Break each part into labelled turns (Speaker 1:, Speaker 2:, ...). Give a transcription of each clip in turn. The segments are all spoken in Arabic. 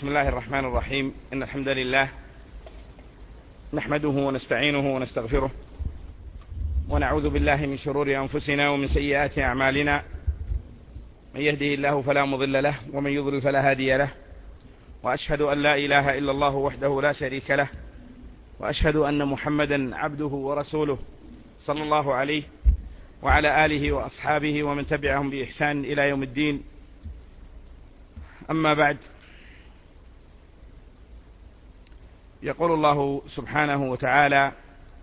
Speaker 1: بسم الله الرحمن الرحيم. إن الحمد لله نحمده ونستعينه ونستغفره ونعوذ بالله من شرور أنفسنا ومن سيئات أعمالنا. من يهده الله فلا مضل له ومن يضلل فلا هادي له، وأشهد أن لا إله إلا الله وحده لا شريك له، وأشهد أن محمدا عبده ورسوله صلى الله عليه وعلى آله وأصحابه ومن تبعهم بإحسان إلى يوم الدين. أما بعد، يقول الله سبحانه وتعالى: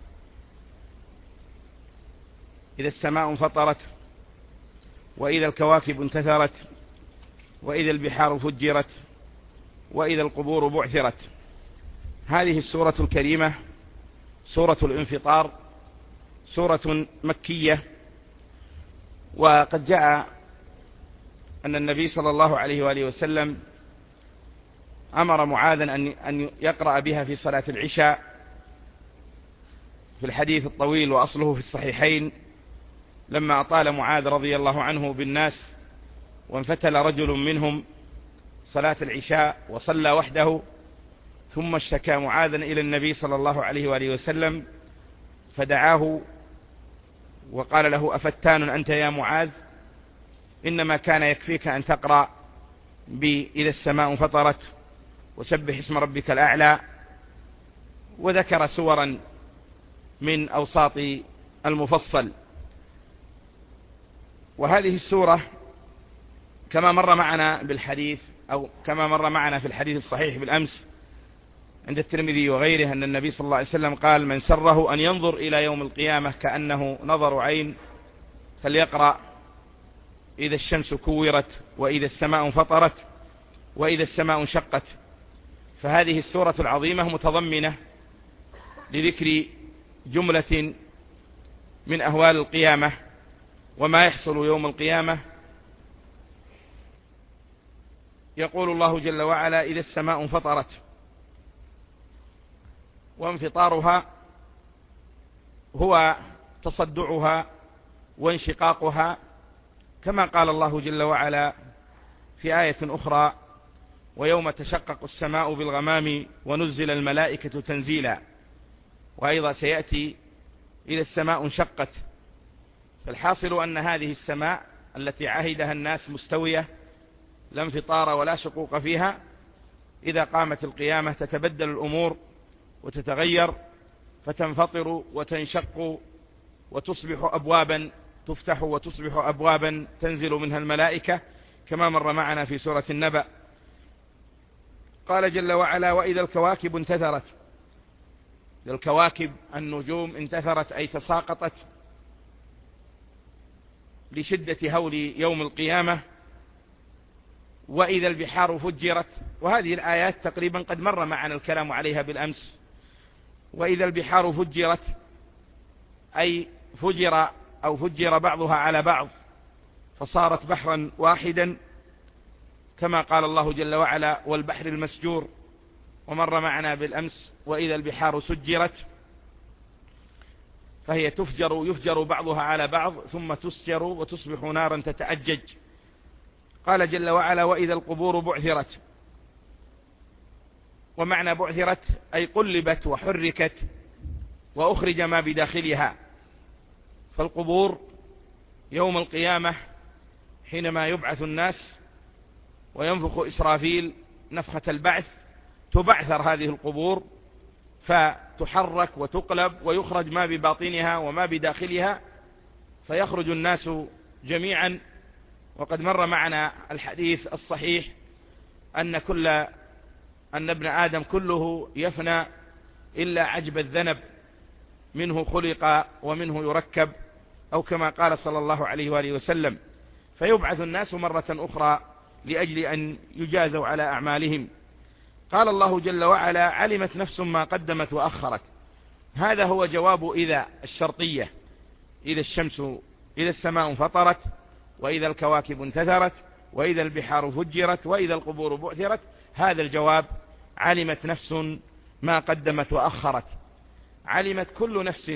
Speaker 1: إذا السماء انفطرت وإذا الكواكب انتثرت وإذا البحار فجرت وإذا القبور بعثرت. هذه السورة الكريمة سورة الانفطار، سورة مكية. وقد جاء أن النبي صلى الله عليه وآله وسلم أمر معاذا أن يقرأ بها في صلاة العشاء في الحديث الطويل، وأصله في الصحيحين، لما أطال معاذ رضي الله عنه بالناس وانفتل رجل منهم صلاة العشاء وصلى وحده، ثم اشتكى معاذا إلى النبي صلى الله عليه وآله وسلم فدعاه وقال له: أفتان أنت يا معاذ؟ إنما كان يكفيك أن تقرأ بإذا السماء انفطرت وسبح اسم ربك الأعلى، وذكر سورا من أوساط المفصل. وهذه السورة كما مر معنا بالحديث، أو كما مر معنا في الحديث الصحيح بالأمس عند الترمذي وغيره، أن النبي صلى الله عليه وسلم قال: من سره أن ينظر إلى يوم القيامة كأنه نظر عين فليقرأ إذا الشمس كورت وإذا السماء انفطرت وإذا السماء انشقت. فهذه السورة العظيمة متضمنة لذكر جملة من أهوال القيامة وما يحصل يوم القيامة. يقول الله جل وعلا: إذا السماء انفطرت. وانفطارها هو تصدعها وانشقاقها، كما قال الله جل وعلا في آية أخرى: ويوم تشقق السماء بالغمام ونزل الملائكة تنزيلا. وأيضا سيأتي: إذا السماء انشقت. فالحاصل أن هذه السماء التي عهدها الناس مستوية لا انفطار ولا شقوق فيها، إذا قامت القيامة تتبدل الأمور وتتغير، فتنفطر وتنشق وتصبح أبوابا تفتح وتصبح أبوابا تنزل منها الملائكة، كما مر معنا في سورة النبأ. قال جل وعلا: وإذا الكواكب انتثرت. الكواكب النجوم انتثرت أي تساقطت لشدة هول يوم القيامة. وإذا البحار فجرت، وهذه الآيات تقريبا قد مر معنا الكلام عليها بالأمس. وإذا البحار فجرت أي فجر بعضها على بعض فصارت بحرا واحدا، كما قال الله جل وعلا: والبحر المسجور. ومر معنا بالأمس: وإذا البحار سجرت، فهي يفجر بعضها على بعض ثم تسجر وتصبح نارا تتأجج. قال جل وعلا: وإذا القبور بعثرت. ومعنى بعثرت أي قلبت وحركت وأخرج ما بداخلها. فالقبور يوم القيامة حينما يبعث الناس وينفخ إسرافيل نفخة البعث، تبعثر هذه القبور فتحرك وتقلب ويخرج ما بباطنها وما بداخلها، فيخرج الناس جميعا. وقد مر معنا الحديث الصحيح أن ابن آدم كله يفنى إلا عجب الذنب، منه خلق ومنه يركب، أو كما قال صلى الله عليه وآله وسلم. فيبعث الناس مرة أخرى لأجل أن يجازوا على أعمالهم. قال الله جل وعلا: علمت نفس ما قدمت وأخرت. هذا هو جواب إذا الشرطية: إذا السماء انفطرت وإذا الكواكب انتثرت وإذا البحار فجرت وإذا القبور بعثرت. هذا الجواب: علمت نفس ما قدمت وأخرت. علمت كل نفس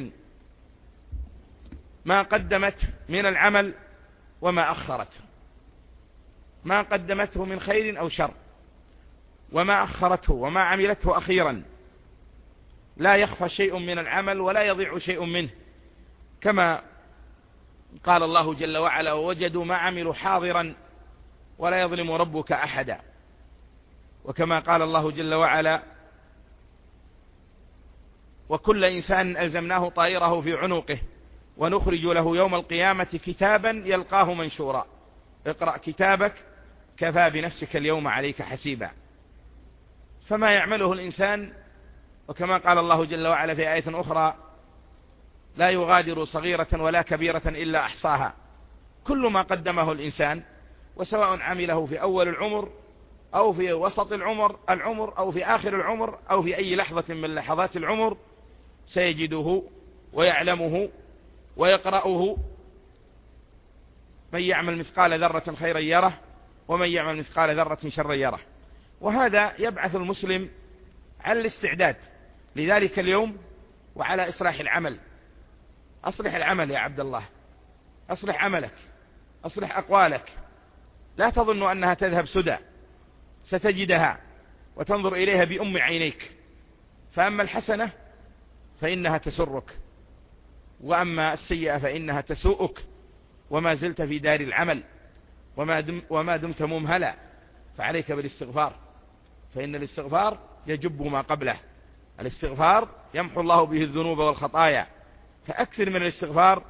Speaker 1: ما قدمت من العمل وما أخرت، ما قدمته من خير أو شر. وما أخرته وما عملته أخيرا، لا يخفى شيء من العمل ولا يضيع شيء منه، كما قال الله جل وعلا: ووجدوا ما عملوا حاضرا ولا يظلم ربك أحدا. وكما قال الله جل وعلا: وكل إنسان ألزمناه طائره في عنقه ونخرج له يوم القيامة كتابا يلقاه منشورا اقرأ كتابك كفى بنفسك اليوم عليك حسيبا. فما يعمله الإنسان، وكما قال الله جل وعلا في آية أخرى: لا يغادر صغيرة ولا كبيرة إلا أحصاها، كل ما قدمه الإنسان، وسواء عمله في أول العمر أو في وسط العمر أو في آخر العمر أو في أي لحظة من لحظات العمر، سيجده ويعلمه ويقرأه. من يعمل مثقال ذرة خيرا يره ومن يعمل مثقال ذرة شرا يره. وهذا يبعث المسلم على الاستعداد لذلك اليوم وعلى إصلاح العمل. أصلح العمل يا عبد الله، أصلح عملك، أصلح أقوالك، لا تظن أنها تذهب سدى، ستجدها وتنظر إليها بأم عينيك. فأما الحسنة فإنها تسرك، وأما السيئة فإنها تسوءك، وما زلت في دار العمل وما دمت ممهلا، فعليك بالاستغفار، فإن الاستغفار يجب ما قبله. الاستغفار يمحو الله به الذنوب والخطايا، فأكثر من الاستغفار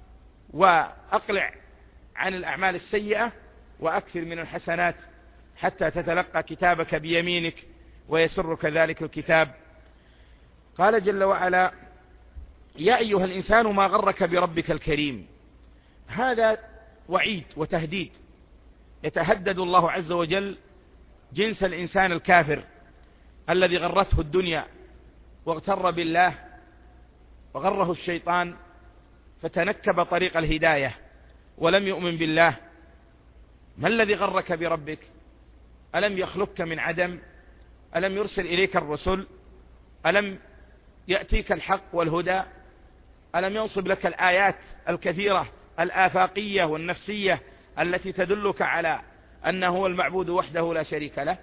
Speaker 1: وأقلع عن الأعمال السيئة وأكثر من الحسنات حتى تتلقى كتابك بيمينك ويسرك ذلك الكتاب. قال جل وعلا: يا أيها الإنسان ما غرك بربك الكريم. هذا وعيد وتهديد، يتهدد الله عز وجل جنس الإنسان الكافر الذي غرته الدنيا واغتر بالله وغره الشيطان فتنكب طريق الهداية ولم يؤمن بالله. ما الذي غرك بربك؟ ألم يخلقك من عدم؟ ألم يرسل إليك الرسل؟ ألم يأتيك الحق والهدى؟ ألم ينصب لك الآيات الكثيرة الآفاقية والنفسية التي تدلك على أنه هو المعبود وحده لا شريك له؟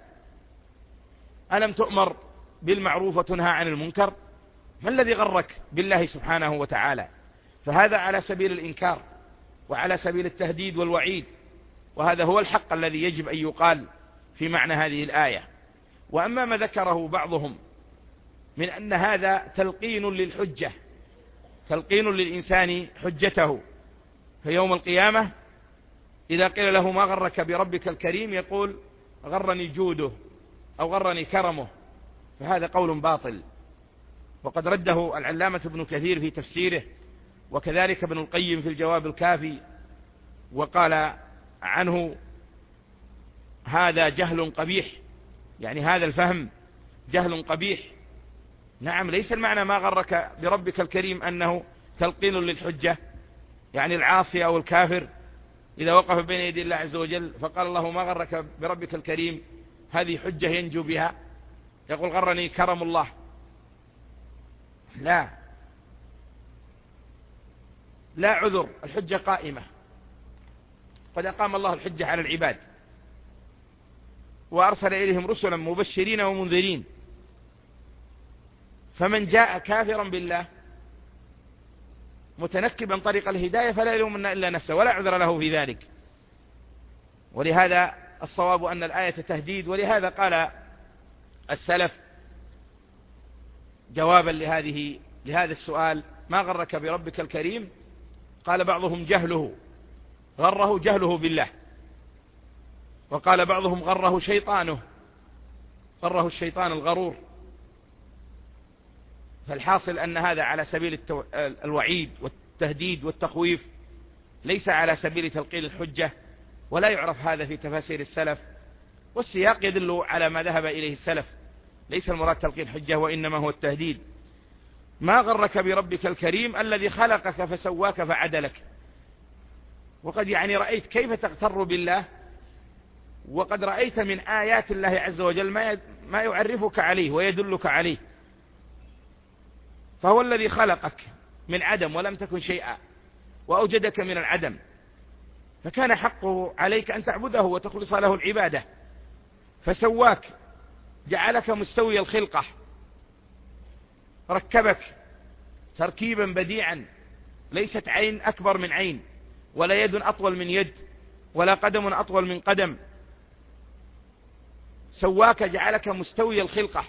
Speaker 1: ألم تؤمر بالمعروف وتنهى عن المنكر؟ ما الذي غرك بالله سبحانه وتعالى؟ فهذا على سبيل الإنكار وعلى سبيل التهديد والوعيد، وهذا هو الحق الذي يجب أن يقال في معنى هذه الآية. وأما ما ذكره بعضهم من أن هذا تلقين للحجة، تلقين للإنسان حجته في يوم القيامة، إذا قيل له ما غرك بربك الكريم يقول: غرني جوده أو غرني كرمه، فهذا قول باطل. وقد رده العلامة ابن كثير في تفسيره، وكذلك ابن القيم في الجواب الكافي، وقال عنه: هذا جهل قبيح، يعني هذا الفهم جهل قبيح. نعم، ليس المعنى ما غرك بربك الكريم أنه تلقين للحجة، يعني العاصي أو الكافر إذا وقف بين يدي الله عز وجل فقال الله ما غرك بربك الكريم، هذه حجة ينجو بها، يقول غرني كرم الله. لا عذر، الحجة قائمة، قد أقام الله الحجة على العباد وأرسل إليهم رسلا مبشرين ومنذرين. فمن جاء كافرا بالله متنكبا طريق الهداية فلا يلومن إلا نفسه ولا عذر له في ذلك. ولهذا الصواب أن الآية تهديد، ولهذا قال السلف جوابا لهذا السؤال: ما غرك بربك الكريم؟ قال بعضهم جهله، غره جهله بالله، وقال بعضهم غره شيطانه، غره الشيطان الغرور. فالحاصل أن هذا على سبيل الوعيد والتهديد والتخويف، ليس على سبيل تلقين الحجة، ولا يعرف هذا في تفاسير السلف، والسياق يدل على ما ذهب إليه السلف، ليس المراد تلقين حجة وإنما هو التهديد. ما غرك بربك الكريم الذي خلقك فسواك فعدلك. وقد يعني رأيت كيف تغتر بالله، وقد رأيت من آيات الله عز وجل ما يعرفك عليه ويدلك عليه. فهو الذي خلقك من عدم ولم تكن شيئا، وأوجدك من العدم، فكان حقه عليك أن تعبده وتخلص له العبادة. فسواك جعلك مستوي الخلقة، ركبك تركيبا بديعا، ليست عين أكبر من عين، ولا يد أطول من يد، ولا قدم أطول من قدم. سواك، جعلك مستوي الخلقة،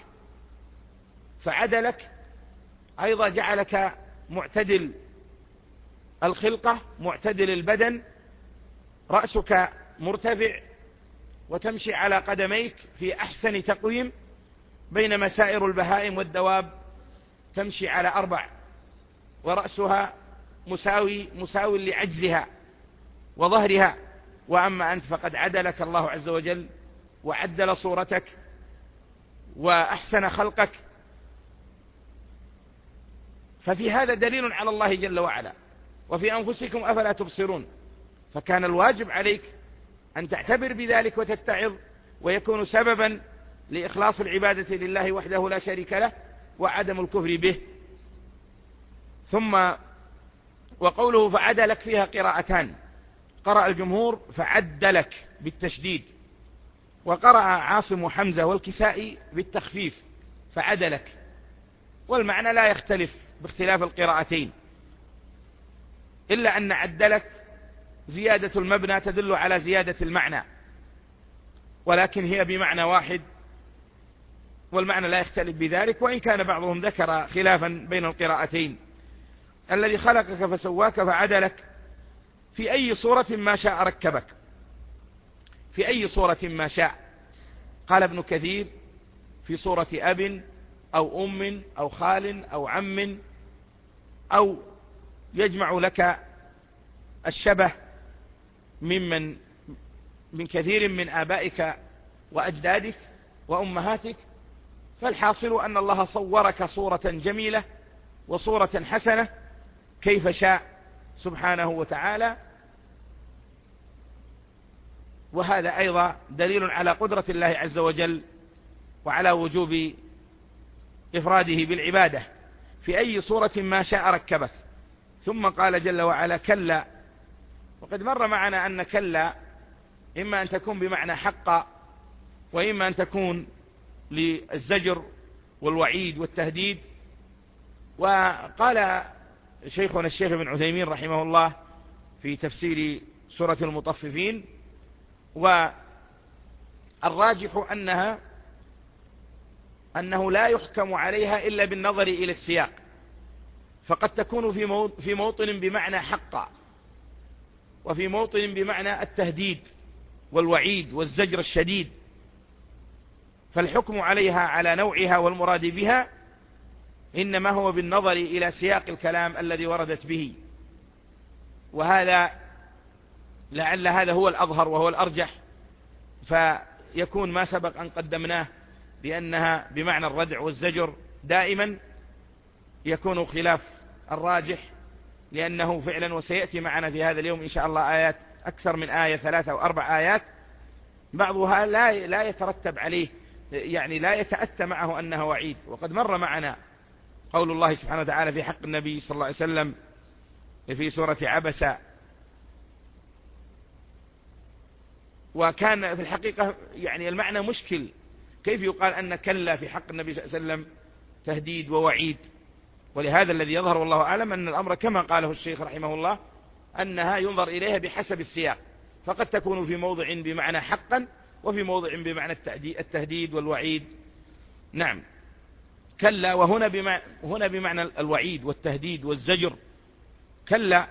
Speaker 1: فعدلك أيضا، جعلك معتدل الخلقة، معتدل البدن، رأسك مرتفع، وتمشي على قدميك في أحسن تقويم، بينما سائر البهائم والدواب تمشي على 4 ورأسها مساوي لعجزها وظهرها. وأما أنت فقد عدلك الله عز وجل وعدل صورتك وأحسن خلقك. ففي هذا دليل على الله جل وعلا. وفي أنفسكم أفلا تبصرون. فكان الواجب عليك أن تعتبر بذلك وتتعظ، ويكون سببا لإخلاص العبادة لله وحده لا شريك له وعدم الكفر به. ثم وقوله فعدلك فيها قراءتان، قرأ الجمهور فعدلك بالتشديد، وقرأ عاصم وحمزة والكسائي بالتخفيف فعدلك، والمعنى لا يختلف باختلاف القراءتين، إلا أن عدلك زيادة المبنى تدل على زيادة المعنى، ولكن هي بمعنى واحد، والمعنى لا يختلف بذلك، وإن كان بعضهم ذكر خلافا بين القراءتين. الذي خلقك فسواك فعدلك، في أي صورة ما شاء ركبك، في أي صورة ما شاء. قال ابن كثير في صورة أب أو أم أو خال أو عم، أو يجمع لك الشبه من كثير من آبائك وأجدادك وأمهاتك. فالحاصل أن الله صورك صورة جميلة وصورة حسنة كيف شاء سبحانه وتعالى. وهذا أيضا دليل على قدرة الله عز وجل وعلى وجوب إفراده بالعبادة. في أي صورة ما شاء ركبك. ثم قال جل وعلا كلا. وقد مر معنا أن كلا إما أن تكون بمعنى حق، وإما أن تكون للزجر والوعيد والتهديد. وقال شيخنا الشيخ ابن عثيمين رحمه الله في تفسير سورة المطففين، والراجح أنه لا يحكم عليها إلا بالنظر إلى السياق، فقد تكون في موطن بمعنى حق، وفي موطن بمعنى التهديد والوعيد والزجر الشديد، فالحكم عليها على نوعها والمراد بها إنما هو بالنظر إلى سياق الكلام الذي وردت به. وهذا لعل هذا هو الأظهر وهو الأرجح، فيكون ما سبق أن قدمناه بأنها بمعنى الردع والزجر دائما يكون خلاف الراجح، لأنه فعلا وسيأتي معنا في هذا اليوم إن شاء الله آيات أكثر من آية 3 أو 4 آيات بعضها لا يترتب عليه، يعني لا يتأتى معه أنها وعيد. وقد مر معنا قول الله سبحانه وتعالى في حق النبي صلى الله عليه وسلم في سورة عبسة، وكان في الحقيقة يعني المعنى مشكل، كيف يقال أن كلا في حق النبي صلى الله عليه وسلم تهديد ووعيد؟ ولهذا الذي يظهر والله أعلم أن الأمر كما قاله الشيخ رحمه الله أنها ينظر إليها بحسب السياق، فقد تكون في موضع بمعنى حقا، وفي موضع بمعنى التهديد والوعيد. نعم كلا، وهنا بمعنى الوعيد والتهديد والزجر. كلا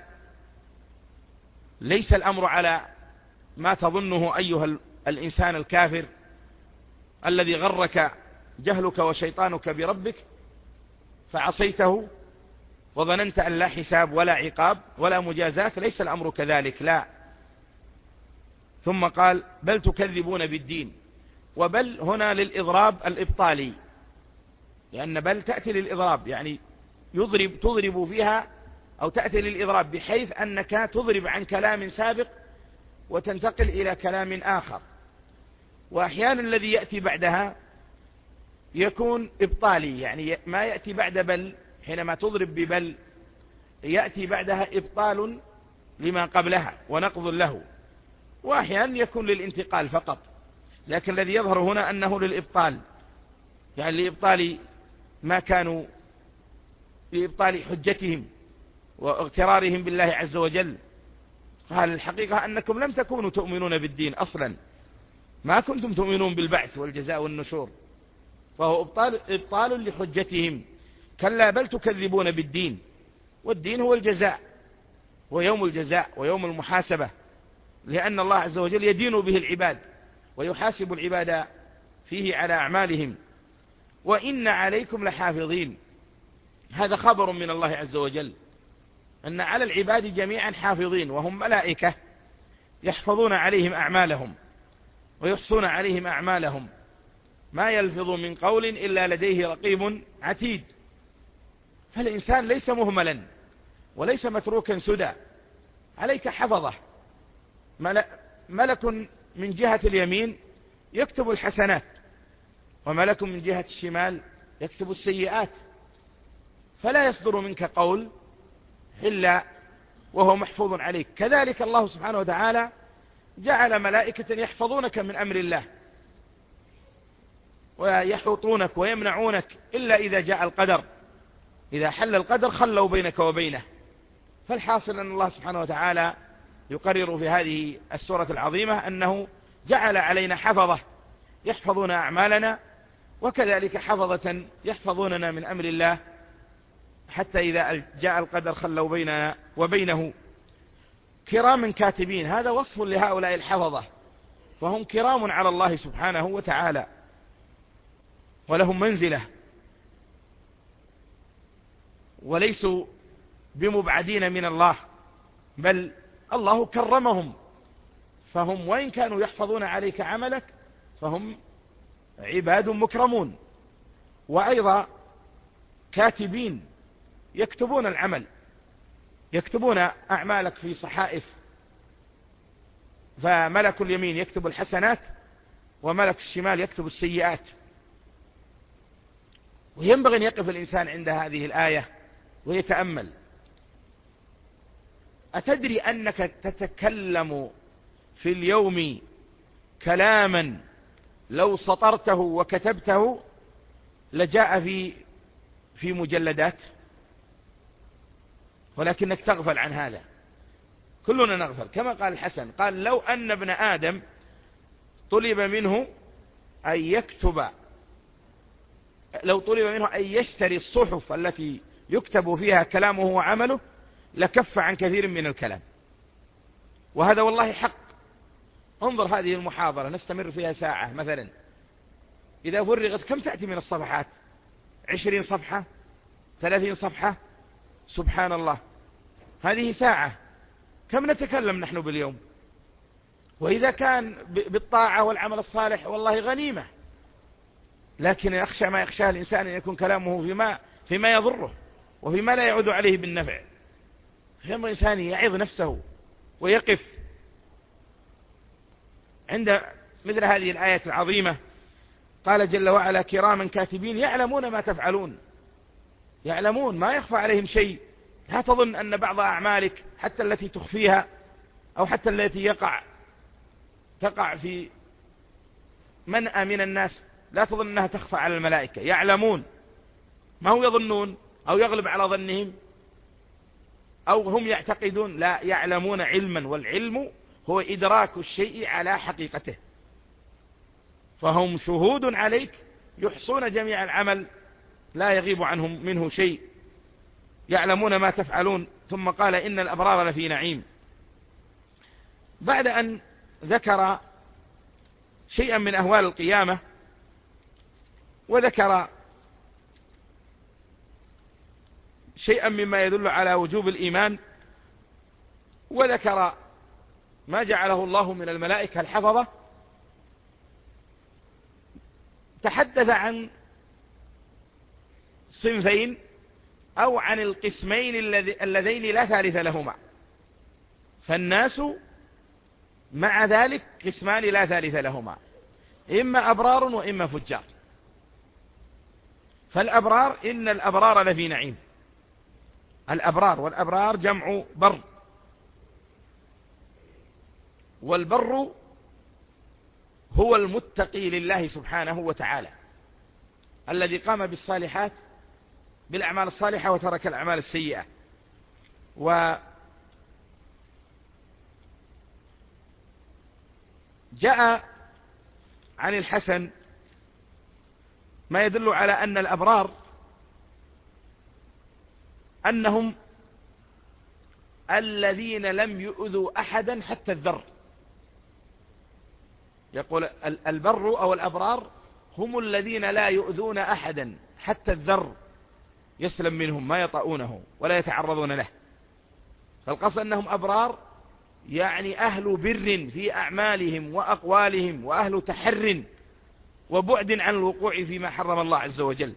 Speaker 1: ليس الأمر على ما تظنه أيها الإنسان الكافر الذي غرك جهلك وشيطانك بربك فعصيته وظننت أن لا حساب ولا عقاب ولا مجازات. ليس الأمر كذلك، لا. ثم قال بل تكذبون بالدين. وبل هنا للإضراب الإبطالي، لأن بل تأتي للإضراب، يعني تضرب فيها أو تأتي للإضراب بحيث أنك تضرب عن كلام سابق وتنتقل إلى كلام آخر. وأحيانا الذي يأتي بعدها يكون إبطالي، يعني ما يأتي بعد بل حينما تضرب ببل يأتي بعدها إبطال لما قبلها ونقض له، وأحيانا يكون للانتقال فقط، لكن الذي يظهر هنا أنه للإبطال. يعني لإبطال ما كانوا، لإبطال حجتهم واغترارهم بالله عز وجل. قال الحقيقة أنكم لم تكونوا تؤمنون بالدين أصلا، ما كنتم تؤمنون بالبعث والجزاء والنشور، فهو إبطال لحجتهم. كلا بل تكذبون بالدين، والدين هو الجزاء ويوم الجزاء ويوم المحاسبة، لأن الله عز وجل يدين به العباد ويحاسب العباد فيه على أعمالهم. وإن عليكم لحافظين، هذا خبر من الله عز وجل أن على العباد جميعا حافظين، وهم ملائكة يحفظون عليهم أعمالهم ويحصون عليهم أعمالهم. ما يلفظ من قول إلا لديه رقيب عتيد. فالإنسان ليس مهملا وليس متروكا سدى، عليك حفظه، ملك من جهة اليمين يكتب الحسنات، وملك من جهة الشمال يكتب السيئات، فلا يصدر منك قول إلا وهو محفوظ عليك. كذلك الله سبحانه وتعالى جعل ملائكة يحفظونك من أمر الله ويحوطونك ويمنعونك إلا إذا جاء القدر، إذا حل القدر خلوا بينك وبينه. فالحاصل أن الله سبحانه وتعالى يقرر في هذه السورة العظيمة أنه جعل علينا حفظة يحفظون أعمالنا، وكذلك حفظة يحفظوننا من أمر الله، حتى إذا جاء القدر خلوا بيننا وبينه. كرام كاتبين، هذا وصف لهؤلاء الحفظة، فهم كرام على الله سبحانه وتعالى ولهم منزلة، وليسوا بمبعدين من الله، بل الله كرمهم، فهم وإن كانوا يحفظون عليك عملك فهم عباد مكرمون. وأيضا كاتبين يكتبون العمل، يكتبون أعمالك في صحائف، فملك اليمين يكتب الحسنات وملك الشمال يكتب السيئات. وينبغي أن يقف الإنسان عند هذه الآية ويتأمل. أتدري أنك تتكلم في اليوم كلاما لو سطرته وكتبته لجاء في مجلدات، ولكنك تغفل عن هذا. كلنا نغفل. كما قال الحسن، قال لو أن ابن آدم طلب منه أن يكتب، لو طلب منه أن يشتري الصحف التي يكتب فيها كلامه وعمله لكف عن كثير من الكلام. وهذا والله حق. انظر هذه المحاضرة نستمر فيها ساعة مثلا، إذا فرغت كم تأتي من الصفحات؟ 20 صفحة، 30 صفحة، سبحان الله. هذه ساعة، كم نتكلم نحن باليوم؟ وإذا كان بالطاعة والعمل الصالح والله غنيمة، لكن يخشى ما يخشى الإنسان أن يكون كلامه فيما يضره وفيما لا يعود عليه بالنفع. فيما الإنسان يعظ نفسه ويقف عند مثل هذه الآية العظيمة. قال جل وعلا كراما كاتبين يعلمون ما تفعلون، يعلمون، ما يخفى عليهم شيء. لا تظن أن بعض أعمالك حتى التي تخفيها أو حتى التي تقع في منأى من الناس، لا تظن أنها تخفى على الملائكة. يعلمون، ما هو يظنون أو يغلب على ظنهم أو هم يعتقدون، لا، يعلمون علما، والعلم هو إدراك الشيء على حقيقته. فهم شهود عليك يحصون جميع العمل لا يغيب عنهم منه شيء، يعلمون ما تفعلون. ثم قال إن الأبرار لفي نعيم. بعد أن ذكر شيئا من أهوال القيامة وذكر شيئا مما يدل على وجوب الإيمان وذكر ما جعله الله من الملائكة الحفظة، تحدث عن صنفين أو عن القسمين اللذين لا ثالث لهما. فالناس مع ذلك قسمان لا ثالث لهما، إما أبرار وإما فجار. فالأبرار إن الأبرار لفي نعيم. الأبرار، والأبرار جمع بر، والبر هو المتقي لله سبحانه وتعالى. الذي قام بالصالحات بالأعمال الصالحة وترك الأعمال السيئة. وجاء عن الحسن ما يدل على أن الأبرار أنهم الذين لم يؤذوا أحدا حتى الذر. يقول البر أو الأبرار هم الذين لا يؤذون أحدا حتى الذر يسلم منهم، ما يطؤونه ولا يتعرضون له. فالقصد أنهم أبرار يعني أهل بر في أعمالهم وأقوالهم، وأهل تحر وبعد عن الوقوع فيما حرم الله عز وجل.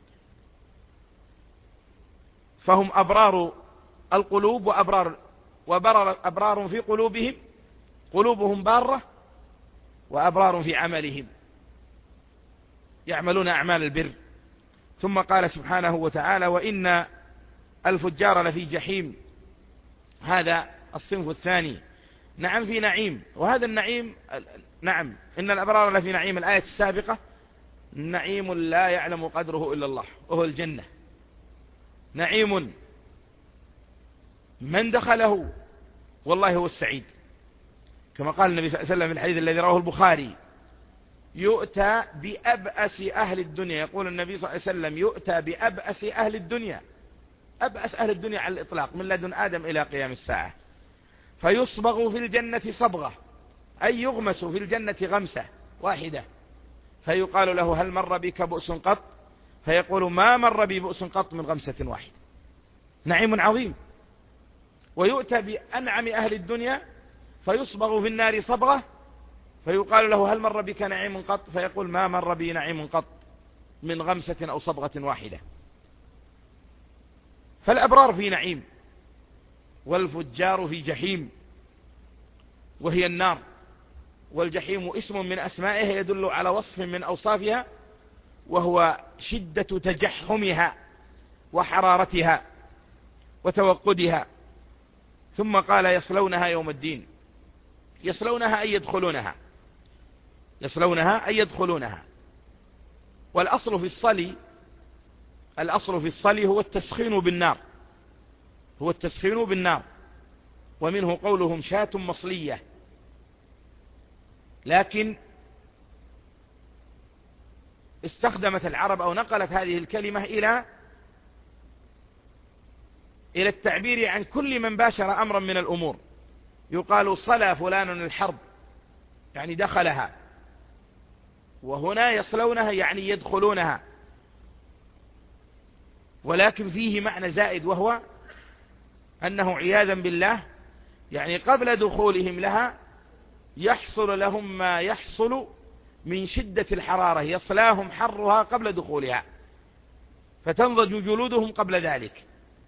Speaker 1: فهم أبرار القلوب وأبرار في قلوبهم، قلوبهم بارة، وأبرار في عملهم يعملون أعمال البر. ثم قال سبحانه وتعالى: وإن الفجار لفي جحيم. هذا الصنف الثاني. نعم في نعيم، وهذا النعيم نعم إن الأبرار لفي نعيم. الآية السابقة نعيم لا يعلم قدره إلا الله، وهو الجنة. نعيم من دخله والله هو السعيد، كما قال النبي صلى الله عليه وسلم في الحديث الذي رواه البخاري: يؤتى بأبأس أهل الدنيا. يقول النبي صلى الله عليه وسلم: يؤتى بأبأس أهل الدنيا، أبأس أهل الدنيا على الإطلاق من لدن آدم إلى قيام الساعة، فيصبغ في الجنة صبغة، أي يغمس في الجنة غمسة واحدة، فيقال له: هل مر بك بؤس قط؟ فيقول: ما مر بي بؤس قط من غمسة واحدة. نعيم عظيم. ويؤتى بأنعم أهل الدنيا فيصبغ في النار صبغة، فيقال له: هل مر بك نعيم قط؟ فيقول: ما مر بي نعيم قط من غمسة أو صبغة واحدة. فالأبرار في نعيم، والفجار في جحيم، وهي النار. والجحيم اسم من أسمائها يدل على وصف من أوصافها، وهو شدة تجحمها وحرارتها وتوقدها. ثم قال: يصلونها يوم الدين. يصلونها أي يدخلونها، يصلونها أي يدخلونها. والأصل في الصلي هو التسخين بالنار، هو التسخين بالنار. ومنه قولهم: شاة مصلية. لكن استخدمت العرب أو نقلت هذه الكلمة إلى التعبير عن كل من باشر أمرا من الأمور. يقال: صلى فلان الحرب، يعني دخلها. وهنا يصلونها يعني يدخلونها. ولكن فيه معنى زائد، وهو أنه عياذا بالله يعني قبل دخولهم لها يحصل لهم ما يحصل من شدة الحرارة، يصلاهم حرها قبل دخولها، فتنضج جلودهم قبل ذلك.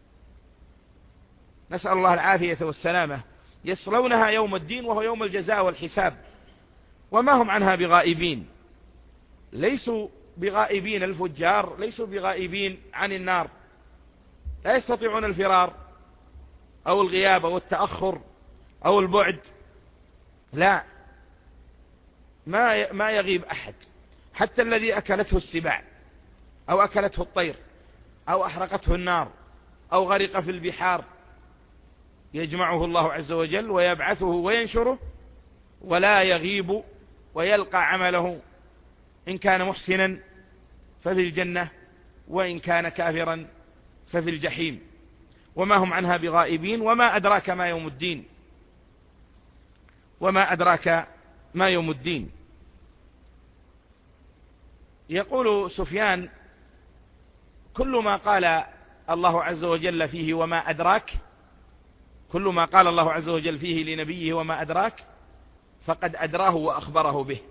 Speaker 1: نسأل الله العافية والسلامة. يصلونها يوم الدين، وهو يوم الجزاء والحساب، وما هم عنها بغائبين. ليسوا بغائبين، الفجار ليسوا بغائبين عن النار، لا يستطيعون الفرار أو الغياب أو التأخر أو البعد، لا، ما يغيب أحد، حتى الذي أكلته السباع أو أكلته الطير أو أحرقته النار أو غرق في البحار، يجمعه الله عز وجل ويبعثه وينشره، ولا يغيب، ويلقى عمله، إن كان محسنا ففي الجنة، وإن كان كافرا ففي الجحيم. وما هم عنها بغائبين. وما أدراك ما يوم الدين. وما أدراك ما يوم الدين. يقول سفيان: كل ما قال الله عز وجل فيه وما أدراك، كل ما قال الله عز وجل فيه لنبيه وما أدراك، فقد أدراه وأخبره به.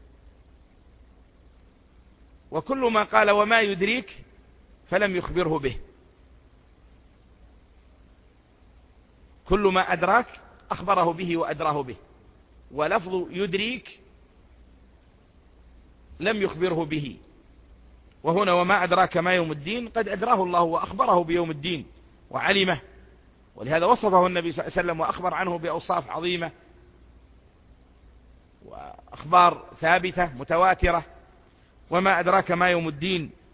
Speaker 1: وكل ما قال وما يدريك فلم يخبره به. كل ما أدراك أخبره به وأدراه به، ولفظ يدريك لم يخبره به. وهنا وما أدراك ما يوم الدين قد أدراه الله وأخبره بيوم الدين وعلمه، ولهذا وصفه النبي صلى الله عليه وسلم وأخبر عنه بأوصاف عظيمة وأخبار ثابتة متواترة. وما أدراك ما يوم الدين.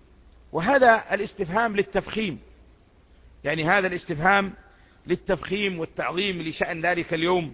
Speaker 1: وهذا الاستفهام للتفخيم، يعني هذا الاستفهام للتفخيم والتعظيم لشأن ذلك اليوم،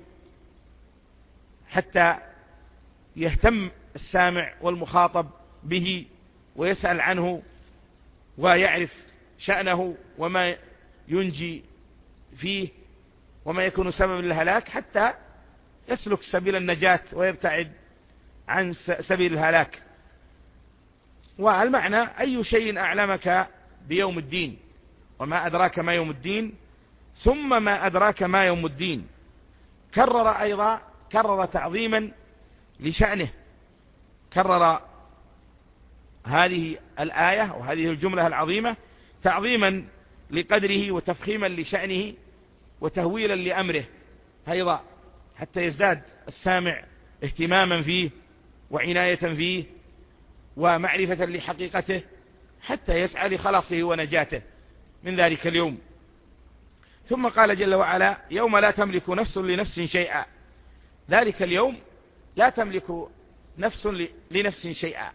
Speaker 1: حتى يهتم السامع والمخاطب به ويسأل عنه ويعرف شأنه وما ينجي فيه وما يكون سبب للهلاك، حتى يسلك سبيل النجاة ويبتعد عن سبيل الهلاك. والمعنى أي شيء أعلمك بيوم الدين، وما أدراك ما يوم الدين، ثم ما أدراك ما يوم الدين. كرر أيضا تعظيما لشأنه، كرر هذه الآية وهذه الجملة العظيمة تعظيما لقدره وتفخيما لشأنه وتهويلا لأمره أيضا، حتى يزداد السامع اهتماما فيه وعناية فيه ومعرفة لحقيقته، حتى يسعى لخلاصه ونجاته من ذلك اليوم. ثم قال جل وعلا: يوم لا تملك نفس لنفس شيئا. ذلك اليوم لا تملك نفس لنفس شيئا،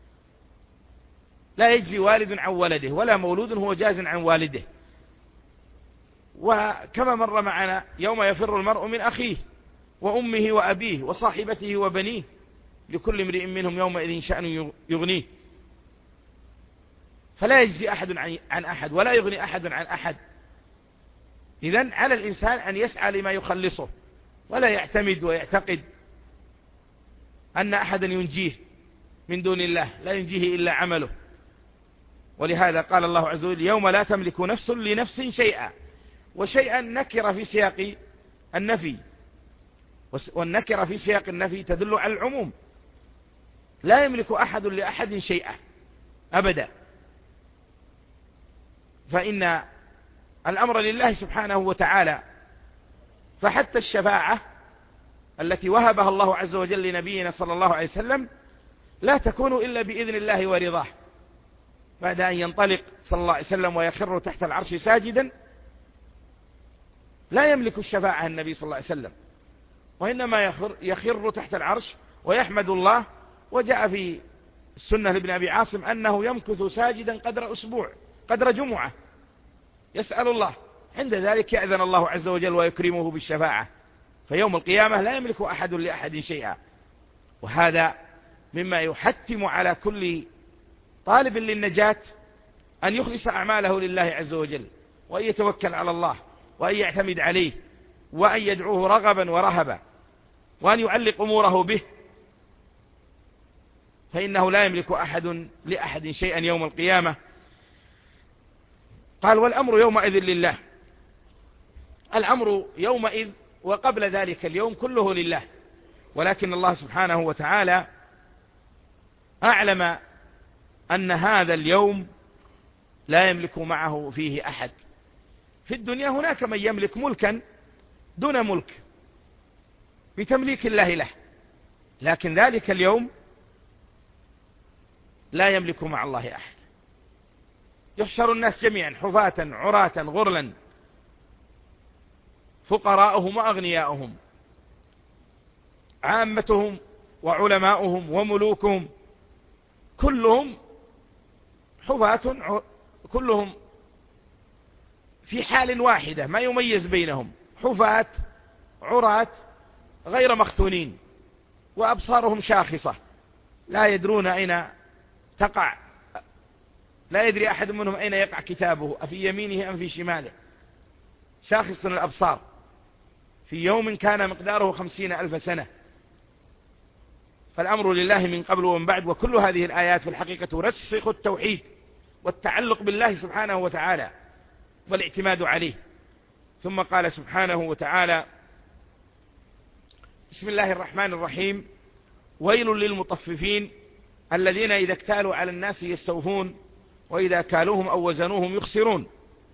Speaker 1: لا يجزي والد عن ولده ولا مولود هو جاز عن والده. وكما مر معنا: يوم يفر المرء من أخيه وأمه وأبيه وصاحبته وبنيه لكل امرئ منهم يومئذ شأن يغنيه. فلا يجزي أحد عن أحد ولا يغني أحد عن أحد. إذن على الإنسان أن يسعى لما يخلصه، ولا يعتمد ويعتقد أن أحدا ينجيه من دون الله، لا ينجيه إلا عمله. ولهذا قال الله عز وجل: يوم لا تملك نفس لنفس شيئا. وشيئا نكر في سياق النفي، والنكر في سياق النفي تدل على العموم. لا يملك أحد لأحد شيئا أبدا، فإن الأمر لله سبحانه وتعالى. فحتى الشفاعة التي وهبها الله عز وجل لنبينا صلى الله عليه وسلم لا تكون إلا بإذن الله ورضاه، بعد أن ينطلق صلى الله عليه وسلم ويخر تحت العرش ساجدا. لا يملك الشفاعة النبي صلى الله عليه وسلم، وإنما يخر تحت العرش ويحمد الله. وجاء في السنة لابن أبي عاصم أنه يمكث ساجدا قدر أسبوع، قدر جمعة، يسأل الله. عند ذلك يأذن الله عز وجل ويكرمه بالشفاعة. فيوم القيامة لا يملك أحد لأحد شيئا. وهذا مما يحتم على كل طالب للنجاة أن يخلص أعماله لله عز وجل، وأن يتوكل على الله، وأن يعتمد عليه، وأن يدعوه رغبا ورهبا، وأن يعلق أموره به، فإنه لا يملك أحد لأحد شيئا يوم القيامة. قال: والأمر يومئذ لله. الأمر يومئذ وقبل ذلك اليوم كله لله، ولكن الله سبحانه وتعالى أعلم أن هذا اليوم لا يملك معه فيه أحد. في الدنيا هناك من يملك ملكا دون ملك بتمليك الله له، لكن ذلك اليوم لا يملك مع الله أحد. يحشر الناس جميعا حفاة عراة غرلا، فقراءهم وأغنياؤهم، عامتهم وعلماؤهم وملوكهم، كلهم حفاة، كلهم في حال واحدة ما يميز بينهم، حفاة عراة غير مختونين، وأبصارهم شاخصة لا يدرون أين تقع، لا يدري أحد منهم أين يقع كتابه، أفي يمينه أم في شماله، شاخص الأبصار، في يوم كان مقداره 50,000 سنة. فالأمر لله من قبل ومن بعد. وكل هذه الآيات في الحقيقة ترسخ التوحيد والتعلق بالله سبحانه وتعالى والاعتماد عليه. ثم قال سبحانه وتعالى: بسم الله الرحمن الرحيم: ويل للمطففين الذين إذا اكتالوا على الناس يستوفون وإذا كالوهم أو وزنوهم يخسرون.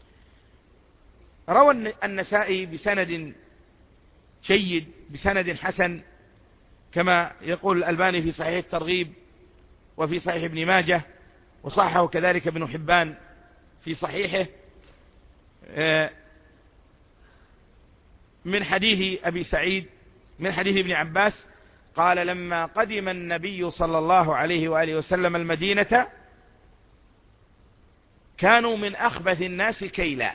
Speaker 1: روى النسائي بسند جيد بسند حسن، كما يقول الألباني في صحيح الترغيب وفي صحيح ابن ماجه، وصححه كذلك ابن حبان في صحيحه، من حديث أبي سعيد من حديث ابن عباس قال: لما قدم النبي صلى الله عليه وآله وسلم المدينة كانوا من أخبث الناس كيلا.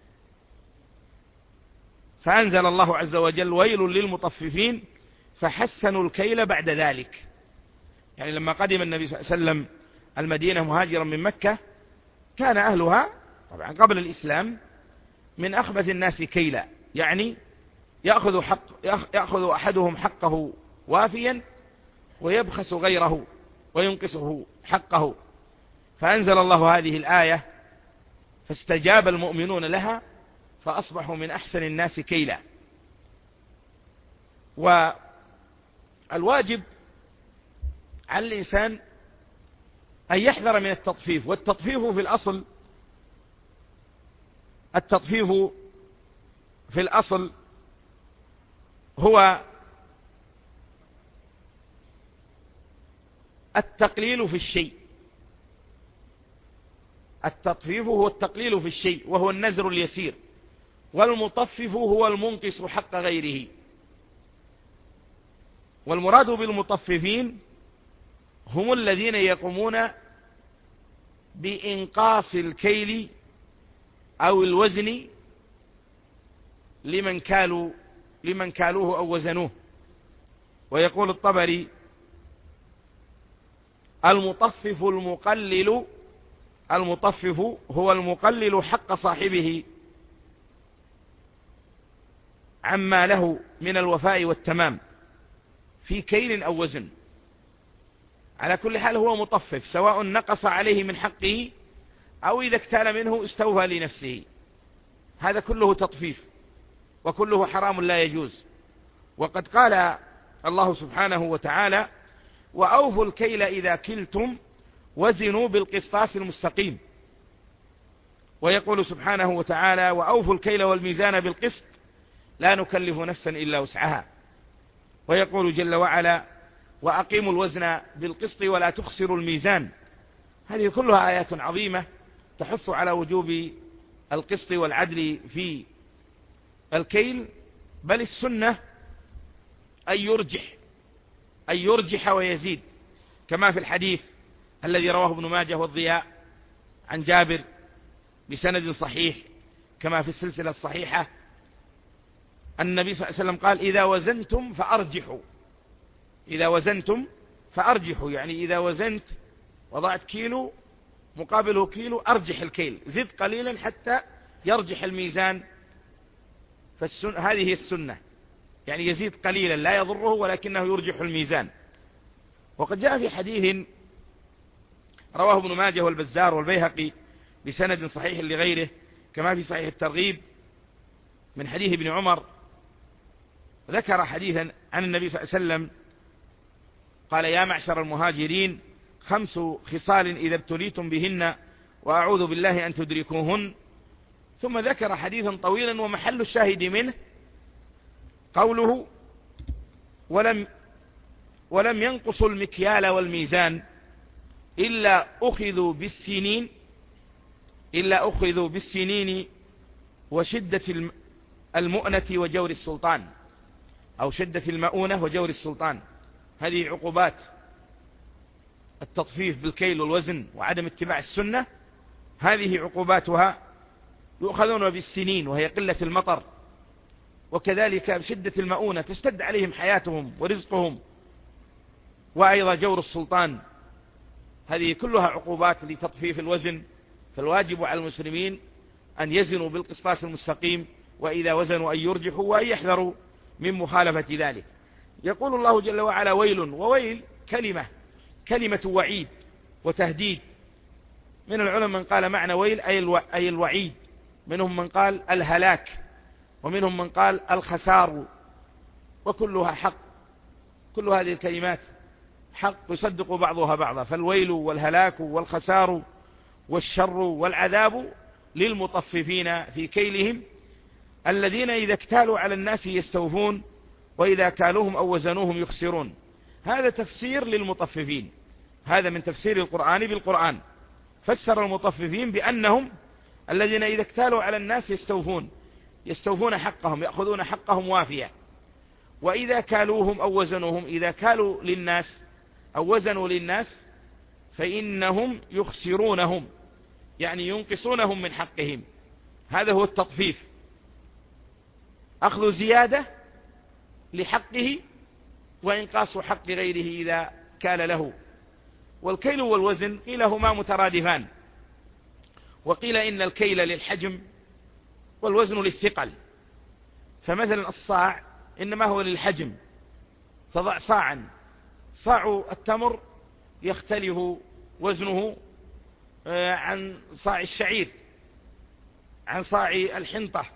Speaker 1: فأنزل الله عز وجل ويل للمطففين فحسنوا الكيل بعد ذلك. يعني لما قدم النبي صلى الله عليه وسلم المدينة مهاجرا من مكة، كان أهلها طبعا قبل الإسلام من أخبث الناس كيلا، يعني يأخذ أحدهم حقه وافيا ويبخس غيره وينقصه حقه. فأنزل الله هذه الآية فاستجاب المؤمنون لها فأصبحوا من أحسن الناس كيلا. والواجب على الإنسان أن يحذر من التطفيف. والتطفيف في الأصل، التطفيف في الأصل هو التقليل في الشيء. التطفيف هو التقليل في الشيء وهو النزر اليسير، والمطفف هو المنقص حق غيره. والمراد بالمطففين هم الذين يقومون بإنقاص الكيل أو الوزن لمن كالوه أو وزنوه. ويقول الطبري: المطفف هو المقلل حق صاحبه عما له من الوفاء والتمام في كيل أو وزن. على كل حال هو مطفف، سواء نقص عليه من حقه أو إذا اكتال منه استوفى لنفسه. هذا كله تطفيف وكله حرام لا يجوز. وقد قال الله سبحانه وتعالى: وأوفوا الكيل إذا كلتم وزنوا بالقسطاس المستقيم. ويقول سبحانه وتعالى: وأوفوا الكيل والميزان بالقسط لا نكلف نفسا إلا وسعها. ويقول جل وعلا: وأقيموا الوزن بالقسط ولا تخسروا الميزان. هذه كلها آيات عظيمة تحث على وجوب القسط والعدل في الكيل، بل السنة أن يرجح ويزيد، كما في الحديث الذي رواه ابن ماجه والضياء عن جابر بسند صحيح كما في السلسلة الصحيحة. النبي صلى الله عليه وسلم قال: إذا وزنتم فأرجحوا. إذا وزنتم فأرجحوا، يعني إذا وزنت وضعت كيلو مقابله كيلو أرجح الكيل، زد قليلا حتى يرجح الميزان. هذه السنة، يعني يزيد قليلا لا يضره ولكنه يرجح الميزان. وقد جاء في حديث رواه ابن ماجه والبزار والبيهقي بسند صحيح لغيره كما في صحيح الترغيب من حديث ابن عمر، ذكر حديثا عن النبي صلى الله عليه وسلم قال: يا معشر المهاجرين 5 خصال إذا ابتليتم بهن وأعوذ بالله أن تدركوهن. ثم ذكر حديثا طويلا ومحل الشاهد منه قوله: ولم ينقصوا المكيال والميزان إلا أخذوا بالسنين وشدة المؤنة وجور السلطان، أو شدة المؤونة وجور السلطان. هذه عقوبات التطفيف بالكيل والوزن وعدم اتباع السنة، هذه عقوباتها يؤخذون بالسنين وهي قلة المطر، وكذلك بشدة المؤونة تشتد عليهم حياتهم ورزقهم، وأيضا جور السلطان. هذه كلها عقوبات لتطفيف الوزن. فالواجب على المسلمين أن يزنوا بالقسطاس المستقيم، وإذا وزنوا أن يرجحوا وأن يحذروا من مخالفة ذلك. يقول الله جل وعلا: ويل. وويل كلمة وعيد وتهديد. من العلماء من قال معنى ويل أي الوعيد، منهم من قال الهلاك، ومنهم من قال الخسار، وكلها حق. كل هذه الكلمات حق يصدق بعضها بعضا. فالويل والهلاك والخسار والشر والعذاب للمطففين في كيلهم، الذين إذا اكتالوا على الناس يستوفون وإذا كالوهم أو وزنوهم يخسرون. هذا تفسير للمطففين، هذا من تفسير القرآن بالقرآن. فسر المطففين بأنهم الذين إذا اكتالوا على الناس يستوفون حقهم، يأخذون حقهم وافية. وإذا كالوهم أو وزنوهم، إذا كالوا للناس أو وزنوا للناس فإنهم يخسرونهم، يعني ينقصونهم من حقهم. هذا هو التطفيف، أخذ زيادة لحقه وإنقاص حق غيره إذا كان له. والكيل والوزن قيل هما مترادفان، وقيل إن الكيل للحجم والوزن للثقل. فمثلا الصاع إنما هو للحجم، تضع صاعا، صاع التمر يختلف وزنه عن صاع الشعير، عن صاع الحنطة،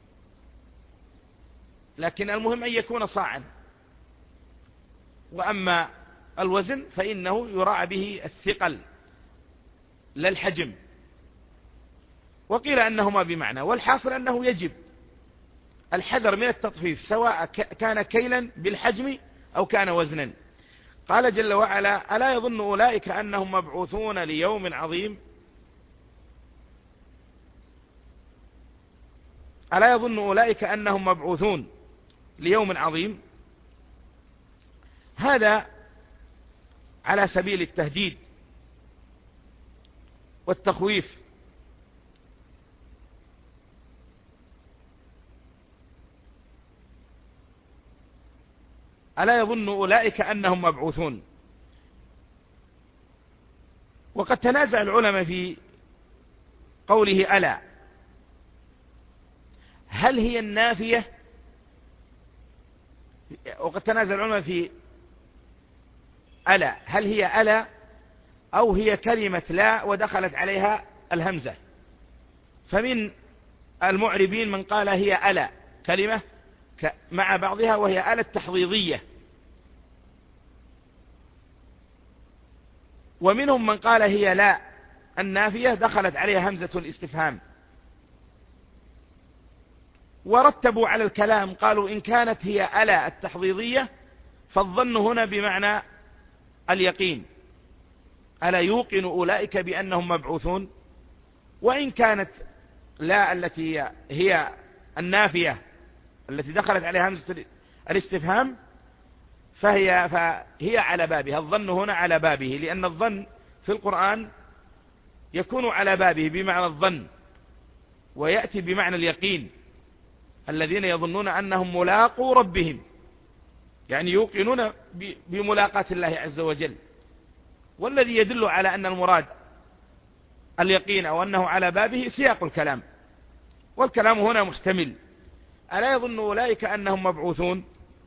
Speaker 1: لكن المهم أن يكون صاعا. وأما الوزن فإنه يراعى به الثقل لا الحجم. وقيل أنهما بمعنى، والحاصل أنه يجب الحذر من التطفيف سواء كان كيلا بالحجم أو كان وزنا. قال جل وعلا: ألا يظن أولئك أنهم مبعوثون ليوم عظيم؟ ألا يظن أولئك أنهم مبعوثون ليوم عظيم. هذا على سبيل التهديد والتخويف. ألا يظن أولئك أنهم مبعوثون. وقد تنازع العلماء في قوله ألا، هل هي النافية؟ وقد تنازع العلماء في ألا، هل هي ألا أو هي كلمة لا ودخلت عليها الهمزة. فمن المعربين من قال هي ألا كلمة مع بعضها، وهي ألا التحضيضية. ومنهم من قال هي لا النافية دخلت عليها همزة الاستفهام. ورتبوا على الكلام قالوا إن كانت هي ألا التحضيضية فالظن هنا بمعنى اليقين، ألا يوقن أولئك بأنهم مبعوثون. وإن كانت لا التي هي النافية التي دخلت عليها همزة الاستفهام فهي على بابها. الظن هنا على بابه، لأن الظن في القرآن يكون على بابه بمعنى الظن، ويأتي بمعنى اليقين. الذين يظنون أنهم ملاقو ربهم، يعني يوقنون بملاقاة الله عز وجل. والذي يدل على أن المراد اليقين أو أنه على بابه سياق الكلام، والكلام هنا محتمل. ألا يظن أولئك أنهم مبعوثون،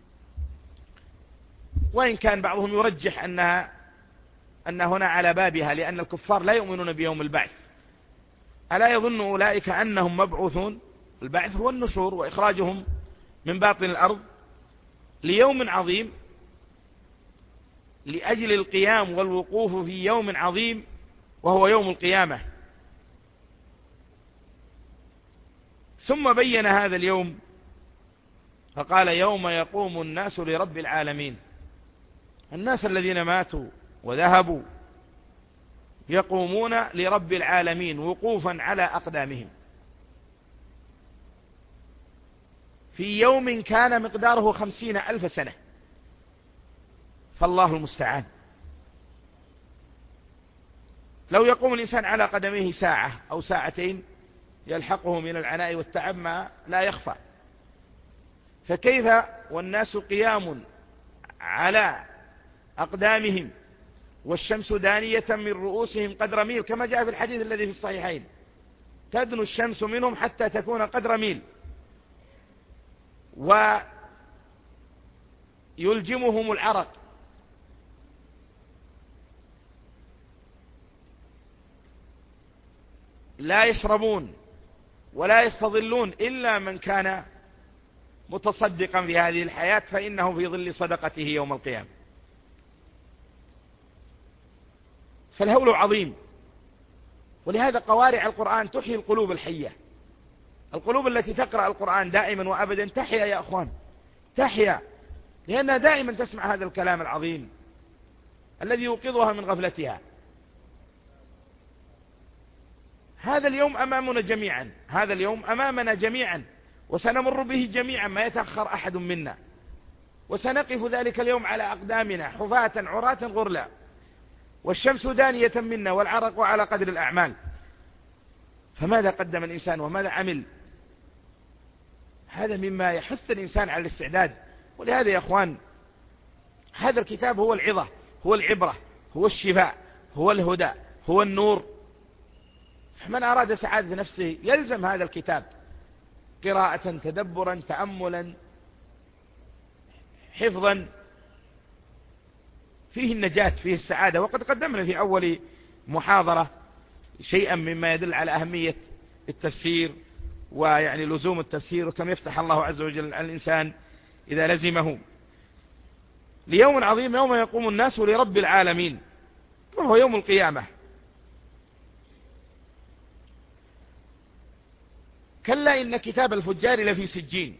Speaker 1: وإن كان بعضهم يرجح أن هنا على بابها، لأن الكفار لا يؤمنون بيوم البعث. ألا يظن أولئك أنهم مبعوثون، البعث هو النشور وإخراجهم من باطن الأرض ليوم عظيم، لأجل القيام والوقوف في يوم عظيم وهو يوم القيامة. ثم بين هذا اليوم فقال: يوم يقوم الناس لرب العالمين. الناس الذين ماتوا وذهبوا يقومون لرب العالمين وقوفا على أقدامهم في يوم كان مقداره 50,000 سنة، فالله المستعان. لو يقوم الإنسان على قدميه ساعة أو ساعتين يلحقه من العناء والتعب ما لا يخفى، فكيف والناس قيام على أقدامهم والشمس دانية من رؤوسهم قدر ميل، كما جاء في الحديث الذي في الصحيحين: تدنو الشمس منهم حتى تكون قدر ميل، ويلجمهم العرق، لا يشربون ولا يستظلون إلا من كان متصدقا في هذه الحياة فإنه في ظل صدقته يوم القيامة. فالهول عظيم، ولهذا قوارع القرآن تحيي القلوب الحية. القلوب التي تقرأ القرآن دائما وأبدا تحيا يا أخوان، تحيا، لأنها دائما تسمع هذا الكلام العظيم الذي يوقظها من غفلتها. هذا اليوم أمامنا جميعا، هذا اليوم أمامنا جميعا، وسنمر به جميعا ما يتأخر أحد منا، وسنقف ذلك اليوم على أقدامنا حفاة عراة غرلا، والشمس دانية منا والعرق على قدر الأعمال. فماذا قدم الإنسان وماذا عمل؟ هذا مما يحث الإنسان على الاستعداد. ولهذا يا أخوان هذا الكتاب هو العظة، هو العبرة، هو الشفاء، هو الهدى، هو النور. فمن أراد سعادة نفسه يلزم هذا الكتاب قراءة، تدبرا، تأملا، حفظا، فيه النجاة، فيه السعادة. وقد قدمنا في أول محاضرة شيئا مما يدل على أهمية التفسير ويعني لزوم التفسير، وكم يفتح الله عز وجل على الإنسان إذا لزمه. ليوم عظيم يوم يقوم الناس لرب العالمين، وهو يوم القيامة. كلا إن كتاب الفجار لفي سجين.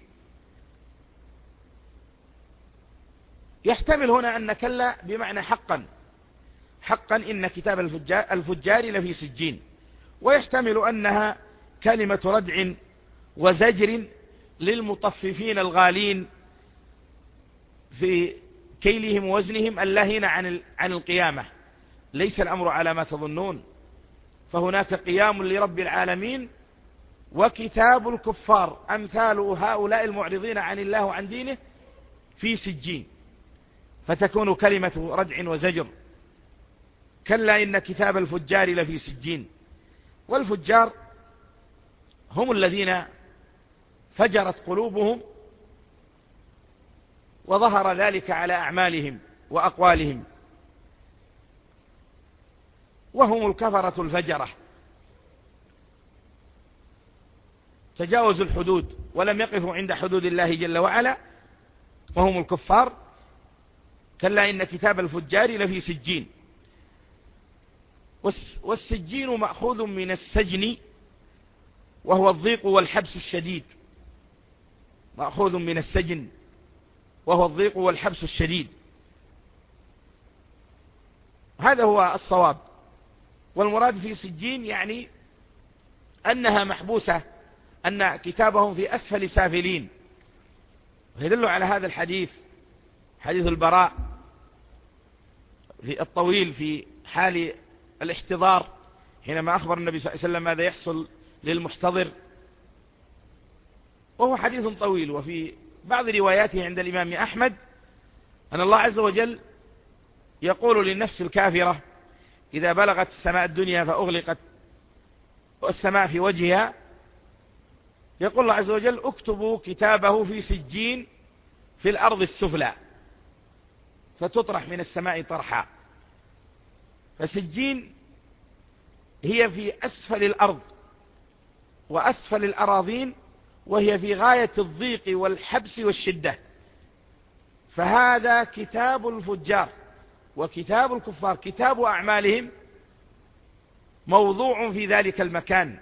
Speaker 1: يحتمل هنا أن كلا بمعنى حقا، حقا إن كتاب الفجار لفي سجين، ويحتمل أنها كلمة ردع وزجر للمطففين الغالين في كيلهم ووزنهم اللاهين عن القيامة. ليس الأمر على ما تظنون، فهناك قيام لرب العالمين، وكتاب الكفار أمثال هؤلاء المعرضين عن الله وعن دينه في سجين، فتكون كلمة ردع وزجر. كلا إن كتاب الفجار لفي سجين. والفجار هم الذين فجرت قلوبهم وظهر ذلك على أعمالهم وأقوالهم، وهم الكفرة الفجرة، تجاوزوا الحدود ولم يقفوا عند حدود الله جل وعلا، وهم الكفار. كلا إن كتاب الفجار لفي سجين. والسجين مأخوذ من السجن، وهو الضيق والحبس الشديد. مأخوذ من السجن وهو الضيق والحبس الشديد، هذا هو الصواب. والمراد في سجين يعني أنها محبوسة، أن كتابهم في أسفل سافلين. ويدل على هذا الحديث حديث البراء في الطويل في حال الاحتضار، حينما أخبر النبي صلى الله عليه وسلم ماذا يحصل للمحتضر، وهو حديث طويل. وفي بعض رواياته عند الإمام أحمد أن الله عز وجل يقول للنفس الكافرة إذا بلغت السماء الدنيا فأغلقت والسماء في وجهها، يقول الله عز وجل اكتبوا كتابه في سجين في الأرض السفلى، فتطرح من السماء طرحا. فسجين هي في أسفل الأرض وأسفل الأراضين، وهي في غاية الضيق والحبس والشدة. فهذا كتاب الفجار، وكتاب الكفار كتاب أعمالهم موضوع في ذلك المكان،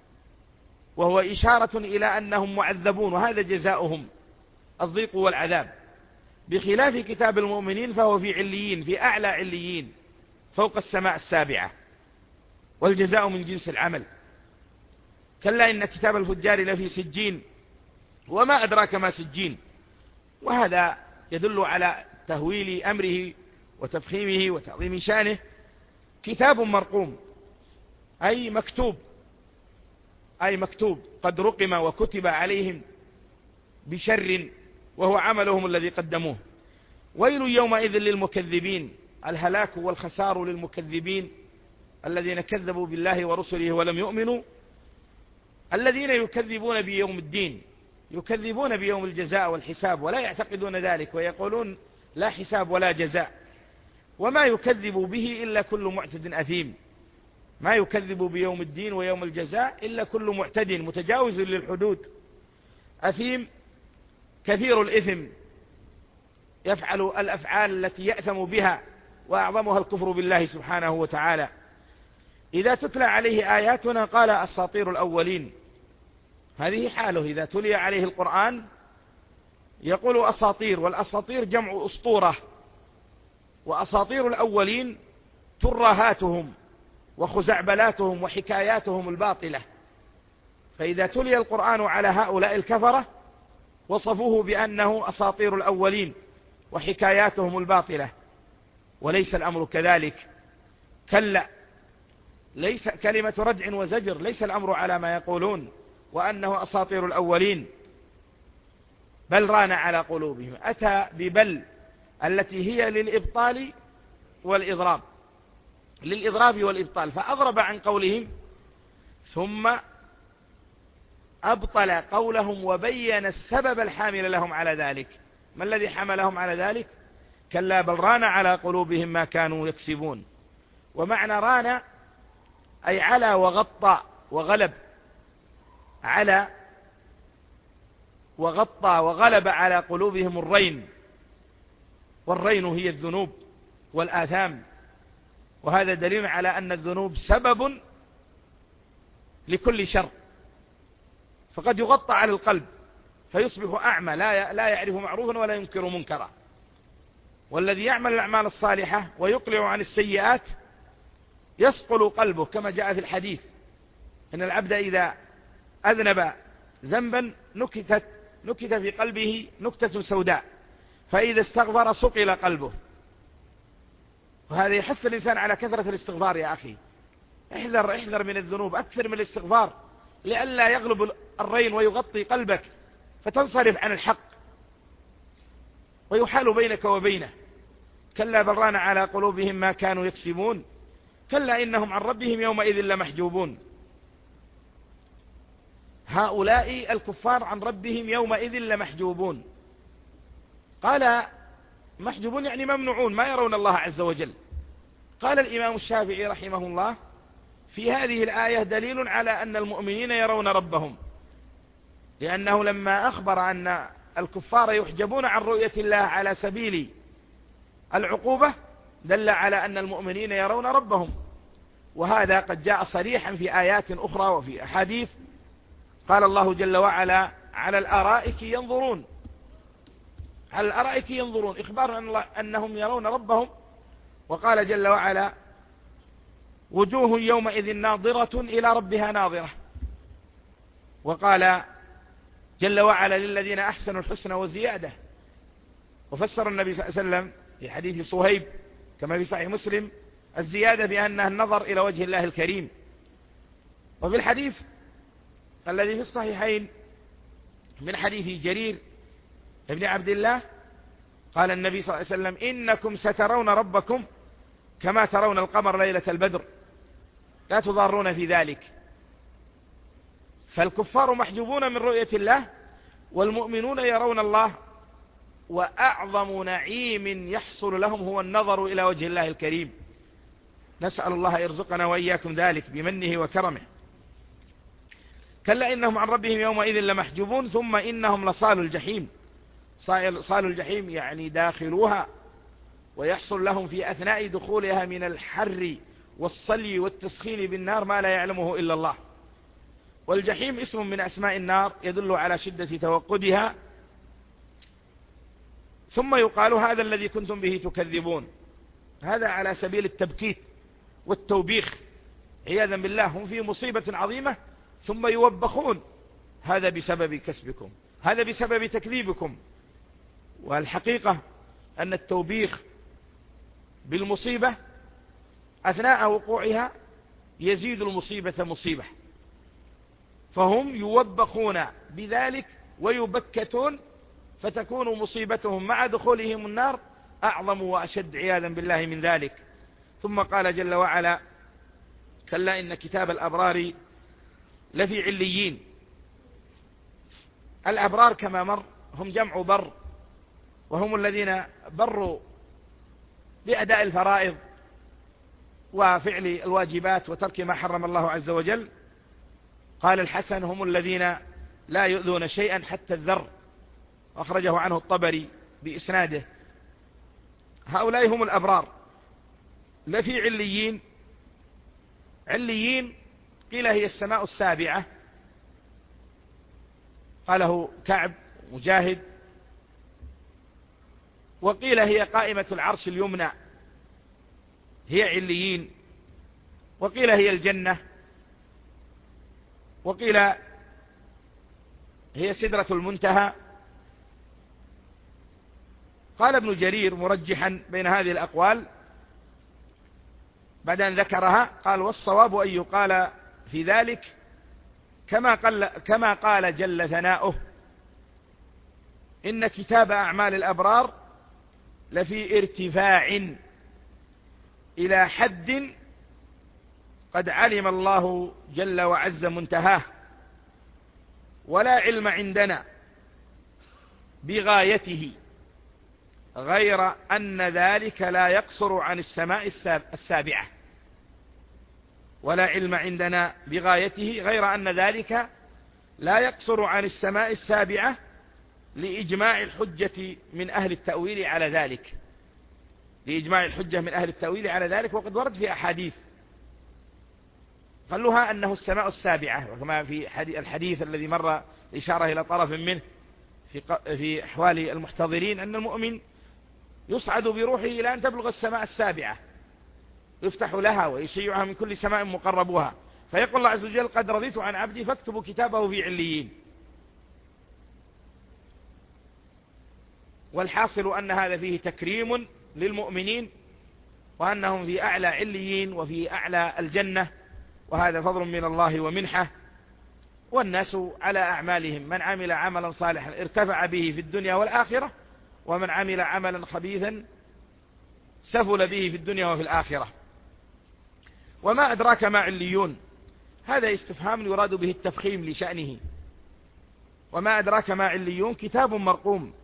Speaker 1: وهو إشارة إلى أنهم معذبون، وهذا جزاؤهم الضيق والعذاب. بخلاف كتاب المؤمنين فهو في عليين، في أعلى عليين فوق السماء السابعة، والجزاء من جنس العمل. كلا إن كتاب الفجار لفي سجين وما أدراك ما سجين. وهذا يدل على تهويل أمره وتفخيمه وتعظيم شانه. كتاب مرقوم أي مكتوب، أي مكتوب قد رقم وكتب عليهم بشر، وهو عملهم الذي قدموه. ويل يومئذ للمكذبين، الهلاك والخسار للمكذبين الذين كذبوا بالله ورسله ولم يؤمنوا، الذين يكذبون بيوم الدين، يكذبون بيوم الجزاء والحساب، ولا يعتقدون ذلك، ويقولون لا حساب ولا جزاء. وما يكذب به إلا كل معتد أثيم. ما يكذب بيوم الدين ويوم الجزاء إلا كل معتد متجاوز للحدود، أثيم كثير الإثم، يفعل الأفعال التي يأثم بها، وأعظمها الكفر بالله سبحانه وتعالى. إذا تتلى عليه آياتنا قال أساطير الأولين. هذه حاله إذا تلي عليه القرآن يقول أساطير، والأساطير جمع أسطورة، وأساطير الأولين ترهاتهم وخزعبلاتهم وحكاياتهم الباطلة. فإذا تلي القرآن على هؤلاء الكفرة وصفوه بأنه أساطير الأولين وحكاياتهم الباطلة، وليس الأمر كذلك. كلا ليس كلمة ردع وزجر، ليس الأمر على ما يقولون وأنه أساطير الأولين، بل ران على قلوبهم. أتى ببل التي هي للإبطال والإضراب، للإضراب والإبطال، فأضرب عن قولهم ثم أبطل قولهم وبين السبب الحامل لهم على ذلك. ما الذي حملهم على ذلك؟ كلا بل ران على قلوبهم ما كانوا يكسبون. ومعنى ران أي على وغطى وغلب، على وغطى وغلب على قلوبهم الرين، والرين هي الذنوب والآثام، وهذا دليل على أن الذنوب سبب لكل شر، فقد يغطى على القلب فيصبح أعمى لا يعرف معروفا ولا ينكر منكرا. والذي يعمل الأعمال الصالحة ويقلع عن السيئات يصقل قلبه، كما جاء في الحديث إن العبد إذا أذنب ذنبا نكت في قلبه نكتة سوداء، فإذا استغفر صقل قلبه. وهذا يحث الإنسان على كثرة الاستغفار يا أخي، احذر من الذنوب، أكثر من الاستغفار لئلا يغلب الرين ويغطي قلبك فتنصرف عن الحق ويحال بينك وبينه. كلا بل ران على قلوبهم ما كانوا يكسبون كلا إنهم عن ربهم يومئذ لمحجوبون. هؤلاء الكفار عن ربهم يومئذ لمحجوبون. قال محجوبون يعني ممنوعون، ما يرون الله عز وجل. قال الإمام الشافعي رحمه الله في هذه الآية دليل على أن المؤمنين يرون ربهم، لأنه لما أخبر أن الكفار يحجبون عن رؤية الله على سبيل العقوبة دل على أن المؤمنين يرون ربهم. وهذا قد جاء صريحا في آيات أخرى وفي أحاديث. قال الله جل وعلا على الأرائك ينظرون، على الأرائك ينظرون، إخبار عن الله أنهم يرون ربهم. وقال جل وعلا وجوه يومئذ ناظرة إلى ربها ناظرة. وقال جل وعلا للذين أحسنوا الحسنى وزيادة. وفسر النبي صلى الله عليه وسلم في حديث صهيب كما في صحيح مسلم الزيادة بأنها النظر إلى وجه الله الكريم. وفي الحديث الذي في الصحيحين من حديث جرير ابن عبد الله قال النبي صلى الله عليه وسلم إنكم سترون ربكم كما ترون القمر ليلة البدر لا تضارون في ذلك. فالكفار محجوبون من رؤية الله والمؤمنون يرون الله، وأعظم نعيم يحصل لهم هو النظر إلى وجه الله الكريم. نسأل الله يرزقنا وإياكم ذلك بمنه وكرمه. كلا إنهم عن ربهم يومئذ لمحجوبون ثم إنهم لصال الجحيم. صال الجحيم يعني داخلوها، ويحصل لهم في أثناء دخولها من الحر والصلي والتسخين بالنار ما لا يعلمه إلا الله. والجحيم اسم من أسماء النار يدل على شدة توقدها. ثم يقال هذا الذي كنتم به تكذبون، هذا على سبيل التبكيت والتوبيخ عياذا بالله. هم في مصيبة عظيمة ثم يوبخون، هذا بسبب كسبكم، هذا بسبب تكذيبكم. والحقيقة أن التوبيخ بالمصيبة أثناء وقوعها يزيد المصيبة مصيبة، فهم يوبخون بذلك ويبكتون، فتكون مصيبتهم مع دخولهم النار أعظم وأشد عياذا بالله من ذلك. ثم قال جل وعلا كلا إن كتاب الأبرار لفي عليين. الأبرار كما مر هم جمع بر، وهم الذين بروا بأداء الفرائض وفعل الواجبات وترك ما حرم الله عز وجل. قال الحسن هم الذين لا يؤذون شيئا حتى الذر، أخرجه عنه الطبري بإسناده. هؤلاء هم الأبرار. لفي عليين. عليين قيل هي السماء السابعة، قاله كعب مجاهد، وقيل هي قائمة العرش اليمنى هي عليين، وقيل هي الجنة، وقيل هي سدرة المنتهى. قال ابن جرير مرجحا بين هذه الأقوال بعد أن ذكرها قال: والصواب أن يقال في ذلك كما قال جل ثناؤه: إن كتاب أعمال الأبرار لفي ارتفاع إلى حد قد علم الله جل وعز منتهاه، ولا علم عندنا بغايته، غير أن ذلك لا يقصر عن السماء السابعة. ولا علم عندنا بغايته غير أن ذلك لا يقصر عن السماء السابعة، لإجماع الحجة من أهل التأويل على ذلك، لإجماع الحجة من أهل التأويل على ذلك. وقد ورد في أحاديث قالوها أنه السماء السابعة، وكما في الحديث الذي مر إشارة إلى طرف منه في أحوال المحتضرين، أن المؤمن يصعد بروحه إلى أن تبلغ السماء السابعة، يفتح لها ويشيعها من كل سماء مقربوها، فيقول الله عز وجل: قد رضيت عن عبدي فاكتبوا كتابه في عليين. والحاصل أن هذا فيه تكريم للمؤمنين، وأنهم في أعلى عليين وفي أعلى الجنة، وهذا فضل من الله ومنحه. والناس على أعمالهم، من عمل عملا صالحا ارتفع به في الدنيا والآخرة، ومن عمل عملا خبيثا سفل به في الدنيا وفي الآخرة. وما أدراك ما عليون، هذا استفهام يراد به التفخيم لشأنه. وما أدراك ما عليون كتاب مرقوم،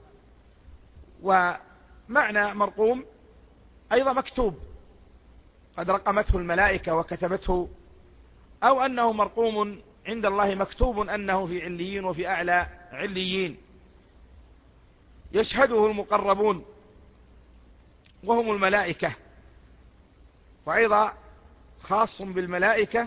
Speaker 1: ومعنى مرقوم أيضا مكتوب، قد رقمته الملائكة وكتبته، أو أنه مرقوم عند الله مكتوب أنه في عليين وفي أعلى عليين، يشهده المقربون وهم الملائكة. وأيضا خاص بالملائكة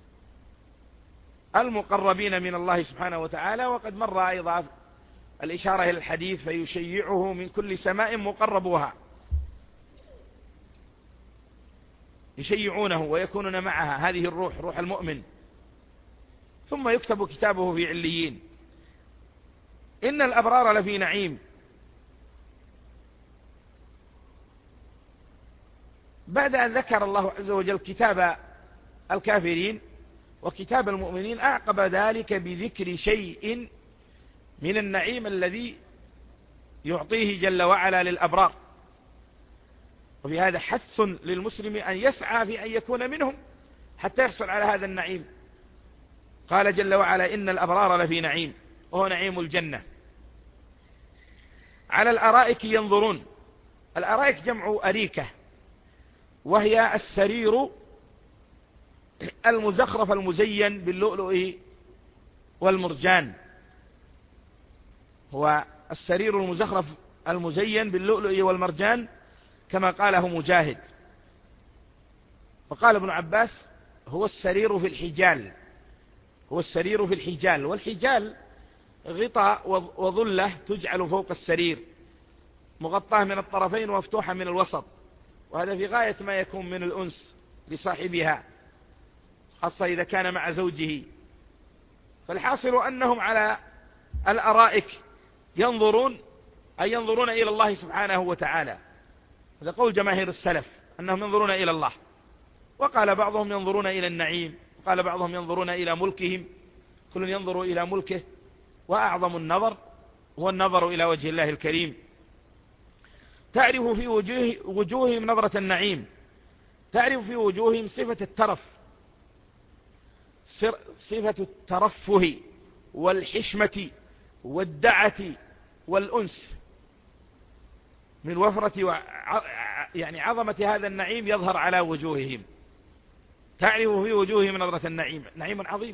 Speaker 1: المقربين من الله سبحانه وتعالى. وقد مر أيضا الإشارة إلى الحديث: فيشيعه من كل سماء مقربوها، يشيعونه ويكونون معها، هذه الروح، روح المؤمن. ثم يكتب كتابه في عليين. إن الأبرار لفي نعيم. بعد أن ذكر الله عز وجل كتاب الكافرين وكتاب المؤمنين، أعقب ذلك بذكر شيء من النعيم الذي يعطيه جل وعلا للأبرار. وفي هذا حث للمسلم أن يسعى في أن يكون منهم حتى يحصل على هذا النعيم. قال جل وعلا: إن الأبرار لفي نعيم، وهو نعيم الجنة، على الأرائك ينظرون. الأرائك جمع أريكة، وهي السرير المزخرف المزين باللؤلؤ والمرجان. هو السرير المزخرف المزين باللؤلؤ والمرجان كما قاله مجاهد. وقال ابن عباس: هو السرير في الحجال، هو السرير في الحجال. والحجال غطاء وظلة تجعل فوق السرير، مغطاة من الطرفين ومفتوحة من الوسط، وهذا في غاية ما يكون من الأنس لصاحبها، خاصة إذا كان مع زوجه. فالحاصل أنهم على الأرائك ينظرون، أي ينظرون إلى الله سبحانه وتعالى. هذا قول جماهير السلف أنهم ينظرون إلى الله. وقال بعضهم ينظرون إلى النعيم، وقال بعضهم ينظرون إلى ملكهم، كل ينظر إلى ملكه. وأعظم النظر هو النظر إلى وجه الله الكريم. تعرف في وجوههم نظرة النعيم، تعرف في وجوههم صفة الترف، صفة الترفه والحشمة والدعة والأنس، من وفرة يعني عظمة هذا النعيم يظهر على وجوههم. تعرف في وجوههم نظرة النعيم، نعيم عظيم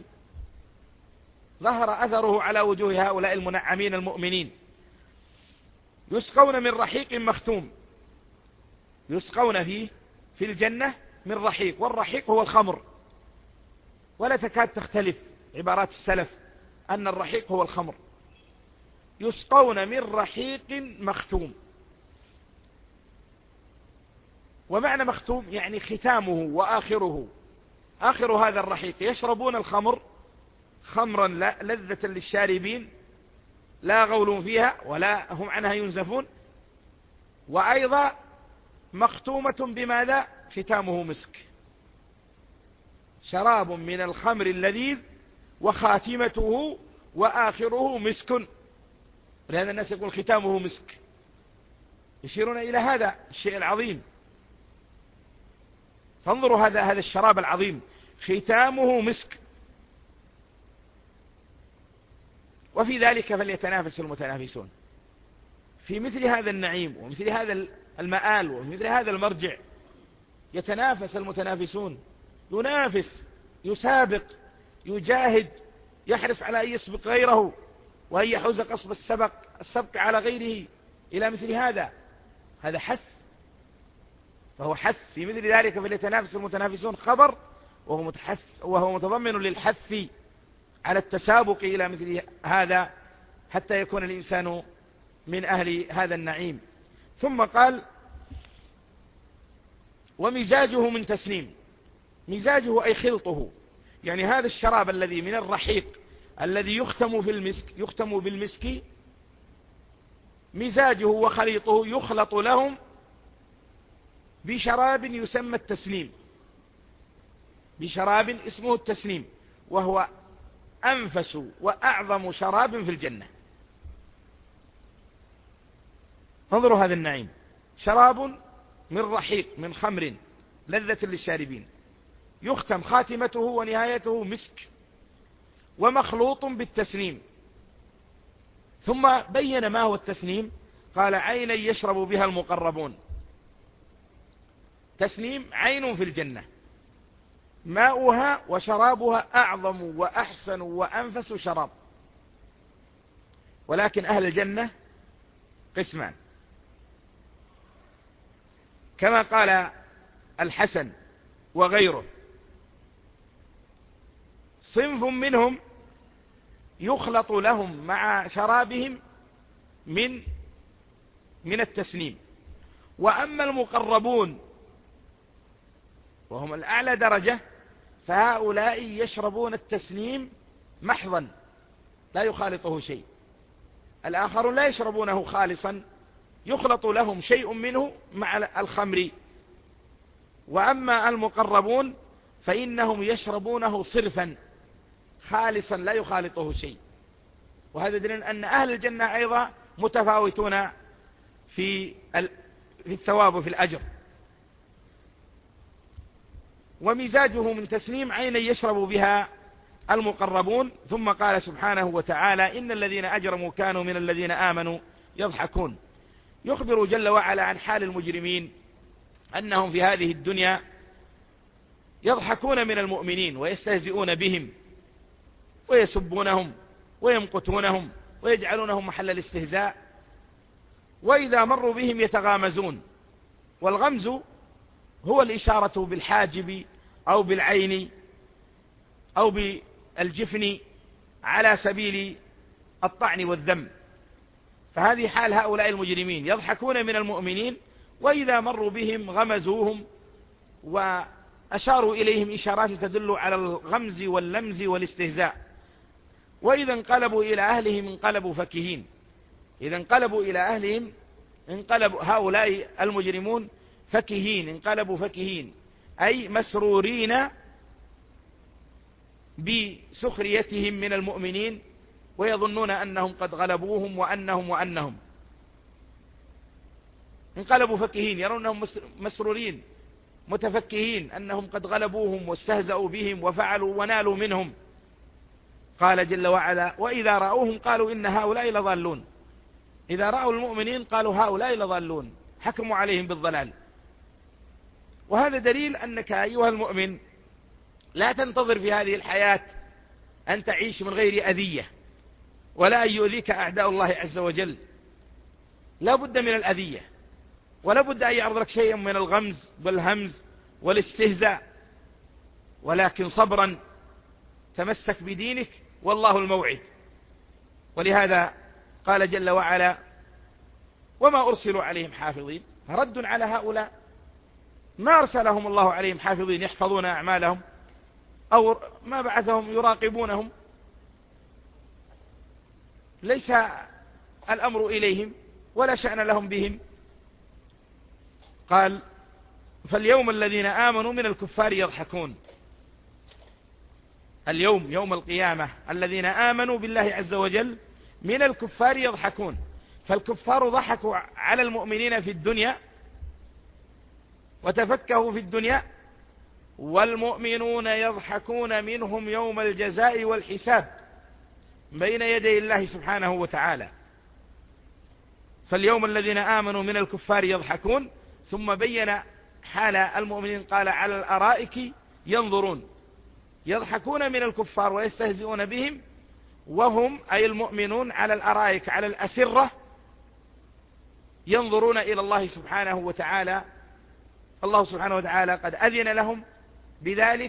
Speaker 1: ظهر أثره على وجوه هؤلاء المنعمين المؤمنين. يسقون من رحيق مختوم، يسقون في الجنة من رحيق، والرحيق هو الخمر، ولا تكاد تختلف عبارات السلف أن الرحيق هو الخمر. يسقون من رحيق مختوم، ومعنى مختوم يعني ختامه وآخره، آخر هذا الرحيق. يشربون الخمر خمرا لذة للشاربين، لا غول فيها ولا هم عنها ينزفون، وأيضا مختومة بماذا؟ ختامه مسك. شراب من الخمر اللذيذ وخاتمته وآخره مسك. ولهذا الناس يقول ختامه مسك، يشيرون إلى هذا الشيء العظيم. فانظروا هذا الشراب العظيم ختامه مسك. وفي ذلك فليتنافس المتنافسون. في مثل هذا النعيم ومثل هذا المآل ومثل هذا المرجع يتنافس المتنافسون، ينافس، يسابق، يجاهد، يحرص على أن يسبق غيره وأن يحوز قصب السبق على غيره إلى مثل هذا. هذا حث، فهو حث. في مثل ذلك فليتنافس المتنافسون خبر، وهو متضمن للحث على التسابق إلى مثل هذا حتى يكون الإنسان من أهل هذا النعيم. ثم قال ومزاجه من تسنيم. مزاجه أي خلطه، يعني هذا الشراب الذي من الرحيق الذي يختم بالمسك، مزاجه وخليطه يخلط لهم بشراب يسمى التسنيم، بشراب اسمه التسنيم، وهو أنفس وأعظم شراب في الجنة. انظروا هذا النعيم، شراب من رحيق من خمر لذة للشاربين، يختم خاتمته ونهايته مسك، ومخلوط بالتسنيم. ثم بين ما هو التسنيم، قال عينا يشرب بها المقربون. تسنيم عين في الجنة، ماؤها وشرابها أعظم وأحسن وأنفس شراب. ولكن أهل الجنة قسمان، كما قال الحسن وغيره: صنف منهم يخلط لهم مع شرابهم من التسنيم، وأما المقربون وهم الأعلى درجة فهؤلاء يشربون التسنيم محضا لا يخالطه شيء. الآخرون لا يشربونه خالصا، يخلط لهم شيء منه مع الخمر. وأما المقربون فإنهم يشربونه صرفا خالصا لا يخالطه شيء. وهذا دليل أن أهل الجنة أيضا متفاوتون في الثواب وفي الأجر. ومزاجه من تسنيم عينا يشرب بها المقربون. ثم قال سبحانه وتعالى: إن الذين أجرموا كانوا من الذين آمنوا يضحكون. يخبر جل وعلا عن حال المجرمين أنهم في هذه الدنيا يضحكون من المؤمنين ويستهزئون بهم ويسبونهم ويمقتونهم ويجعلونهم محل الاستهزاء، وإذا مروا بهم يتغامزون. والغمز هو الإشارة بالحاجب أو بالعين أو بالجفن على سبيل الطعن والذم. فهذه حال هؤلاء المجرمين، يضحكون من المؤمنين وإذا مروا بهم غمزوهم وأشاروا إليهم إشارات تدل على الغمز واللمز والاستهزاء. وإذا انقلبوا إلى أهلهم انقلبوا فكهين. إذا انقلبوا إلى أهلهم انقلبوا هؤلاء المجرمون فكهين، انقلبوا فكهين أي مسرورين بسخريتهم من المؤمنين، ويظنون أنهم قد غلبوهم وأنهم انقلبوا فكهين، يرونهم مسرورين متفكهين أنهم قد غلبوهم واستهزأوا بهم وفعلوا ونالوا منهم. قال جل وعلا: وإذا رأوهم قالوا إن هؤلاء لضالون. إذا رأوا المؤمنين قالوا هؤلاء لضالون، حكموا عليهم بالضلال. وهذا دليل أنك أيها المؤمن لا تنتظر في هذه الحياة أن تعيش من غير أذية، ولا أن يؤذيك أعداء الله عز وجل. لا بد من الأذية، ولا بد أن يعرض لك شيئا من الغمز والهمز والاستهزاء، ولكن صبرا، تمسك بدينك والله الموعد. ولهذا قال جل وعلا: وما أرسلوا عليهم حافظين. رد على هؤلاء، ما أرسلهم الله عليهم حافظين يحفظون أعمالهم، أو ما بعثهم يراقبونهم، ليس الأمر إليهم ولا شأن لهم بهم. قال: فاليوم الذين آمنوا من الكفار يضحكون. اليوم يوم القيامة الذين آمنوا بالله عز وجل من الكفار يضحكون. فالكفار ضحكوا على المؤمنين في الدنيا وتفكهوا في الدنيا، والمؤمنون يضحكون منهم يوم الجزاء والحساب بين يدي الله سبحانه وتعالى. فاليوم الذين آمنوا من الكفار يضحكون، ثم بين حال المؤمنين قال على الأرائك ينظرون، يضحكون من الكفار ويستهزئون بهم، وهم أي المؤمنون على الأرائك على الأسرة ينظرون إلى الله سبحانه وتعالى. الله سبحانه وتعالى قد أذن لهم بذلك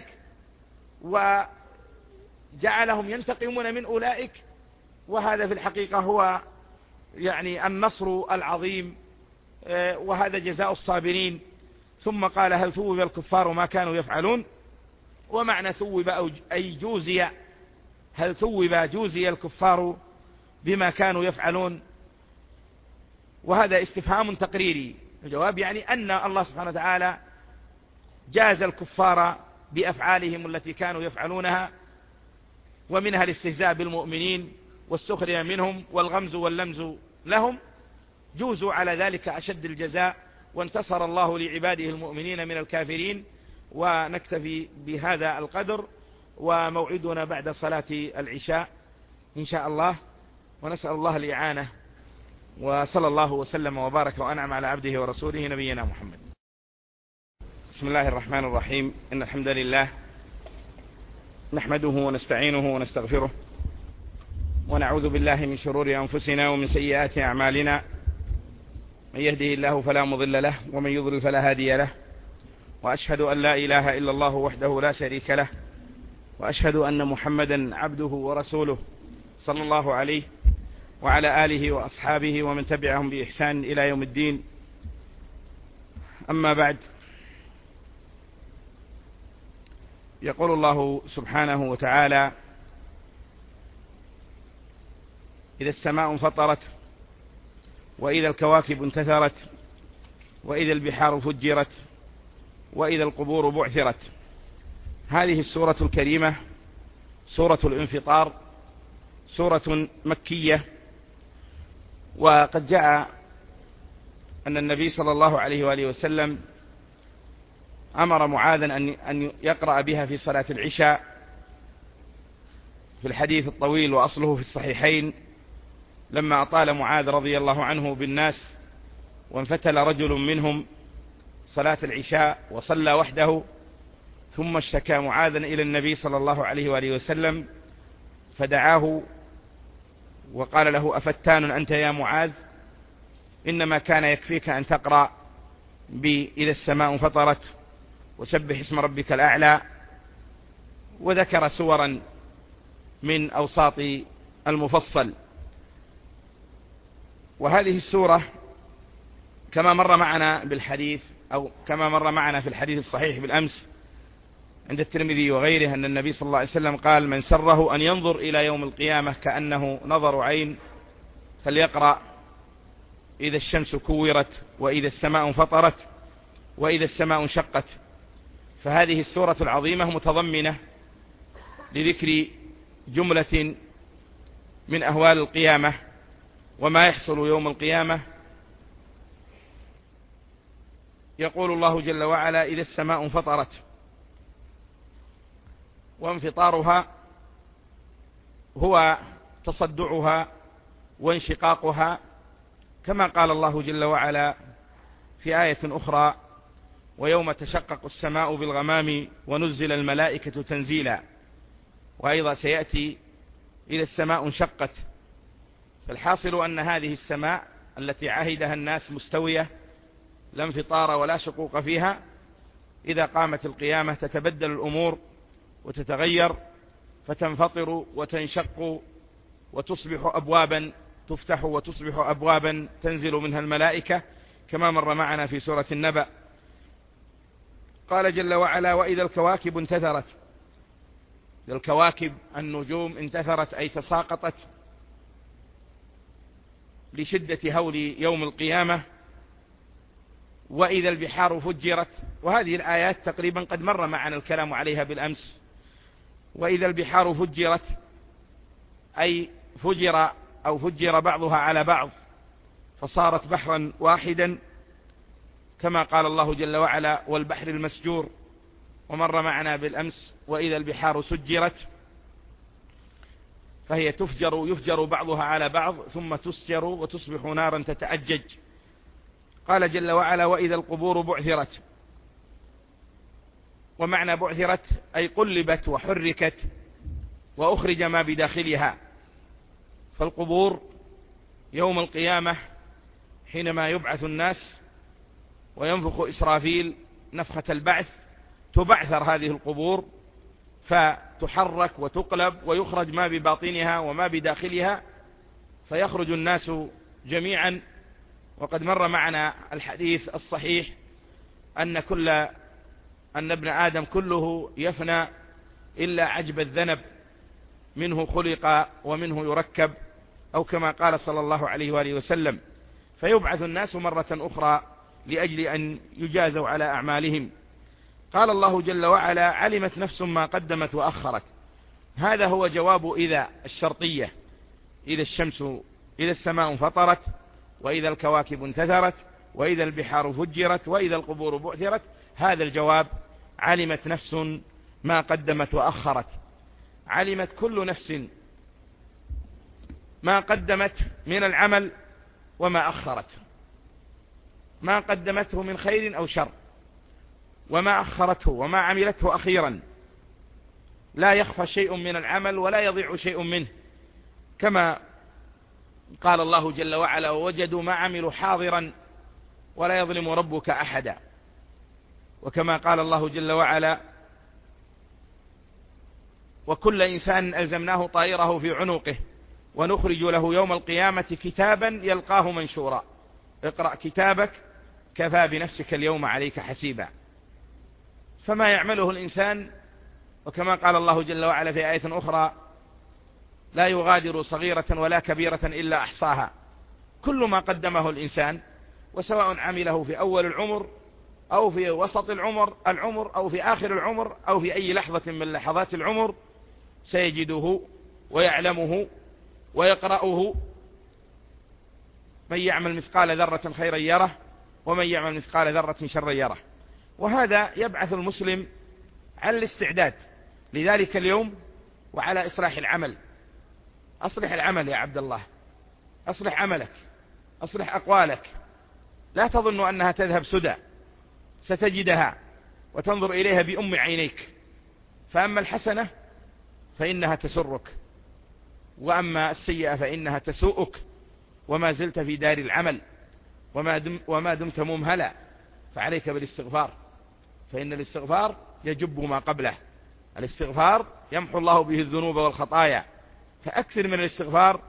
Speaker 1: وجعلهم ينتقمون من أولئك، وهذا في الحقيقة هو يعني النصر العظيم، وهذا جزاء الصابرين. ثم قال هل ثوب الكفار ما كانوا يفعلون، ومعنى ثوب أي جوزي، هل ثوب جوزي الكفار بما كانوا يفعلون، وهذا استفهام تقريري. الجواب يعني أن الله سبحانه وتعالى جاز الكفار بأفعالهم التي كانوا يفعلونها، ومنها الاستهزاء بالمؤمنين والسخرية منهم والغمز واللمز لهم، جوزوا على ذلك أشد الجزاء، وانتصر الله لعباده المؤمنين من الكافرين. ونكتفي بهذا القدر، وموعدنا بعد صلاة العشاء إن شاء الله، ونسأل الله الإعانة، وصلى الله وسلم وبارك وأنعم على عبده ورسوله نبينا محمد. بسم الله الرحمن الرحيم. إن الحمد لله نحمده ونستعينه ونستغفره، ونعوذ بالله من شرور أنفسنا ومن سيئات أعمالنا، من يهده الله فلا مضل له ومن يضلل فلا هادي له، وأشهد أن لا إله إلا الله وحده لا شريك له، وأشهد أن محمدا عبده ورسوله صلى الله عليه وعلى آله وأصحابه ومن تبعهم بإحسان إلى يوم الدين. أما بعد، يقول الله سبحانه وتعالى إذا السماء انفطرت، وإذا الكواكب انتثرت، وإذا البحار فجرت، وإذا القبور بعثرت. هذه السورة الكريمة سورة الانفطار، سورة مكية. وقد جاء أن النبي صلى الله عليه وآله وسلم أمر معاذا أن يقرأ بها في صلاة العشاء في الحديث الطويل، وأصله في الصحيحين، لما أطال معاذ رضي الله عنه بالناس وانفتل رجل منهم صلاة العشاء وصلى وحده، ثم اشتكى معاذا إلى النبي صلى الله عليه وآله وسلم، فدعاه وقال له أفتان أنت يا معاذ؟ إنما كان يكفيك أن تقرأ بإذا السماء انفطرت وسبح اسم ربك الأعلى، وذكر سورا من أوساط المفصل. وهذه السورة كما مر معنا بالحديث، أو كما مر معنا في الحديث الصحيح بالأمس عند الترمذي وغيره، أن النبي صلى الله عليه وسلم قال من سره أن ينظر إلى يوم القيامة كأنه نظر عين فليقرأ إذا الشمس كورت، وإذا السماء انفطرت، وإذا السماء انشقت. فهذه السورة العظيمة متضمنة لذكر جملة من أهوال القيامة وما يحصل يوم القيامة. يقول الله جل وعلا إذا السماء انفطرت، وانفطارها هو تصدعها وانشقاقها، كما قال الله جل وعلا في آية أخرى ويوم تشقق السماء بالغمام ونزل الملائكة تنزيلا. وأيضا سيأتي إذا السماء انشقت. فالحاصل أن هذه السماء التي عهدها الناس مستوية لا انفطار ولا شقوق فيها، إذا قامت القيامة تتبدل الأمور وتتغير، فتنفطر وتنشق وتصبح أبوابا تفتح وتصبح أبوابا تنزل منها الملائكة، كما مر معنا في سورة النبأ. قال جل وعلا وإذا الكواكب انتثرت. الكواكب النجوم انتثرت أي تساقطت لشدة هول يوم القيامة. وإذا البحار فجرت، وهذه الآيات تقريبا قد مر معنا الكلام عليها بالأمس، وإذا البحار فجرت أي فجر أو فجر بعضها على بعض فصارت بحرا واحدا، كما قال الله جل وعلا والبحر المسجور، ومر معنا بالأمس وإذا البحار سجرت، فهي يفجر بعضها على بعض ثم تسجر وتصبح نارا تتأجج. قال جل وعلا وإذا القبور بعثرت، ومعنى بعثرت أي قلبت وحركت وأخرج ما بداخلها. فالقبور يوم القيامة حينما يبعث الناس وينفخ إسرافيل نفخة البعث تبعثر هذه القبور فتحرك وتقلب ويخرج ما بباطنها وما بداخلها، فيخرج الناس جميعا. وقد مر معنا الحديث الصحيح أن ابن آدم كله يفنى إلا عجب الذنب، منه خلق ومنه يركب، أو كما قال صلى الله عليه وآله وسلم. فيبعث الناس مرة أخرى لأجل أن يجازوا على أعمالهم. قال الله جل وعلا علمت نفس ما قدمت وأخرت. هذا هو جواب إذا الشرطية، إذا السماء انفطرت، وإذا الكواكب انتثرت، وإذا البحار فجرت، وإذا القبور بعثرت. هذا الجواب علمت نفس ما قدمت وأخرت. علمت كل نفس ما قدمت من العمل وما أخرت، ما قدمته من خير أو شر، وما أخرته وما عملته أخيرا. لا يخفى شيء من العمل ولا يضيع شيء منه، كما قال الله جل وعلا ووجدوا ما عملوا حاضرا ولا يظلم ربك أحدا. وكما قال الله جل وعلا وكل إنسان ألزمناه طائره في عنقه ونخرج له يوم القيامة كتابا يلقاه منشورا اقرأ كتابك كفى بنفسك اليوم عليك حسيبا. فما يعمله الإنسان، وكما قال الله جل وعلا في آية أخرى لا يغادر صغيرة ولا كبيرة إلا أحصاها. كل ما قدمه الإنسان، وسواء عمله في أول العمر أو في وسط العمر أو في آخر العمر أو في أي لحظة من لحظات العمر، سيجده ويعلمه ويقرأه. من يعمل مثقال ذرة خيرا يره ومن يعمل مثقال ذرة شرا يره. وهذا يبعث المسلم على الاستعداد لذلك اليوم وعلى إصلاح العمل. أصلح العمل يا عبد الله، أصلح عملك، أصلح أقوالك. لا تظن أنها تذهب سدى، ستجدها وتنظر إليها بأم عينيك. فأما الحسنة فإنها تسرك، وأما السيئة فإنها تسوءك، وما زلت في دار العمل وما دمت ممهلا. فعليك بالاستغفار، فإن الاستغفار يجب ما قبله. الاستغفار يمحو الله به الذنوب والخطايا. فأكثر من الاستغفار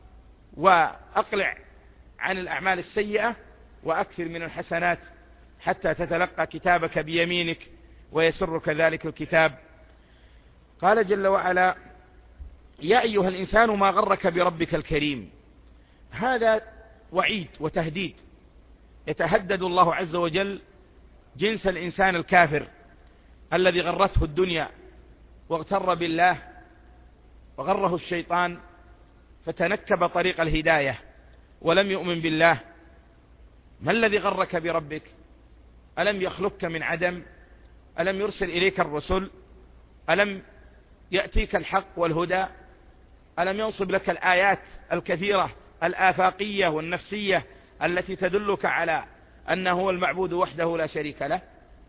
Speaker 1: وأقلع عن الأعمال السيئة وأكثر من الحسنات حتى تتلقى كتابك بيمينك ويسرك ذلك الكتاب. قال جل وعلا يا أيها الإنسان ما غرك بربك الكريم. هذا وعيد وتهديد. يتهدد الله عز وجل جنس الإنسان الكافر الذي غرته الدنيا واغتر بالله وغره الشيطان فتنكب طريق الهداية ولم يؤمن بالله. ما الذي غرك بربك؟ ألم يخلقك من عدم؟ ألم يرسل إليك الرسل؟ ألم يأتيك الحق والهدى؟ ألم ينصب لك الآيات الكثيرة الآفاقية والنفسية التي تدلك على أنه هو المعبود وحده لا شريك له؟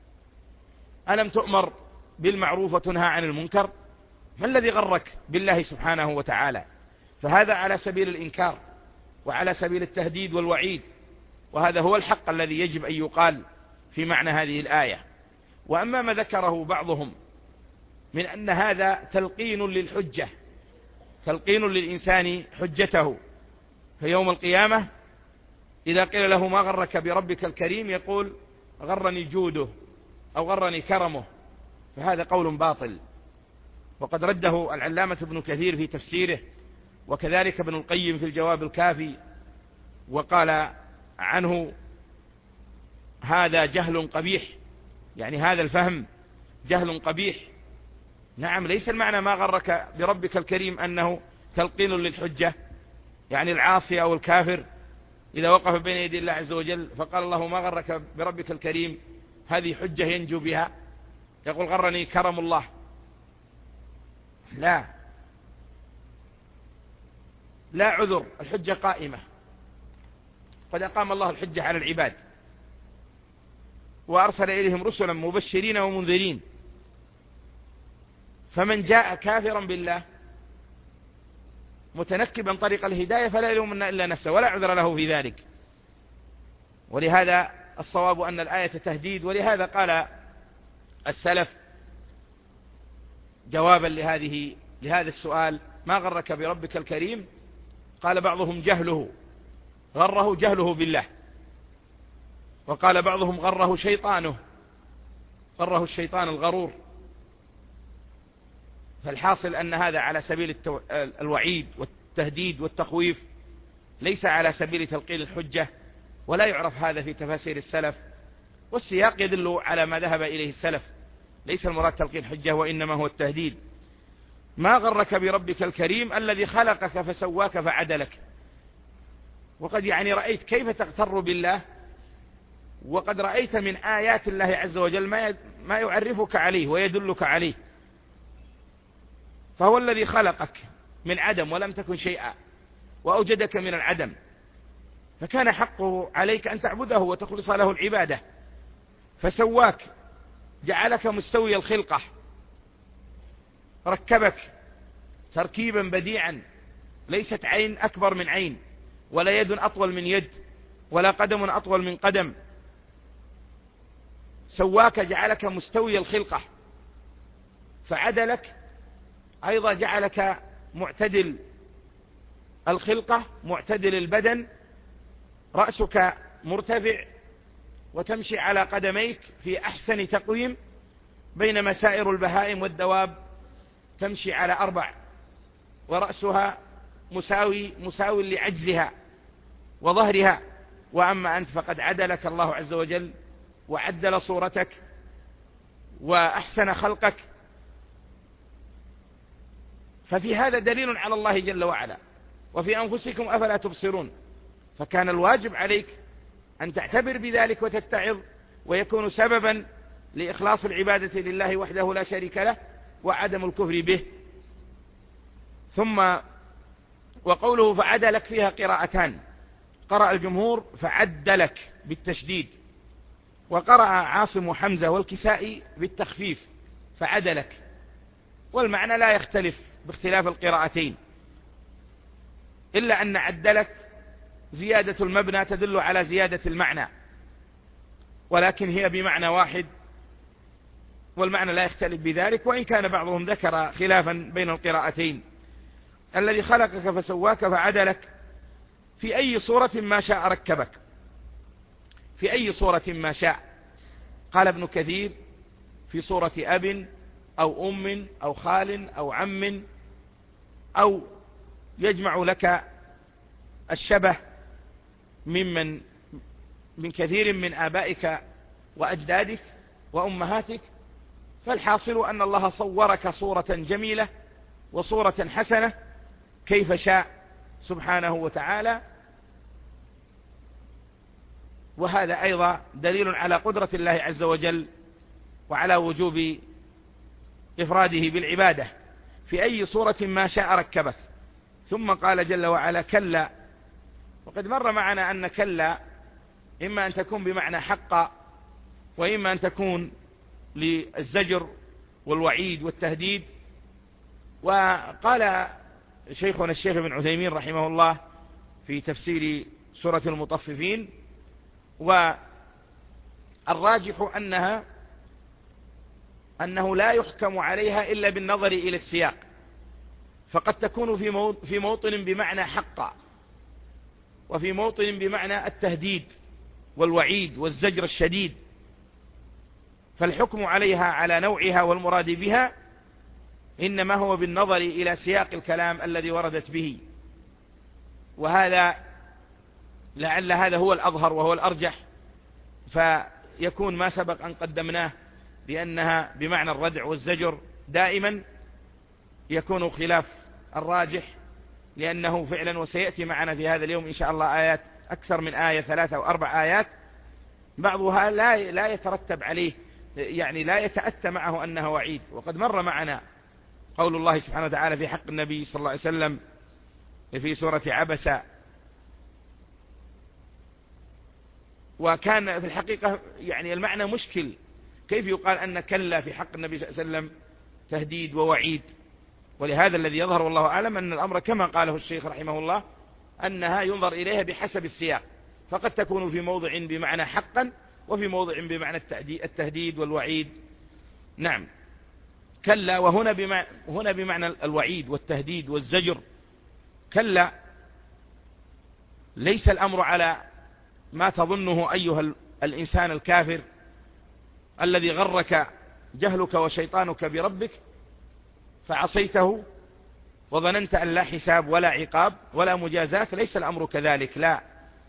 Speaker 1: ألم تؤمر بالمعروف وتنهى عن المنكر؟ ما الذي غرك بالله سبحانه وتعالى؟ فهذا على سبيل الإنكار وعلى سبيل التهديد والوعيد، وهذا هو الحق الذي يجب أن يقال في معنى هذه الآية. وأما ما ذكره بعضهم من أن هذا تلقين للحجة، تلقين للإنسان حجته في يوم القيامة، إذا قيل له ما غرك بربك الكريم يقول غرني جوده أو غرني كرمه، فهذا قول باطل. وقد رده العلامة ابن كثير في تفسيره، وكذلك ابن القيم في الجواب الكافي، وقال عنه هذا جهل قبيح، يعني هذا الفهم جهل قبيح نعم، ليس المعنى ما غرك بربك الكريم أنه تلقين للحجة، يعني العاصي أو الكافر إذا وقف بين يدي الله عز وجل فقال الله ما غرك بربك الكريم، هذه حجة ينجو بها، يقول غرني كرم الله. لا عذر، الحجة قائمة، قد أقام الله الحجة على العباد وأرسل إليهم رسلا مبشرين ومنذرين، فمن جاء كافرا بالله متنكبا طريق الهداية فلا يلومن إلا نفسه ولا عذر له في ذلك. ولهذا الصواب أن الآية تهديد، ولهذا قال السلف جوابا لهذا السؤال ما غرك بربك الكريم، قال بعضهم جهله، غره جهله بالله، وقال بعضهم غره شيطانه، غره الشيطان الغرور. فالحاصل أن هذا على سبيل الوعيد والتهديد والتخويف، ليس على سبيل تلقين الحجة، ولا يعرف هذا في تفاسير السلف، والسياق يدل على ما ذهب إليه السلف، ليس المراد تلقين حجة وإنما هو التهديد. ما غرك بربك الكريم الذي خلقك فسواك فعدلك. وقد يعني رأيت كيف تغتر بالله، وقد رأيت من آيات الله عز وجل ما يعرفك عليه ويدلك عليه. فهو الذي خلقك من عدم ولم تكن شيئا، وأوجدك من العدم، فكان حقه عليك أن تعبده وتخلص له العبادة. فسواك، جعلك مستوي الخلقة، ركبك تركيبا بديعا، ليست عين أكبر من عين، ولا يد أطول من يد، ولا قدم أطول من قدم. سواك، جعلك مستوي الخلقة. فعدلك أيضا، جعلك معتدل الخلقة، معتدل البدن، رأسك مرتفع وتمشي على قدميك في أحسن تقويم، بينما سائر البهائم والدواب تمشي على 4 ورأسها مساوي لعجزها وظهرها. وأما أنت فقد عدلك الله عز وجل وعدل صورتك وأحسن خلقك. ففي هذا دليل على الله جل وعلا. وفي أنفسكم أفلا تبصرون. فكان الواجب عليك أن تعتبر بذلك وتتعظ، ويكون سببا لإخلاص العبادة لله وحده لا شريك له وعدم الكفر به. ثم وقوله فعدلك فيها قراءتان، قرأ الجمهور فعدلك بالتشديد، وقرأ عاصم وحمزة والكسائي بالتخفيف فعدلك، والمعنى لا يختلف باختلاف القراءتين، إلا أن عدلك زيادة المبنى تدل على زيادة المعنى، ولكن هي بمعنى واحد، والمعنى لا يختلف بذلك، وإن كان بعضهم ذكر خلافا بين القراءتين. الذي خلقك فسواك فعدلك، في أي صورة ما شاء ركبك، في أي صورة ما شاء. قال ابن كثير في صورة أب أو أم أو خال أو عم، أو يجمع لك الشبه من كثير من آبائك وأجدادك وأمهاتك. فالحاصل أن الله صورك صورة جميلة وصورة حسنة كيف شاء سبحانه وتعالى. وهذا أيضا دليل على قدرة الله عز وجل وعلى وجوب إفراده بالعبادة. في أي صورة ما شاء ركبك. ثم قال جل وعلا كلا. وقد مر معنا أن كلا إما أن تكون بمعنى حق، وإما أن تكون للزجر والوعيد والتهديد. وقال شيخنا الشيخ ابن عثيمين رحمه الله في تفسير سورة المطففين: والراجح أنه لا يحكم عليها إلا بالنظر إلى السياق، فقد تكون في موطن بمعنى حق، وفي موطن بمعنى التهديد والوعيد والزجر الشديد، فالحكم عليها على نوعها والمراد بها إنما هو بالنظر إلى سياق الكلام الذي وردت به. وهذا لعل هذا هو الأظهر وهو الأرجح، فيكون ما سبق أن قدمناه بأنها بمعنى الردع والزجر دائما يكون خلاف الراجح، لأنه فعلا وسيأتي معنا في هذا اليوم إن شاء الله آيات أكثر من آية 3 أو 4 آيات بعضها لا يترتب عليه، يعني لا يتأتى معه أنها وعيد. وقد مر معنا قول الله سبحانه وتعالى في حق النبي صلى الله عليه وسلم في سورة عبسة، وكان في الحقيقة يعني المعنى مشكل، كيف يقال أن كلا في حق النبي صلى الله عليه وسلم تهديد ووعيد؟ ولهذا الذي يظهر والله أعلم أن الأمر كما قاله الشيخ رحمه الله، أنها ينظر إليها بحسب السياق، فقد تكون في موضع بمعنى حقا وفي موضع بمعنى التهديد والوعيد. نعم، كلا، وهنا بمعنى الوعيد والتهديد والزجر. كلا، ليس الأمر على ما تظنه أيها الإنسان الكافر الذي غرك جهلك وشيطانك بربك فعصيته وظننت أن لا حساب ولا عقاب ولا مجازات، ليس الأمر كذلك، لا.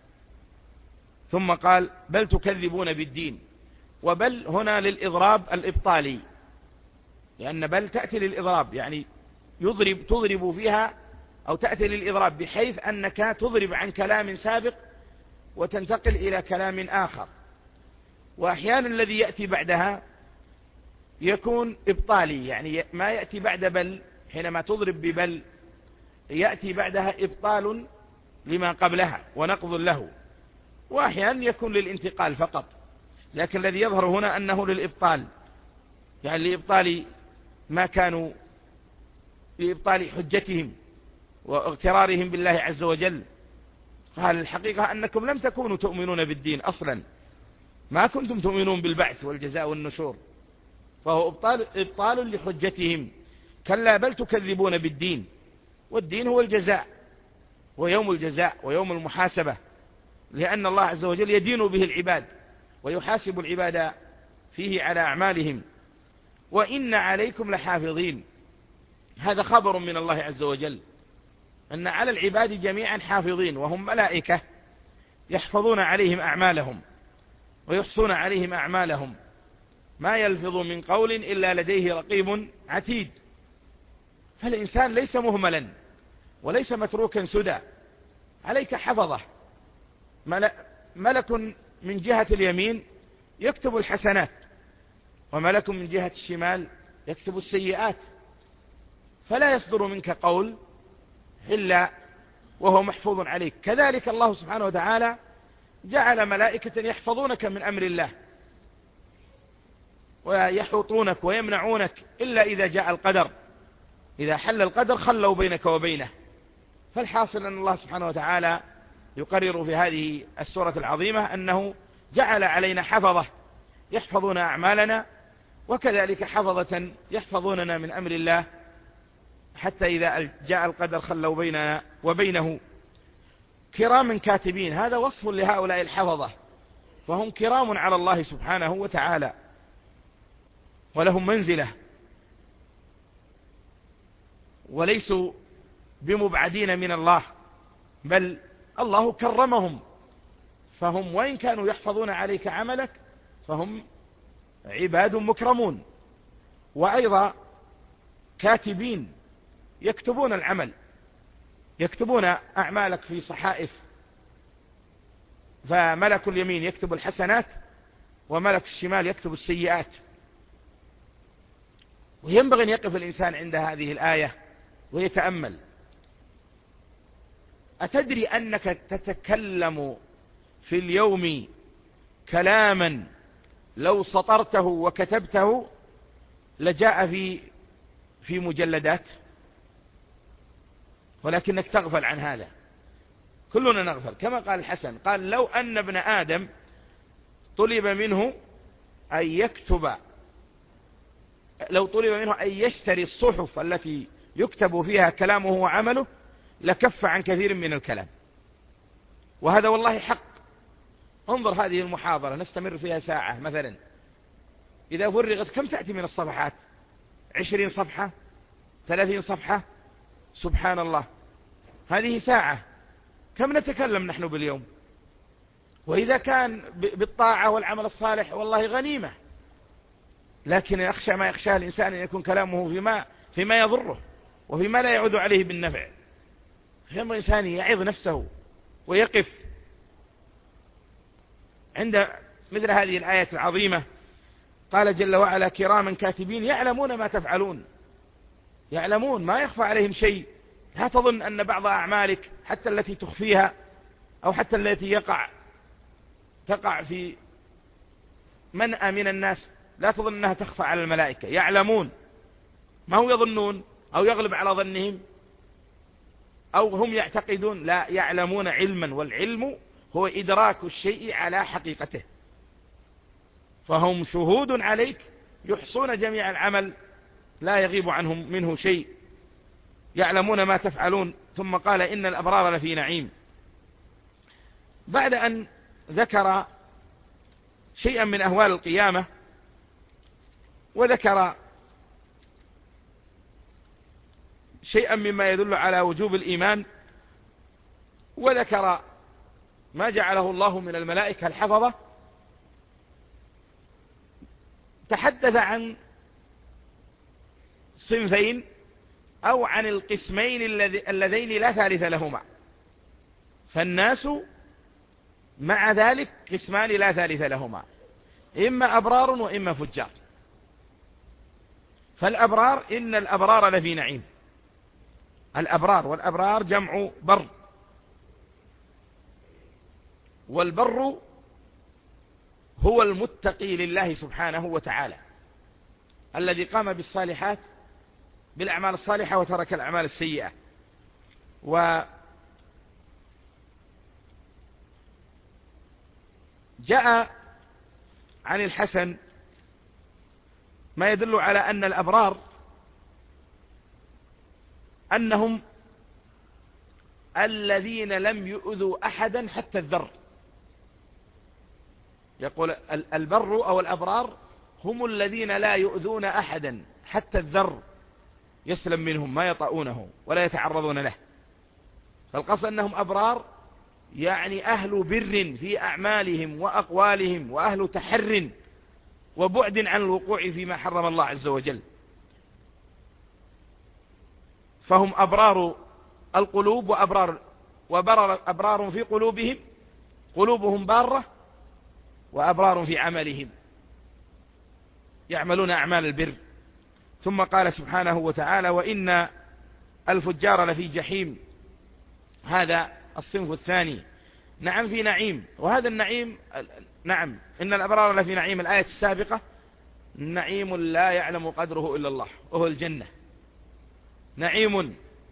Speaker 1: ثم قال بل تكذبون بالدين، وبل هنا للإضراب الإبطالي، لأن بل تأتي للإضراب، يعني تضرب فيها أو تأتي للإضراب بحيث أنك تضرب عن كلام سابق وتنتقل إلى كلام آخر. وأحيانا الذي يأتي بعدها يكون إبطالي، يعني ما يأتي بعد بل حينما تضرب ببل يأتي بعدها إبطال لما قبلها ونقض له، وأحيانا يكون للانتقال فقط، لكن الذي يظهر هنا أنه للإبطال، يعني لإبطال ما كانوا، لإبطال حجتهم واغترارهم بالله عز وجل. قال الحقيقة أنكم لم تكونوا تؤمنون بالدين أصلا، ما كنتم تؤمنون بالبعث والجزاء والنشور، فهو إبطال لحجتهم. كلا بل تكذبون بالدين، والدين هو الجزاء ويوم الجزاء ويوم المحاسبة، لأن الله عز وجل يدين به العباد ويحاسب العباد فيه على أعمالهم. وإن عليكم لحافظين، هذا خبر من الله عز وجل أن على العباد جميعا حافظين، وهم ملائكة يحفظون عليهم أعمالهم ويحصون عليهم أعمالهم، ما يلفظ من قول إلا لديه رقيب عتيد. فالإنسان ليس مهملا وليس متروكا سدى، عليك حفظه، ملك من جهة اليمين يكتب الحسنات، وملك من جهة الشمال يكتب السيئات، فلا يصدر منك قول إلا وهو محفوظ عليك. كذلك الله سبحانه وتعالى جعل ملائكة يحفظونك من أمر الله ويحوطونك ويمنعونك إلا إذا جاء القدر، إذا حل القدر خلوا بينك وبينه. فالحاصل أن الله سبحانه وتعالى يقرر في هذه السورة العظيمة أنه جعل علينا حفظة يحفظون أعمالنا، وكذلك حفظة يحفظوننا من أمر الله، حتى إذا جاء القدر خلوا بيننا وبينه. كرام كاتبين، هذا وصف لهؤلاء الحفظة، فهم كرام على الله سبحانه وتعالى ولهم منزلة، وليسوا بمبعدين من الله، بل الله كرمهم، فهم وإن كانوا يحفظون عليك عملك فهم عباد مكرمون. وأيضا كاتبين يكتبون العمل، يكتبون أعمالك في صحائف، فملك اليمين يكتب الحسنات وملك الشمال يكتب السيئات. وينبغي أن يقف الإنسان عند هذه الآية ويتأمل، أتدري أنك تتكلم في اليوم كلاما لو سطرته وكتبته لجاء في مجلدات، ولكنك تغفل عن هذا. كلنا نغفل، كما قال الحسن، قال لو أن ابن آدم طلب منه أن يكتب، لو طلب منه أن يشتري الصحف التي يكتب فيها كلامه وعمله لكف عن كثير من الكلام. وهذا والله حق. انظر هذه المحاضرة نستمر فيها ساعة مثلا، إذا فرغت كم تأتي من الصفحات؟ 20 صفحة، 30 صفحة، سبحان الله. هذه ساعة، كم نتكلم نحن باليوم؟ وإذا كان بالطاعة والعمل الصالح والله غنيمة، لكن يخشى ما يخشاه الإنسان أن يكون كلامه فيما يضره وفيما لا يعود عليه بالنفع. فيما الإنسان يعظ نفسه ويقف عند مثل هذه الآية العظيمة. قال جل وعلا: كراما كاتبين يعلمون ما تفعلون. يعلمون، ما يخفى عليهم شيء. لا تظن أن بعض أعمالك حتى التي تخفيها أو حتى التي تقع في منأى من الناس، لا تظن أنها تخفى على الملائكة. يعلمون، ما هو يظنون أو يغلب على ظنهم أو هم يعتقدون، لا، يعلمون علما، والعلم هو إدراك الشيء على حقيقته. فهم شهود عليك يحصون جميع العمل لا يغيب عنهم منه شيء. يعلمون ما تفعلون. ثم قال: إن الأبرار لفي نعيم. بعد أن ذكر شيئا من أهوال القيامة وذكر شيئا مما يدل على وجوب الإيمان وذكر ما جعله الله من الملائكة الحفظة، تحدث عن صنفين أو عن القسمين اللذين لا ثالث لهما. فالناس مع ذلك قسمان لا ثالث لهما، إما أبرار وإما فجار. فالأبرار، إن الأبرار لفي نعيم. الأبرار، والأبرار جمع بر، والبر هو المتقي لله سبحانه وتعالى الذي قام بالصالحات، بالأعمال الصالحة، وترك الأعمال السيئة. وجاء عن الحسن ما يدل على أن الأبرار أنهم الذين لم يؤذوا أحدا حتى الذر. يقول البر أو الأبرار هم الذين لا يؤذون أحدا حتى الذر، يسلم منهم ما يطؤونه ولا يتعرضون له. فالقصد أنهم أبرار، يعني أهل بر في أعمالهم وأقوالهم، وأهل تحر وبعد عن الوقوع فيما حرم الله عز وجل. فهم أبرار القلوب وأبرار في قلوبهم، قلوبهم بارة، وأبرار في عملهم يعملون أعمال البر. ثم قال سبحانه وتعالى: وإن الفجار لفي جحيم. هذا الصنف الثاني. نعم، في نعيم. وهذا النعيم، نعم، إن الأبرار لفي نعيم، الآية السابقة، نعيم لا يعلم قدره إلا الله، وهو الجنة. نعيم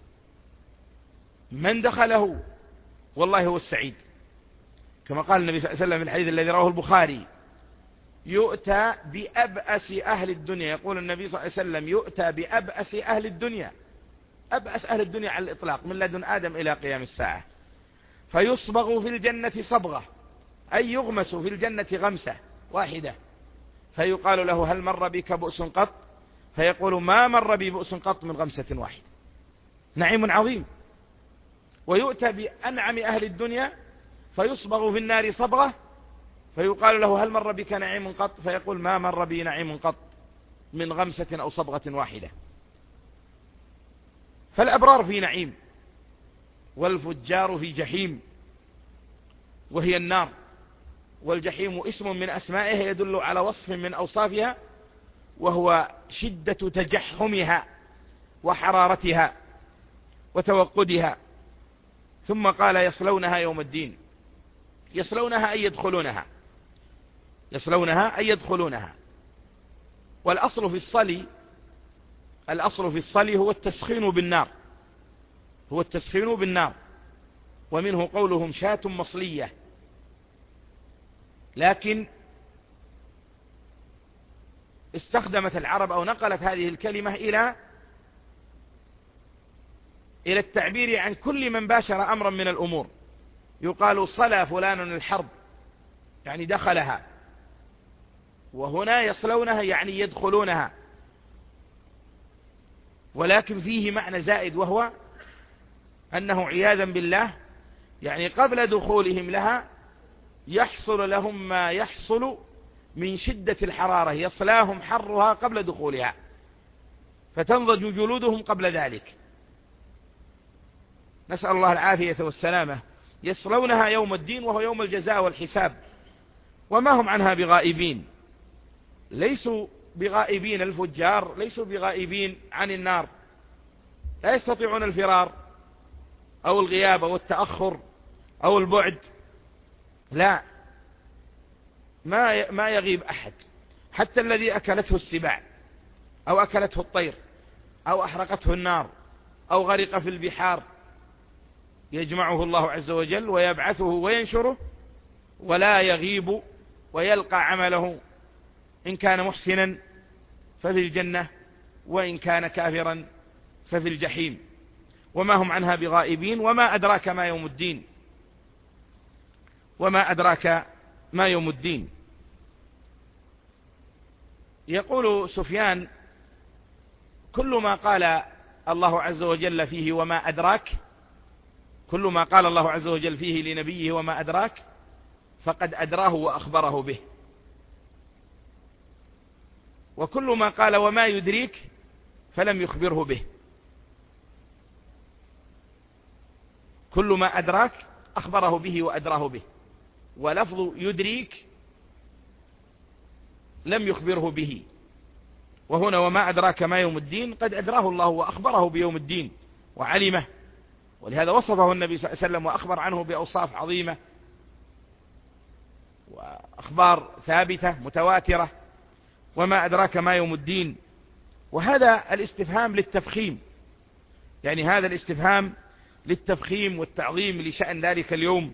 Speaker 1: من دخله والله هو السعيد، كما قال النبي صلى الله عليه وسلم في الحديث الذي رواه البخاري: يؤتى بأبأس أهل الدنيا. يقول النبي صلى الله عليه وسلم: يؤتى بأبأس أهل الدنيا. أبأس أهل الدنيا على الإطلاق من لدن آدم إلى قيام الساعة. فيصبغ في الجنة صبغة، أي يغمس في الجنة غمسة واحدة. فيقال له: هل مر بك بؤس قط؟ فيقول: ما مر بي بؤس قط من غمسة واحدة. نعيم عظيم. ويؤتى بأنعم أهل الدنيا فيصبغ في النار صبغة، فيقال له: هل مر بك نعيم قط؟ فيقول: ما مر بي نعيم قط من غمسة أو صبغة واحدة. فالأبرار في نعيم، والفجار في جحيم، وهي النار. والجحيم اسم من أسمائها يدل على وصف من أوصافها، وهو شدة تجحمها وحرارتها وتوقدها. ثم قال: يصلونها يوم الدين. يصلونها أي يدخلونها، يصلونها أي يدخلونها. والأصل في الصلي، الأصل في الصلي هو التسخين بالنار، هو التسخين بالنار. ومنه قولهم: شاة مصلية. لكن استخدمت العرب أو نقلت هذه الكلمة إلى التعبير عن كل من باشر أمرا من الأمور. يقال: صلى فلان الحرب، يعني دخلها. وهنا يصلونها يعني يدخلونها. ولكن فيه معنى زائد، وهو أنه عياذا بالله يعني قبل دخولهم لها يحصل لهم ما يحصل من شدة الحرارة يصلاهم حرها قبل دخولها، فتنضج جلودهم قبل ذلك، نسأل الله العافية والسلامة. يصلونها يوم الدين وهو يوم الجزاء والحساب، وما هم عنها بغائبين. ليسوا بغائبين، الفجار ليسوا بغائبين عن النار، لا يستطيعون الفرار أو الغياب أو التأخر أو البعد، لا، ما يغيب أحد، حتى الذي أكلته السباع أو أكلته الطير أو أحرقته النار أو غرق في البحار، يجمعه الله عز وجل ويبعثه وينشره ولا يغيب، ويلقى عمله إن كان محسنا ففي الجنة وإن كان كافرا ففي الجحيم، وما هم عنها بغائبين. وما أدراك ما يوم الدين، وما أدراك ما يوم الدين. يقول سفيان: كل ما قال الله عز وجل فيه وما أدراك، كل ما قال الله عز وجل فيه لنبيه وما أدراك فقد أدراه وأخبره به، وكل ما قال وما يدريك فلم يخبره به. كل ما أدراك أخبره به وأدراه به، ولفظ يدريك لم يخبره به. وهنا وما أدراك ما يوم الدين قد أدراه الله وأخبره بيوم الدين وعلمه، ولهذا وصفه النبي صلى الله عليه وسلم وأخبر عنه بأوصاف عظيمة وأخبار ثابتة متواترة. وما أدراك ما يوم الدين. وهذا الاستفهام للتفخيم، يعني هذا الاستفهام للتفخيم والتعظيم لشأن ذلك اليوم،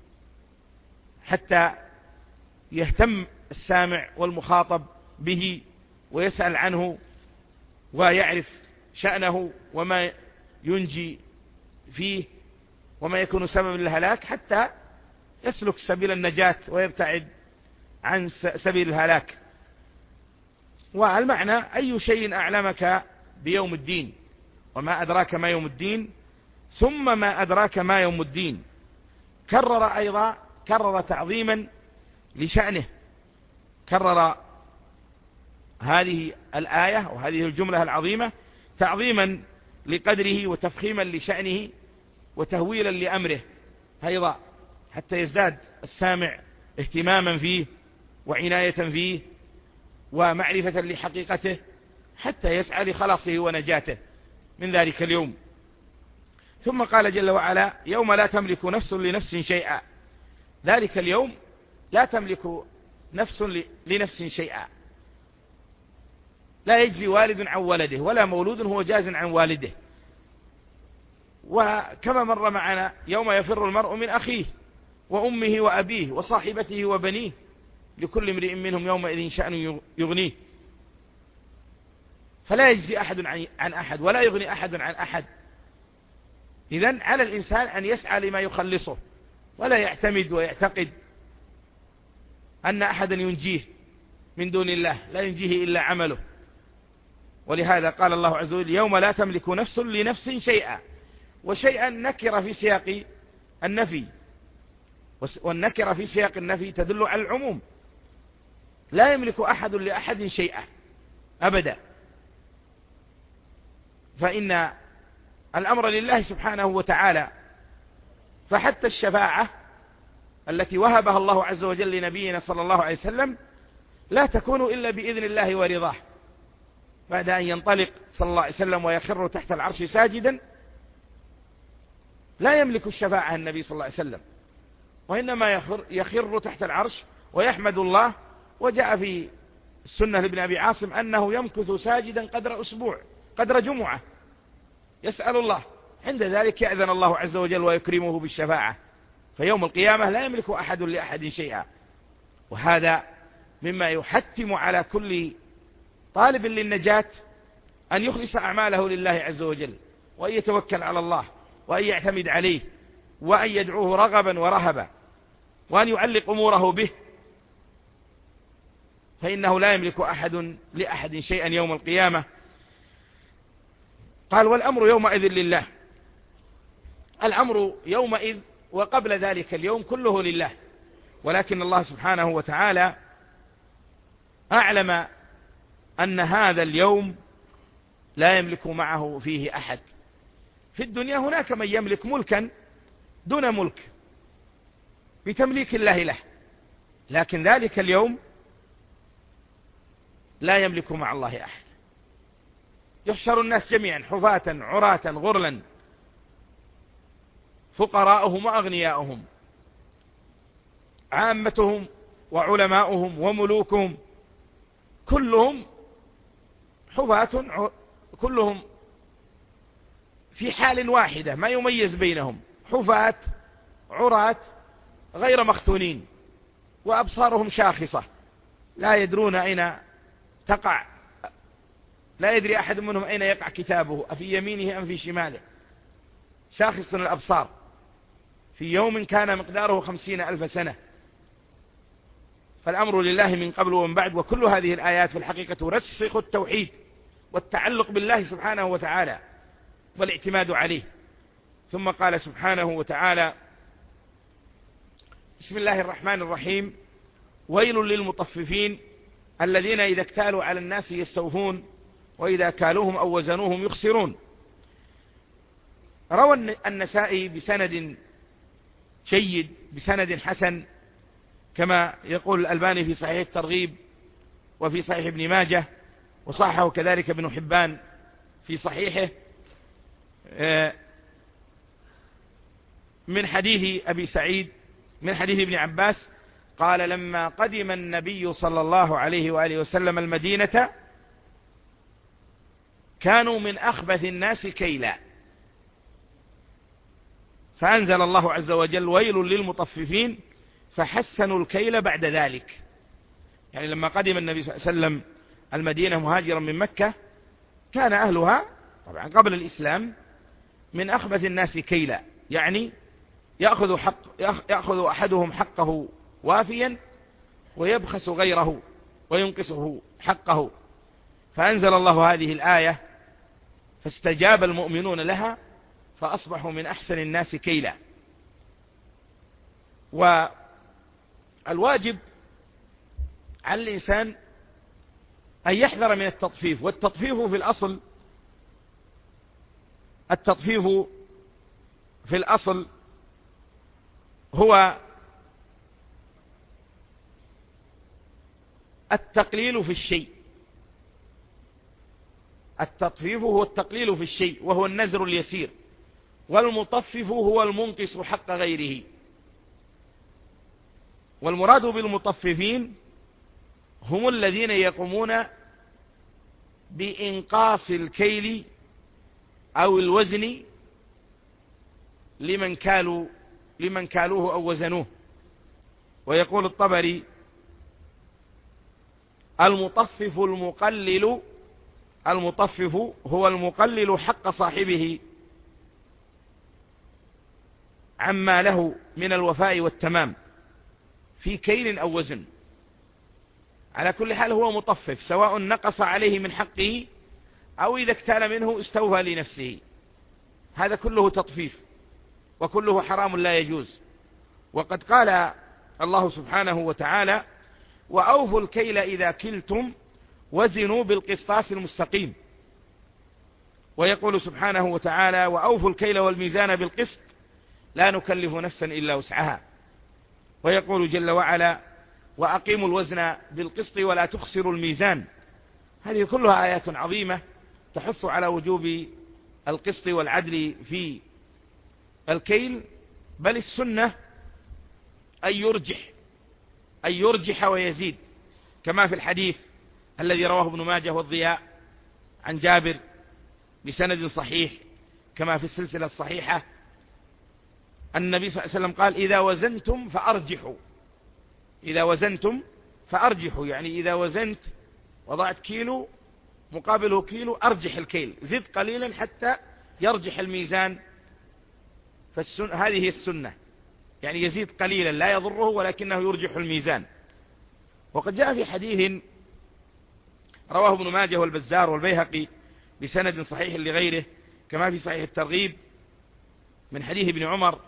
Speaker 1: حتى يهتم السامع والمخاطب به ويسأل عنه ويعرف شأنه وما ينجي فيه وما يكون سبب للهلاك، حتى يسلك سبيل النجاة ويبتعد عن سبيل الهلاك. والمعنى: أي شيء أعلمك بيوم الدين، وما أدراك ما يوم الدين، ثم ما أدراك ما يوم الدين. كرر أيضا، كرر تعظيما لشأنه، كرر هذه الآية وهذه الجملة العظيمة تعظيما لقدره وتفخيما لشأنه وتهويلا لأمره أيضا، حتى يزداد السامع اهتماما فيه وعناية فيه ومعرفة لحقيقته، حتى يسعى لخلاصه ونجاته من ذلك اليوم. ثم قال جل وعلا: يوم لا تملك نفس لنفس شيئا. ذلك اليوم لا تملك نفس لنفس شيئا، لا يجزي والد عن ولده ولا مولود هو جاز عن والده. وكما مر معنا: يوم يفر المرء من أخيه وأمه وأبيه وصاحبته وبنيه لكل امرئ منهم يومئذ شأن يغنيه. فلا يجزي أحد عن أحد ولا يغني أحد عن أحد. إذن على الإنسان أن يسعى لما يخلصه، ولا يعتمد ويعتقد أن أحدا ينجيه من دون الله، لا ينجيه إلا عمله. ولهذا قال الله عز وجل: يوم لا تملك نفس لنفس شيئا. وشيئا نكر في سياق النفي، والنكرة في سياق النفي تدل على العموم. لا يملك أحد لأحد شيئا أبدا، فإن الأمر لله سبحانه وتعالى. فحتى الشفاعة التي وهبها الله عز وجل لنبينا صلى الله عليه وسلم لا تكون إلا بإذن الله ورضاه، بعد أن ينطلق صلى الله عليه وسلم ويخر تحت العرش ساجدا. لا يملك الشفاعة النبي صلى الله عليه وسلم، وإنما يخر تحت العرش ويحمد الله. وجاء في السنة لابن أبي عاصم أنه يمكث ساجدا قدر أسبوع، قدر جمعة، يسأل الله. عند ذلك يأذن الله عز وجل ويكرمه بالشفاعة. فيوم القيامة لا يملك أحد لأحد شيئا. وهذا مما يحتم على كل طالب للنجاة أن يخلص أعماله لله عز وجل، وأن يتوكل على الله، وأن يعتمد عليه، وأن يدعوه رغبا ورهبا، وأن يعلق أموره به، فإنه لا يملك أحد لأحد شيئا يوم القيامة. قال: والأمر يومئذ لله. الأمر يومئذ وقبل ذلك اليوم كله لله، ولكن الله سبحانه وتعالى أعلم أن هذا اليوم لا يملك معه فيه أحد. في الدنيا هناك من يملك ملكا دون ملك بتمليك الله له، لكن ذلك اليوم لا يملك مع الله أحد. يحشر الناس جميعا حفاة عراة غرلا، فقراءهم وأغنياؤهم، عامتهم وعلماؤهم وملوكهم، كلهم حفاة، كلهم في حال واحدة ما يميز بينهم، حفاة عراة غير مختونين، وأبصارهم شاخصة لا يدرون أين تقع، لا يدري أحد منهم أين يقع كتابه، أفي يمينه أم في شماله، شاخص الأبصار، في يوم كان مقداره 50,000 سنة. فالأمر لله من قبل ومن بعد. وكل هذه الآيات في الحقيقة ترسخ التوحيد والتعلق بالله سبحانه وتعالى والاعتماد عليه. ثم قال سبحانه وتعالى: بسم الله الرحمن الرحيم: ويل للمطففين الذين إذا اكتالوا على الناس يستوفون وإذا كالوهم أو وزنوهم يخسرون. روى النسائي بسند جيد بسند حسن، كما يقول الألباني في صحيح الترغيب وفي صحيح ابن ماجه، وصححه كذلك ابن حبان في صحيحه، من حديث أبي سعيد من حديث ابن عباس قال: لما قدم النبي صلى الله عليه وآله وسلم المدينة كانوا من أخبث الناس كيلا، فأنزل الله عز وجل: ويل للمطففين فحسنوا الكيل بعد ذلك. يعني لما قدم النبي صلى الله عليه وسلم المدينة مهاجرا من مكة، كان أهلها طبعا قبل الإسلام من أخبث الناس كيلا، يعني يأخذ أحدهم حقه وافيا ويبخس غيره وينقصه حقه. فأنزل الله هذه الآية فاستجاب المؤمنون لها فأصبحوا من أحسن الناس كيلا. والواجب على الإنسان أن يحذر من التطفيف. والتطفيف في الأصل، التطفيف في الأصل هو التقليل في الشيء. التطفيف هو التقليل في الشيء وهو النزر اليسير، والمطفف هو المنقص حق غيره. والمراد بالمطففين هم الذين يقومون بإنقاص الكيل أو الوزن لمن كالوه أو وزنوه. ويقول الطبري: المطفف هو المقلل حق صاحبه عما له من الوفاء والتمام في كيل أو وزن. على كل حال هو مطفف، سواء نقص عليه من حقه أو إذا اكتال منه استوفى لنفسه، هذا كله تطفيف وكله حرام لا يجوز. وقد قال الله سبحانه وتعالى: وأوفوا الكيل إذا كلتم وزنوا بالقسطاس المستقيم. ويقول سبحانه وتعالى: وأوفوا الكيل والميزان بالقسط لا نكلف نفسا إلا وسعها. ويقول جل وعلا: وأقيموا الوزن بالقسط ولا تخسروا الميزان. هذه كلها آيات عظيمة تحث على وجوب القسط والعدل في الكيل، بل السنة أن يرجح ويزيد، كما في الحديث الذي رواه ابن ماجه والضياء عن جابر بسند صحيح كما في السلسلة الصحيحة. النبي صلى الله عليه وسلم قال: إذا وزنتم فأرجحوا، يعني إذا وزنت وضعت كيلو مقابله كيلو أرجح الكيل، زد قليلا حتى يرجح الميزان. هذه هي السنة، يعني يزيد قليلا لا يضره ولكنه يرجح الميزان. وقد جاء في حديث رواه ابن ماجه والبزار والبيهقي بسند صحيح لغيره كما في صحيح الترغيب من حديث ابن عمر،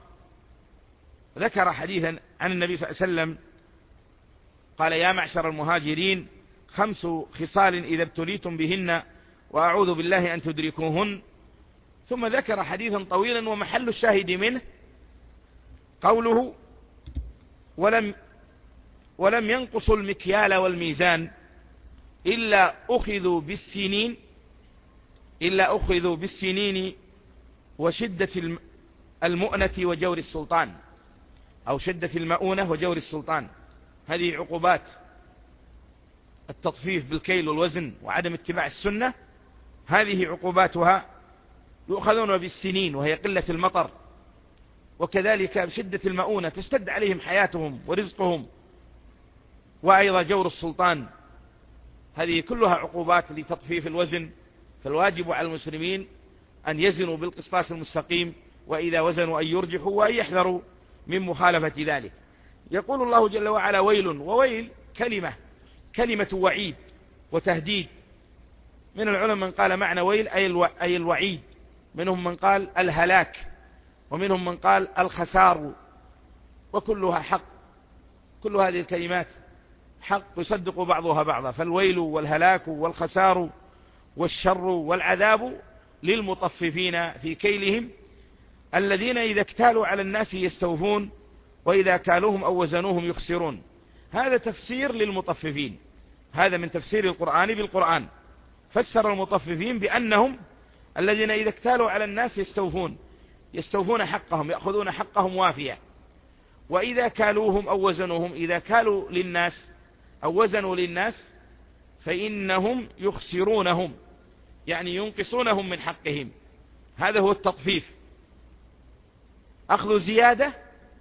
Speaker 1: ذكر حديثا عن النبي صلى الله عليه وسلم قال: يا معشر المهاجرين 5 خصال إذا ابتليتم بهن وأعوذ بالله أن تدركوهن. ثم ذكر حديثا طويلا ومحل الشاهد منه قوله ولم ينقصوا المكيال والميزان إلا أخذوا بالسنين وشدة المؤنة وجور السلطان، أو شدة المؤونة وجور السلطان. هذه عقوبات التطفيف بالكيل والوزن وعدم اتباع السنة، هذه عقوباتها. يؤخذون بالسنين وهي قلة المطر، وكذلك بشدة المؤونة تشتد عليهم حياتهم ورزقهم، وأيضا جور السلطان. هذه كلها عقوبات لتطفيف الوزن. فالواجب على المسلمين أن يزنوا بالقسطاس المستقيم، وإذا وزنوا أن يرجحوا وأن يحذروا من مخالفة ذلك. يقول الله جل وعلا ويل، وويل كلمة وعيد وتهديد. من العلماء من قال معنى ويل أي الوعيد، منهم من قال الهلاك، ومنهم من قال الخسار، وكلها حق. كل هذه الكلمات حق يصدق بعضها بعضا. فالويل والهلاك والخسار والشر والعذاب للمطففين في كيلهم، الذين إذا اكتالوا على الناس يستوفون، وإذا كالوهم أو وزنوهم يخسرون. هذا تفسير للمطففين، هذا من تفسير القرآن بالقرآن. فسر المطففين بأنهم الذين إذا اكتالوا على الناس يستوفون حقهم، يأخذون حقهم وافية. وإذا كالوهم أو وزنوهم، إذا كالوا للناس أو وزنوا للناس فإنهم يخسرونهم، يعني ينقصونهم من حقهم. هذا هو التطفيف، أخذ زيادة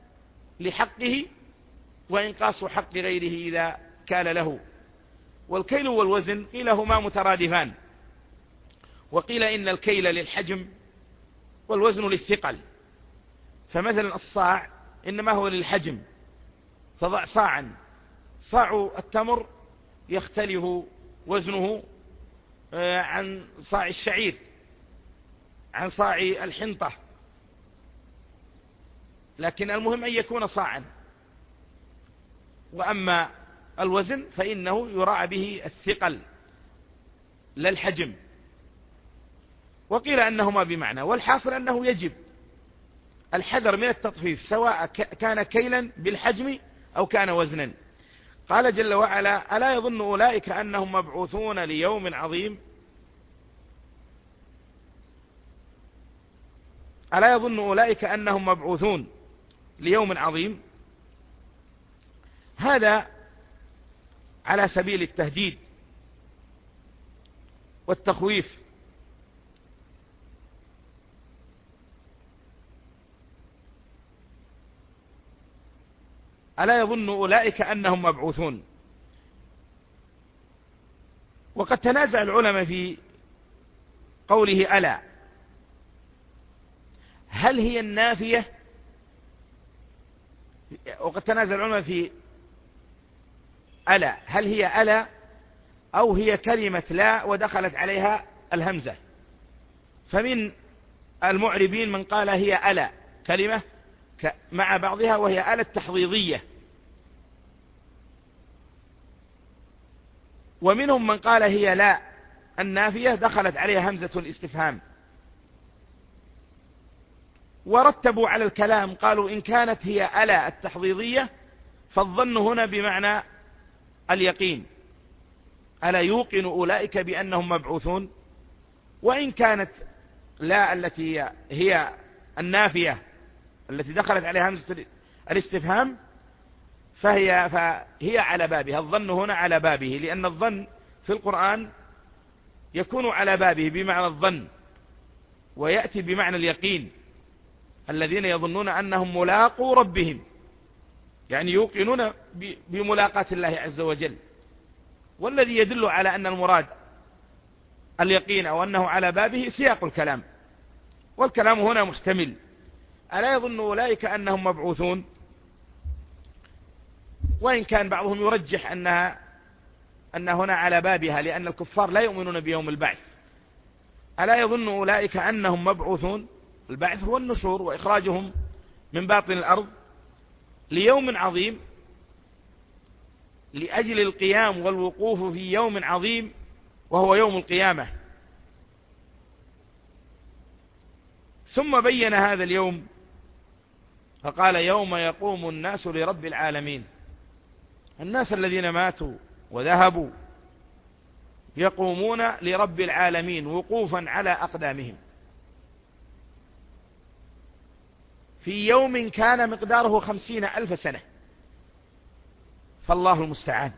Speaker 1: لحقه وإنقاص حق غيره إذا كال له. والكيل والوزن قيل هما مترادفان، وقيل إن الكيل للحجم والوزن للثقل. فمثلا الصاع إنما هو للحجم، فضع صاعا، صاع التمر يختلف وزنه عن صاع الشعير، عن صاع الحنطة، لكن المهم أن يكون صاعا. وأما الوزن فإنه يراعى به الثقل لا الحجم. وقيل أنهما بمعنى، والحاصل أنه يجب الحذر من التطفيف، سواء كان كيلا بالحجم أو كان وزنا. قال جل وعلا ألا يظن أولئك أنهم مبعوثون ليوم عظيم؟ ألا يظن أولئك أنهم مبعوثون ليوم عظيم؟ هذا على سبيل التهديد والتخويف. ألا يظن أولئك أنهم مبعوثون. وقد تنازع العلماء في قوله ألا، هل هي النافية؟ وقد تنازع العلماء في ألا، هل هي ألا أو هي كلمة لا ودخلت عليها الهمزة. فمن المعربين من قال هي ألا كلمة مع بعضها، وهي ألا التحضيضية. ومنهم من قال هي لا النافية دخلت عليها همزة الاستفهام. ورتبوا على الكلام، قالوا إن كانت هي ألا التحضيضية فالظن هنا بمعنى اليقين، ألا يوقن أولئك بأنهم مبعوثون. وإن كانت لا التي هي النافية التي دخلت عليها همزة الاستفهام فهي على بابها، الظن هنا على بابه، لأن الظن في القرآن يكون على بابه بمعنى الظن، ويأتي بمعنى اليقين. الذين يظنون أنهم ملاقوا ربهم، يعني يوقنون بملاقاة الله عز وجل. والذي يدل على أن المراد اليقين أو أنه على بابه سياق الكلام، والكلام هنا محتمل. ألا يظن أولئك أنهم مبعوثون، وإن كان بعضهم يرجح أن هنا على بابها، لأن الكفار لا يؤمنون بيوم البعث. ألا يظن أولئك أنهم مبعوثون، البعث هو النشور وإخراجهم من باطن الأرض ليوم عظيم. لأجل القيام والوقوف في يوم عظيم وهو يوم القيامة. ثم بين هذا اليوم فقال يوم يقوم الناس لرب العالمين. الناس الذين ماتوا وذهبوا يقومون لرب العالمين وقوفا على أقدامهم في يوم كان مقداره 50,000 سنة، فالله المستعان.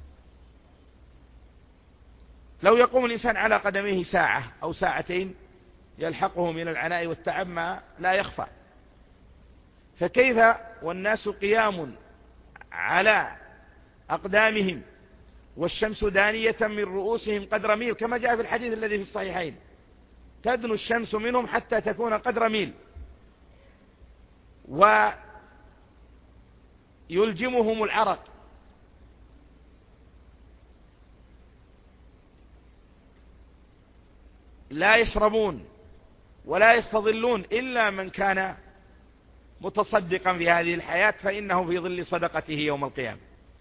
Speaker 1: لو يقوم الإنسان على قدميه ساعة أو ساعتين يلحقه من العناء والتعب ما لا يخفى، فكيف والناس قيام على أقدامهم والشمس دانية من رؤوسهم قدر ميل، كما جاء في الحديث الذي في الصحيحين: تدنو الشمس منهم حتى تكون قدر ميل، ويلجمهم العرق، لا يشربون ولا يستظلون إلا من كان متصدقا في هذه الحياة فإنه في ظل صدقته يوم القيامة.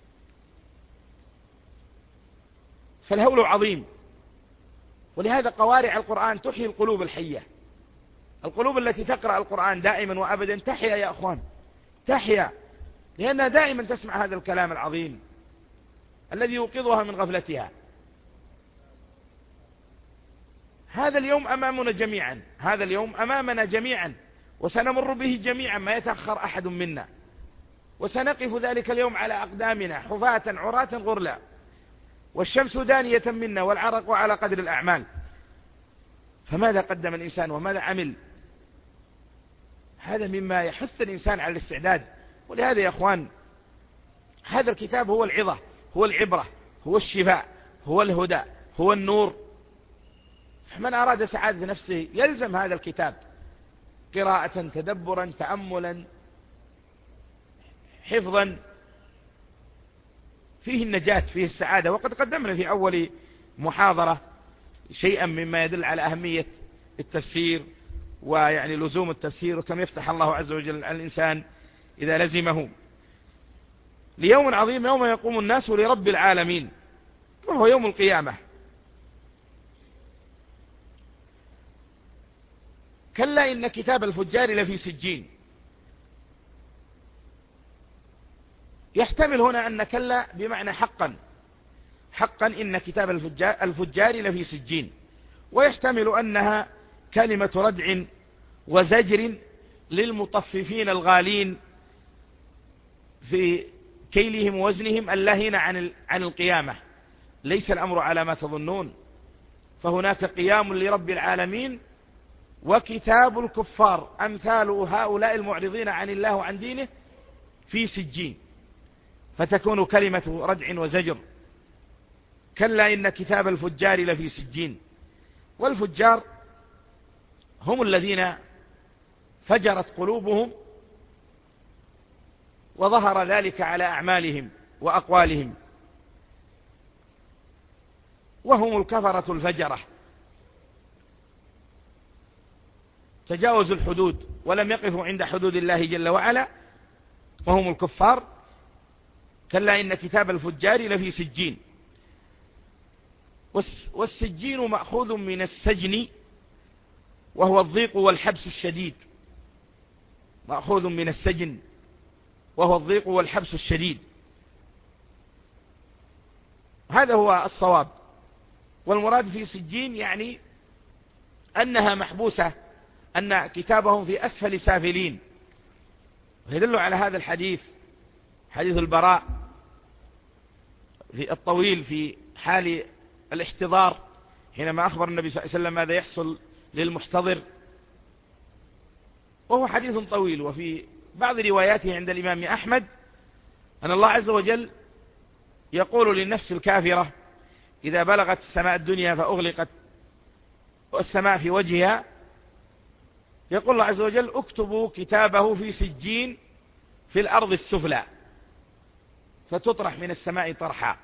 Speaker 1: فالهول عظيم، ولهذا قوارع القرآن تحيي القلوب الحية. القلوب التي تقرأ القرآن دائما وأبدا تحيا يا أخوان، تحيا، لأنها دائما تسمع هذا الكلام العظيم الذي يوقظها من غفلتها. هذا اليوم أمامنا جميعا، هذا اليوم أمامنا جميعا، وسنمر به جميعا ما يتأخر أحد منا، وسنقف ذلك اليوم على أقدامنا حفاة عراة غرلا، والشمس دانية منا والعرق على قدر الأعمال. فماذا قدم الإنسان وماذا عمل؟ هذا مما يحث الإنسان على الاستعداد. ولهذا يا أخوان هذا الكتاب هو العظة، هو العبرة، هو الشفاء، هو الهدى، هو النور. فمن أراد سعادة نفسه يلزم هذا الكتاب قراءة، تدبرا، تأملا، حفظا، فيه النجاة، فيه السعادة. وقد قدمنا في أول محاضرة شيئا مما يدل على أهمية التفسير ويعني لزوم التفسير، وكم يفتح الله عز وجل على الإنسان إذا لزمه. ليوم عظيم يوم يقوم الناس لرب العالمين وهو يوم القيامة. كلا إن كتاب الفجار لفي سجين. يحتمل هنا أن كلا بمعنى حقا، حقا إن كتاب الفجار لفي سجين، ويحتمل أنها كلمة ردع وزجر للمطففين الغالين في كيلهم ووزنهم اللاهين عن القيامة. ليس الأمر على ما تظنون، فهناك قيام لرب العالمين وكتاب الكفار أمثال هؤلاء المعرضين عن الله وعن دينه في سجين، فتكون كلمة ردع وزجر. كلا إن كتاب الفجار لفي سجين. والفجار هم الذين فجرت قلوبهم وظهر ذلك على أعمالهم وأقوالهم، وهم الكفرة الفجرة، تجاوزوا الحدود ولم يقفوا عند حدود الله جل وعلا، وهم الكفار. كلا إن كتاب الفجار لفي سجين. والسجين مأخوذ من السجن وهو الضيق والحبس الشديد، مأخوذ من السجن وهو الضيق والحبس الشديد، هذا هو الصواب. والمراد في سجين يعني أنها محبوسة، أن كتابهم في أسفل سافلين. ويدل على هذا الحديث حديث البراء في الطويل في حال الاحتضار، حينما أخبر النبي صلى الله عليه وسلم ماذا يحصل للمحتضر، وهو حديث طويل. وفي بعض رواياته عند الإمام أحمد أن الله عز وجل يقول للنفس الكافرة إذا بلغت السماء الدنيا فأغلقت السماء في وجهها، يقول الله عز وجل اكتبوا كتابه في سجين في الأرض السفلى، فتطرح من السماء طرحا.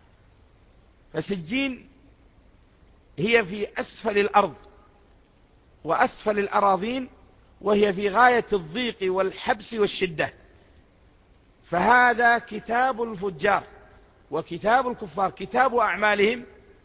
Speaker 1: فسجين هي في أسفل الأرض وأسفل الأراضين، وهي في غاية الضيق والحبس والشدة. فهذا كتاب الفجار وكتاب الكفار كتاب أعمالهم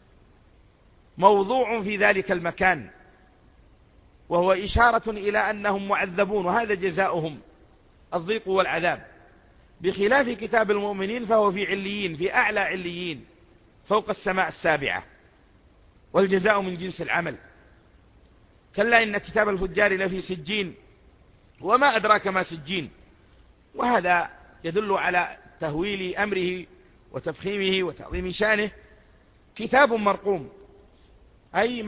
Speaker 1: موضوع في ذلك المكان، وهو إشارة إلى أنهم معذبون، وهذا جزاؤهم الضيق والعذاب، بخلاف كتاب المؤمنين فهو في عليين، في أعلى عليين فوق السماء السابعة، والجزاء من جنس العمل. كلا إن كتاب الفجار لفي سجين وما أدراك ما سجين. وهذا يدل على تهويل أمره وتفخيمه وتعظيم شانه. كتاب مرقوم أي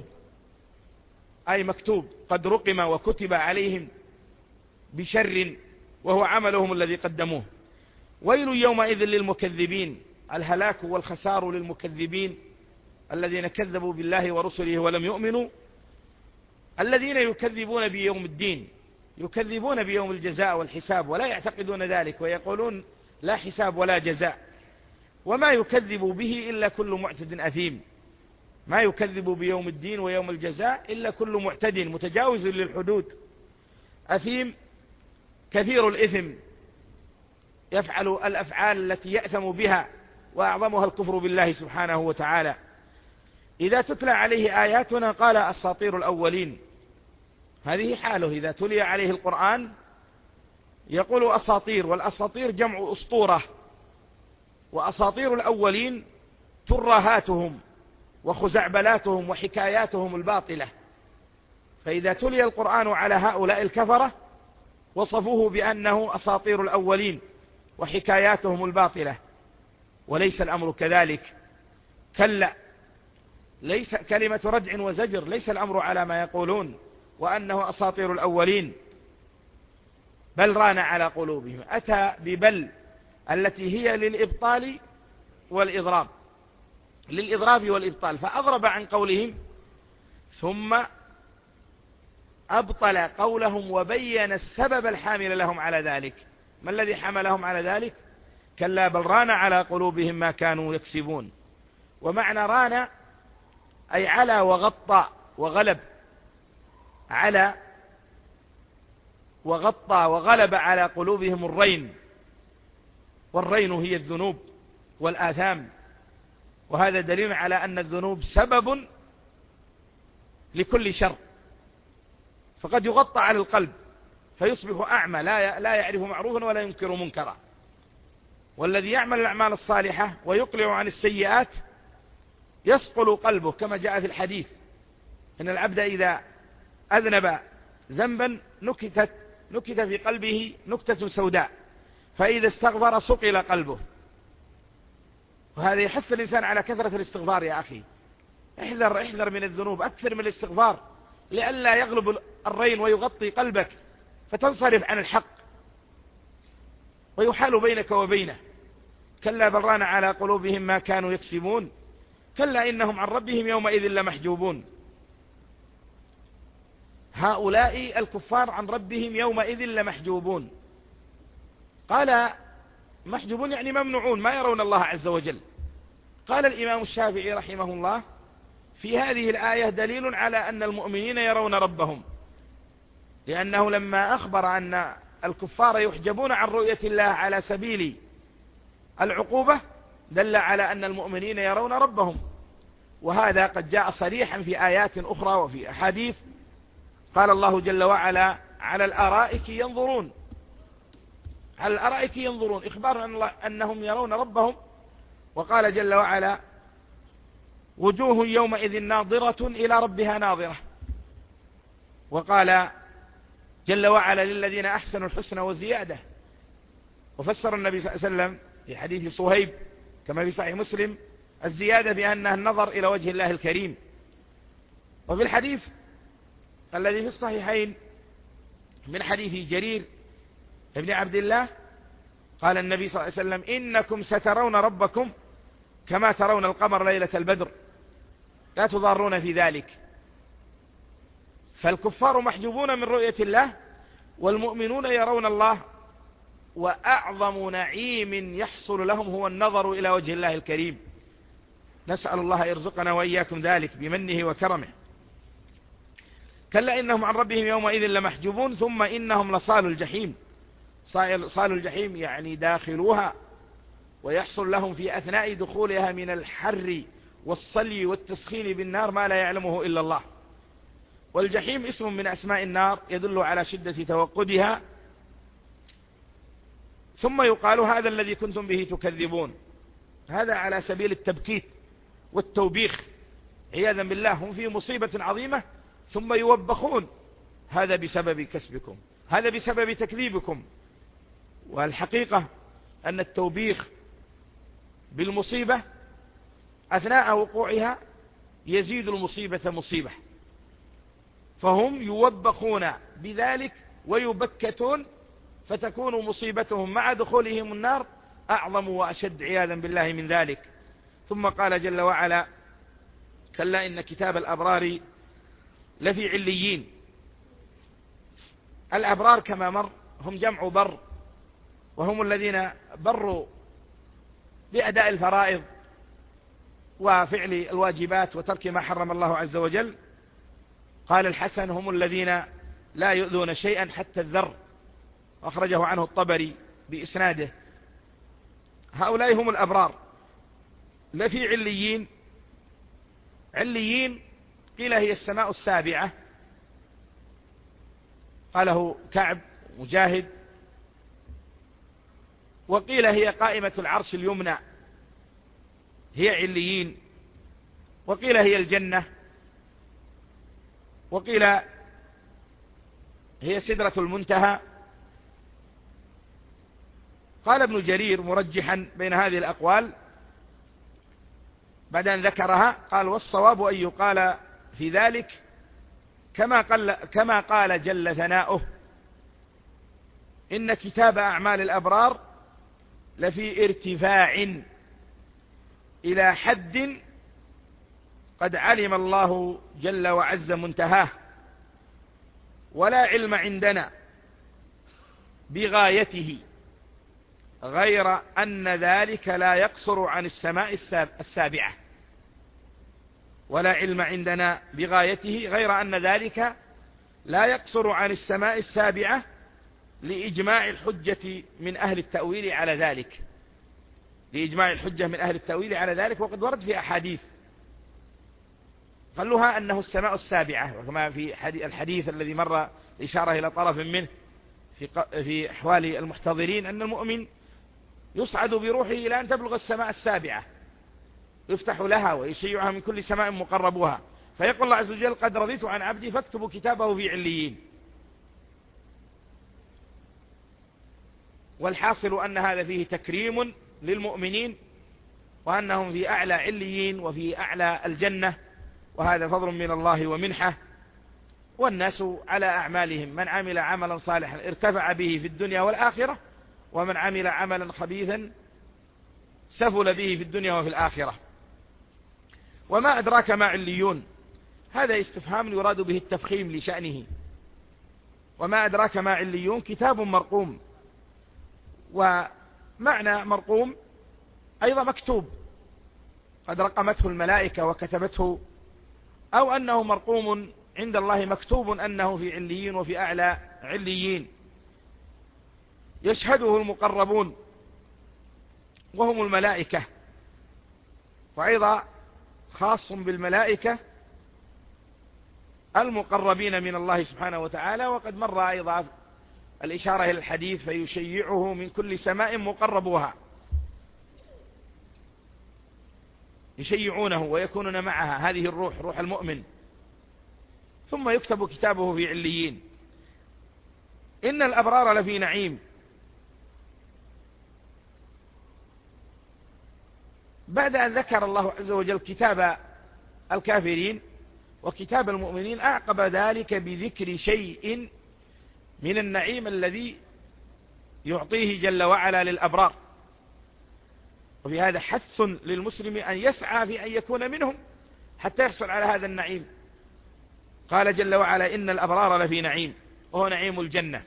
Speaker 1: مكتوب قد رقم وكتب عليهم بشر وهو عملهم الذي قدموه. ويل يومئذ للمكذبين، الهلاك والخسار للمكذبين الذين كذبوا بالله ورسله ولم يؤمنوا، الذين يكذبون بيوم الدين، يكذبون بيوم الجزاء والحساب ولا يعتقدون ذلك، ويقولون لا حساب ولا جزاء. وما يكذب به إلا كل معتد أثيم، ما يكذب بيوم الدين ويوم الجزاء إلا كل معتد متجاوز للحدود أثيم كثير الإثم، يفعل الأفعال التي يأثم بها، وأعظمها الكفر بالله سبحانه وتعالى. إذا تتلى عليه آياتنا قال أساطير الأولين، هذه حاله إذا تلي عليه القرآن يقول أساطير، والأساطير جمع أسطورة، وأساطير الأولين ترهاتهم وخزعبلاتهم وحكاياتهم الباطلة. فإذا تلي القرآن على هؤلاء الكفرة وصفوه بأنه أساطير الأولين وحكاياتهم الباطلة، وليس الأمر كذلك. كلا، ليس كلمة ردع وزجر، ليس الأمر على ما يقولون وأنه أساطير الأولين، بل ران على قلوبهم. أتى ببل التي هي للإبطال والإضراب، للإضراب والإبطال، فأضرب عن قولهم ثم أبطل قولهم وبين السبب الحامل لهم على ذلك. ما الذي حملهم على ذلك؟ كلا بل ران على قلوبهم ما كانوا يكسبون. ومعنى ران أي على وغطى وغلب، على وغطى وغلب على قلوبهم الرين، والرين هي الذنوب والآثام، وهذا دليل على أن الذنوب سبب لكل شر، فقد يغطى على القلب فيصبح أعمى لا يعرف معروفا ولا ينكر منكرا. والذي يعمل الأعمال الصالحة ويقلع عن السيئات يصقل قلبه، كما جاء في الحديث إن العبد إذا أذنب ذنبا نكت في قلبه نكتة سوداء، فإذا استغفر صقل قلبه. وهذا يحث الإنسان على كثرة الاستغفار يا أخي، احذر من الذنوب، أكثر من الاستغفار لئلا يغلب الرين ويغطي قلبك فتنصرف عن الحق ويحال بينك وبينه. كلا بل ران على قلوبهم ما كانوا يكسبون، كلا إنهم عن ربهم يومئذ لمحجوبون. هؤلاء الكفار عن ربهم يومئذ لمحجوبون. قال محجوبون يعني ممنوعون، ما يرون الله عز وجل. قال الإمام الشافعي رحمه الله في هذه الآية دليل على أن المؤمنين يرون ربهم، لأنه لما أخبر أن الكفار يحجبون عن رؤية الله على سبيل العقوبة دل على أن المؤمنين يرون ربهم. وهذا قد جاء صريحا في آيات أخرى وفي أحاديث. قال الله جل وعلا على الأرائك ينظرون، على الأرائك ينظرون، إخبار أنهم يرون ربهم. وقال جل وعلا وجوه يومئذ ناظرة إلى ربها ناظرة. وقال جل وعلا للذين أحسنوا الحسنى وزيادة. وفسر النبي صلى الله عليه وسلم في حديث صهيب كما في صحيح مسلم الزيادة بأنها النظر إلى وجه الله الكريم. وفي الحديث الذي في الصحيحين من حديث جرير ابن عبد الله قال النبي صلى الله عليه وسلم إنكم سترون ربكم كما ترون القمر ليلة البدر لا تضارون في ذلك. فالكفار محجوبون من رؤية الله، والمؤمنون يرون الله. وأعظم نعيم يحصل لهم هو النظر إلى وجه الله الكريم. نسأل الله يرزقنا وإياكم ذلك بمنه وكرمه. كلا إنهم عن ربهم يومئذ لمحجوبون ثم إنهم لصالوا الجحيم. صالوا الجحيم يعني داخلوها ويحصل لهم في أثناء دخولها من الحر والصلي والتسخين بالنار ما لا يعلمه إلا الله. والجحيم اسم من أسماء النار يدل على شدة توقدها. ثم يقال هذا الذي كنتم به تكذبون، هذا على سبيل التبكيت والتوبيخ عياذا بالله. هم في مصيبة عظيمة ثم يوبخون، هذا بسبب كسبكم، هذا بسبب تكذيبكم. والحقيقة أن التوبيخ بالمصيبة أثناء وقوعها يزيد المصيبة مصيبة، فهم يوبخون بذلك ويبكتون، فتكون مصيبتهم مع دخولهم النار أعظم وأشد عياذا بالله من ذلك. ثم قال جل وعلا: كلا إن كتاب الأبرار لفي عليين. الأبرار كما مر هم جمع بر، وهم الذين بروا بأداء الفرائض وفعل الواجبات وترك ما حرم الله عز وجل. قال الحسن: هم الذين لا يؤذون شيئا حتى الذر، أخرجه عنه الطبري بإسناده. هؤلاء هم الأبرار. لفي عليين. عليين قيل هي السماء السابعة، قاله كعب مجاهد، وقيل هي قائمة العرش اليمنى، هي عليين، وقيل هي الجنة، وقيل هي سدرة المنتهى. قال ابن جرير مرجحا بين هذه الأقوال بعد أن ذكرها، قال: والصواب أن يقال في ذلك كما قال جل ثناؤه: إن كتاب أعمال الأبرار لفي ارتفاع إلى حد قد علم الله جل وعز منتهاه، ولا علم عندنا بغايته، غير أن ذلك لا يقصر عن السماء السابعة. ولا علم عندنا بغايته غير أن ذلك لا يقصر عن السماء السابعة، لإجماع الحجة من أهل التأويل على ذلك، لإجماع الحجة من أهل التأويل على ذلك. وقد ورد في أحاديث قالوها أنه السماء السابعة، وكما في الحديث الذي مر إشارة إلى طرف منه في أحوال المحتضرين، أن المؤمن يصعد بروحه إلى أن تبلغ السماء السابعة، يفتح لها ويشيعها من كل سماء مقربوها، فيقول الله عز وجل: قد رضيت عن عبدي فاكتبوا كتابه في عليين. والحاصل أن هذا فيه تكريم للمؤمنين، وأنهم في أعلى عليين وفي أعلى الجنة، وهذا فضل من الله ومنحة. والناس على أعمالهم، من عمل عملا صالحا ارتفع به في الدنيا والآخرة، ومن عمل عملا خبيثا سفل به في الدنيا وفي الآخرة. وما أدراك ما عليون، هذا استفهام يراد به التفخيم لشأنه. وما أدراك ما عليون كتاب مرقوم، ومعنى مرقوم أيضا مكتوب، قد رقمته الملائكة وكتبته، أو أنه مرقوم عند الله مكتوب أنه في عليين وفي أعلى عليين، يشهده المقربون وهم الملائكة. وأيضا خاص بالملائكة المقربين من الله سبحانه وتعالى. وقد مر أيضا الإشارة إلى الحديث: فيشيعه من كل سماء مقربوها، يشيعونه ويكونون معها، هذه الروح، روح المؤمن. ثم يكتب كتابه في عليين. إن الأبرار لفي نعيم. بعد أن ذكر الله عز وجل كتاب الكافرين وكتاب المؤمنين، أعقب ذلك بذكر شيء من النعيم الذي يعطيه جل وعلا للأبرار. وفي هذا حث للمسلم أن يسعى في أن يكون منهم حتى يحصل على هذا النعيم. قال جل وعلا: إن الأبرار لفي نعيم، وهو نعيم الجنة،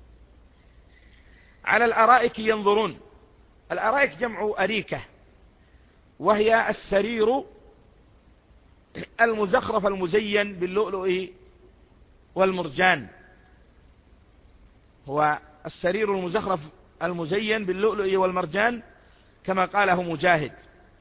Speaker 1: على الأرائك ينظرون. الأرائك جمع أريكة، وهي السرير المزخرف المزين باللؤلؤ والمرجان. هو السرير المزخرف المزين باللؤلؤ والمرجان كما قاله مجاهد.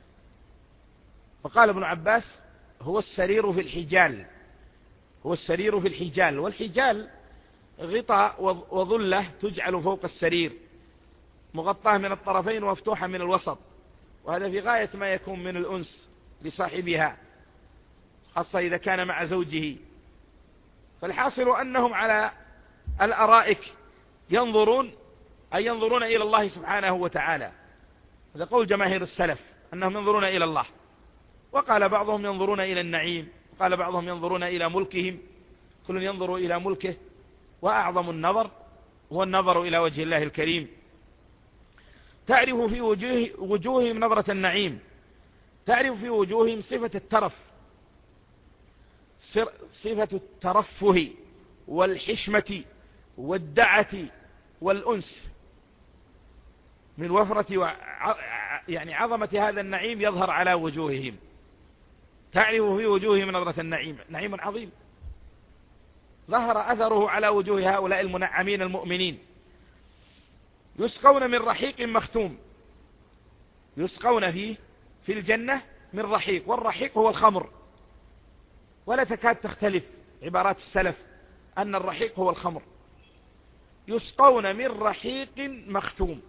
Speaker 1: وقال ابن عباس هو السرير في الحجال، هو السرير في الحجال، والحجال غطاء وظلة تجعل فوق السرير، مغطاة من الطرفين ومفتوحة من الوسط، وهذا في غاية ما يكون من الأنس لصاحبها، خاصة إذا كان مع زوجه. فالحاصل أنهم على الأرائك ينظرون، أي ينظرون إلى الله سبحانه وتعالى. هذا قول جماهير السلف أنهم ينظرون إلى الله. وقال بعضهم ينظرون إلى النعيم، وقال بعضهم ينظرون إلى ملكهم، كل ينظر إلى ملكه، وأعظم النظر هو النظر إلى وجه الله الكريم. تعرف في وجوههم نظرة النعيم، تعرف في وجوههم صفة الترف، صفة الترفه والحشمة والدعة والأنس، من وفرة يعني عظمة هذا النعيم يظهر على وجوههم. تعرف في وجوههم نظرة النعيم، نعيم عظيم ظهر أثره على وجوه هؤلاء المنعمين المؤمنين. يسقون من رحيق مختوم، يسقون فيه في الجنة من رحيق، والرحيق هو الخمر، ولا تكاد تختلف عبارات السلف أن الرحيق هو الخمر. يسقون من رحيق مختوم،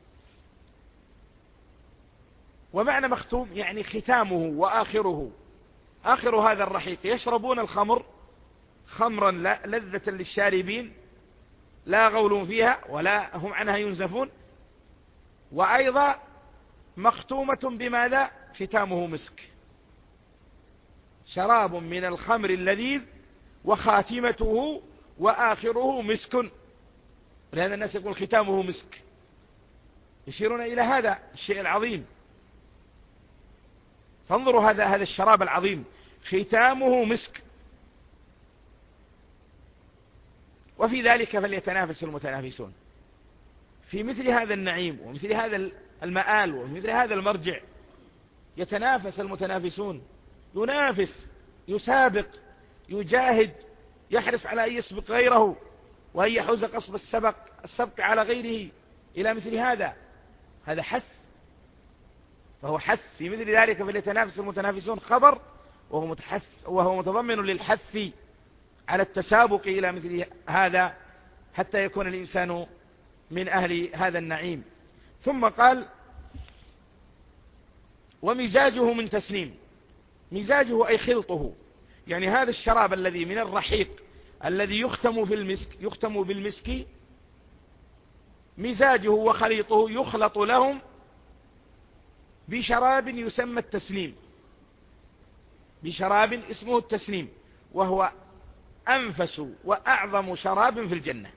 Speaker 1: ومعنى مختوم يعني ختامه وآخره، آخر هذا الرحيق. يشربون الخمر خمرا لذة للشاربين، لا غول فيها ولا هم عنها ينزفون، وأيضا مختومة بماذا؟ ختامه مسك، شراب من الخمر اللذيذ وخاتمته وآخره مسك، لأن الناس يقول ختامه مسك، يشيرون إلى هذا الشيء العظيم. فانظروا هذا الشراب العظيم ختامه مسك. وفي ذلك فليتنافس المتنافسون. في مثل هذا النعيم ومثل هذا المآل ومثل هذا المرجع يتنافس المتنافسون، ينافس، يسابق، يجاهد، يحرص على أن يسبق غيره وأن يحوز قصب السبق على غيره إلى مثل هذا حث، فهو حث. في مثل ذلك فليتنافس المتنافسون خبر، وهو متضمن للحث على التسابق إلى مثل هذا حتى يكون الإنسان من أهل هذا النعيم. ثم قال ومزاجه من تسنيم. مزاجه أي خلطه، يعني هذا الشراب الذي من الرحيق الذي يختم بالمسك، مزاجه وخليطه يخلط لهم بشراب يسمى التسنيم، بشراب اسمه التسنيم، وهو أنفس وأعظم شراب في الجنة.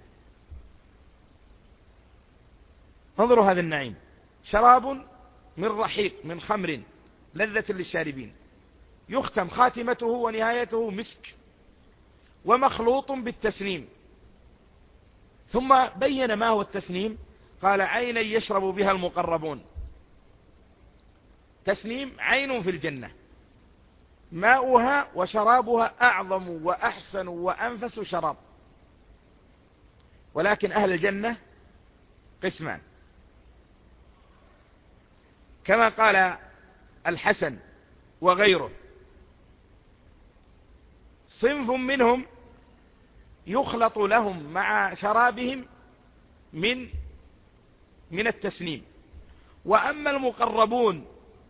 Speaker 1: انظروا هذا النعيم، شراب من رحيق من خمر لذة للشاربين، يختم خاتمته ونهايته مسك، ومخلوط بالتسنيم. ثم بين ما هو التسنيم، قال عينا يشرب بها المقربون. تسنيم عين في الجنة، ماؤها وشرابها أعظم وأحسن وأنفس شراب. ولكن أهل الجنة قسمان، كما قال الحسن وغيره، صنف منهم يخلط لهم مع شرابهم من التسنيم، وأما المقربون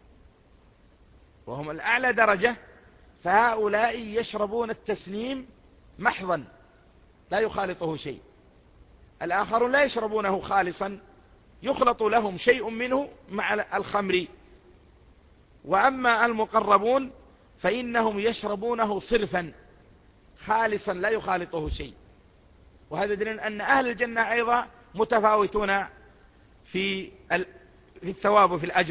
Speaker 1: وهم الأعلى درجة فهؤلاء يشربون التسنيم محضا لا يخالطه شيء. الآخرون لا يشربونه خالصا، يخلط لهم شيء منه مع الخمر. وأما المقربون فإنهم يشربونه صرفا خالصا لا يخالطه شيء. وهذا دليل أن أهل الجنة أيضا متفاوتون في الثواب وفي الأجر.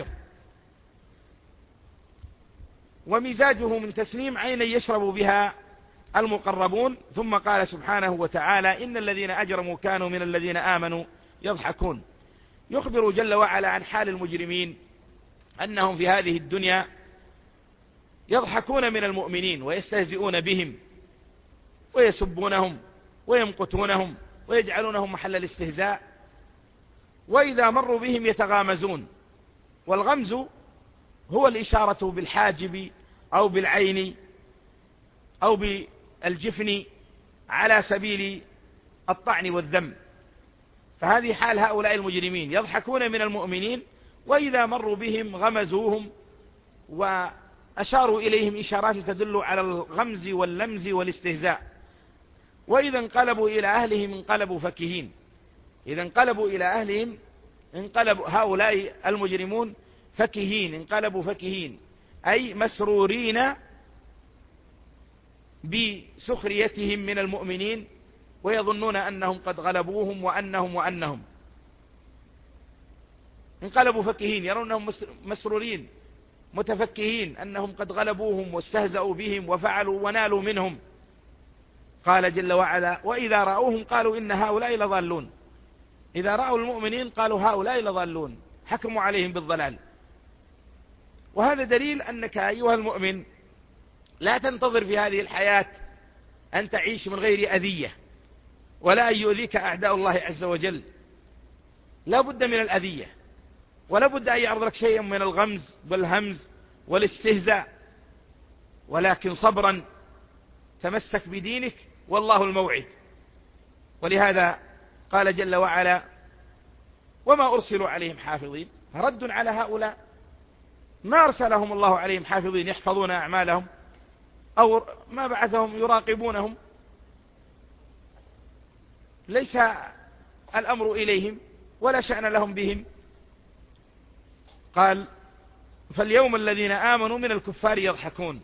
Speaker 1: ومزاجه من تسنيم عينا يشرب بها المقربون. ثم قال سبحانه وتعالى إن الذين أجرموا كانوا من الذين آمنوا يضحكون. يخبر جل وعلا عن حال المجرمين أنهم في هذه الدنيا يضحكون من المؤمنين ويستهزئون بهم ويسبونهم ويمقتونهم ويجعلونهم محل الاستهزاء، وإذا مروا بهم يتغامزون. والغمز هو الإشارة بالحاجب أو بالعين أو بالجفن على سبيل الطعن والذم. فهذه حال هؤلاء المجرمين، يضحكون من المؤمنين وإذا مروا بهم غمزوهم وأشاروا إليهم إشارات تدل على الغمز واللمز والاستهزاء. وإذا انقلبوا إلى أهلهم انقلبوا فكهين. إذا انقلبوا إلى أهلهم انقلبوا هؤلاء المجرمون فكهين، انقلبوا فكهين أي مسرورين بسخريتهم من المؤمنين، ويظنون أنهم قد غلبوهم وأنهم انقلبوا فكهين، يرونهم مسرورين متفكهين أنهم قد غلبوهم واستهزأوا بهم وفعلوا ونالوا منهم. قال جل وعلا: وإذا رأوهم قالوا إن هؤلاء لضالون. إذا رأوا المؤمنين قالوا هؤلاء لضالون، حكموا عليهم بالضلال. وهذا دليل أنك أيها المؤمن لا تنتظر في هذه الحياة أن تعيش من غير أذية، ولا أن يؤذيك أعداء الله عز وجل. لا بد من الأذية، ولا بد أن يعرض لك شيئا من الغمز والهمز والاستهزاء، ولكن صبرا تمسك بدينك والله الموعد. ولهذا قال جل وعلا: وما أرسلوا عليهم حافظين. رد على هؤلاء، ما أرسلهم الله عليهم حافظين يحفظون أعمالهم، أو ما بعثهم يراقبونهم، ليس الأمر إليهم ولا شأن لهم بهم. قال: فاليوم الذين آمنوا من الكفار يضحكون.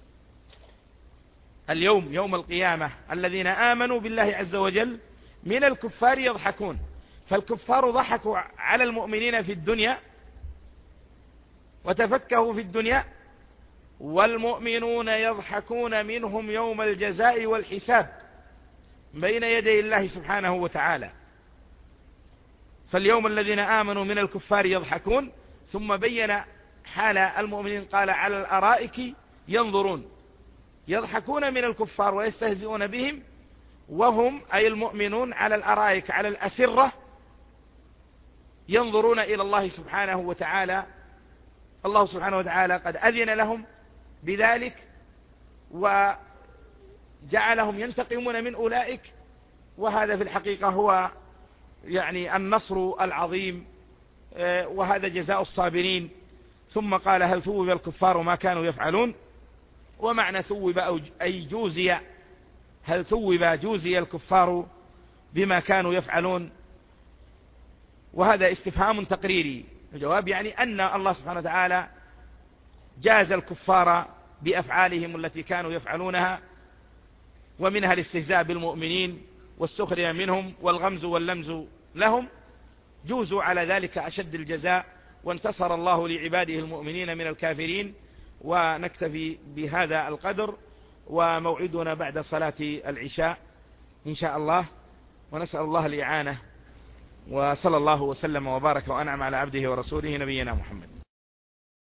Speaker 1: اليوم يوم القيامة الذين آمنوا بالله عز وجل من الكفار يضحكون. فالكفار ضحكوا على المؤمنين في الدنيا وتفكهوا في الدنيا، والمؤمنون يضحكون منهم يوم الجزاء والحساب بين يدي الله سبحانه وتعالى. فاليوم الذين آمنوا من الكفار يضحكون، ثم بين حال المؤمنين قال: على الأرائك ينظرون. يضحكون من الكفار ويستهزئون بهم، وهم أي المؤمنون على الأرائك على الأسرة ينظرون إلى الله سبحانه وتعالى. الله سبحانه وتعالى قد أذن لهم بذلك وجعلهم ينتقمون من أولئك، وهذا في الحقيقة هو يعني النصر العظيم، وهذا جزاء الصابرين. ثم قال: هل ثوب الكفار ما كانوا يفعلون. ومعنى ثوب أي جوزي، هل ثوب جوزي الكفار بما كانوا يفعلون. وهذا استفهام تقريري. الجواب يعني أن الله سبحانه وتعالى جاز الكفار بأفعالهم التي كانوا يفعلونها، ومنها الاستهزاء بالمؤمنين والسخرية منهم والغمز واللمز لهم، جوزوا على ذلك أشد الجزاء، وانتصر الله لعباده المؤمنين من الكافرين. ونكتفي بهذا القدر، وموعدنا بعد صلاة العشاء إن شاء الله، ونسأل الله الإعانة. وصلى الله وسلم وبارك وأنعم على عبده ورسوله نبينا محمد.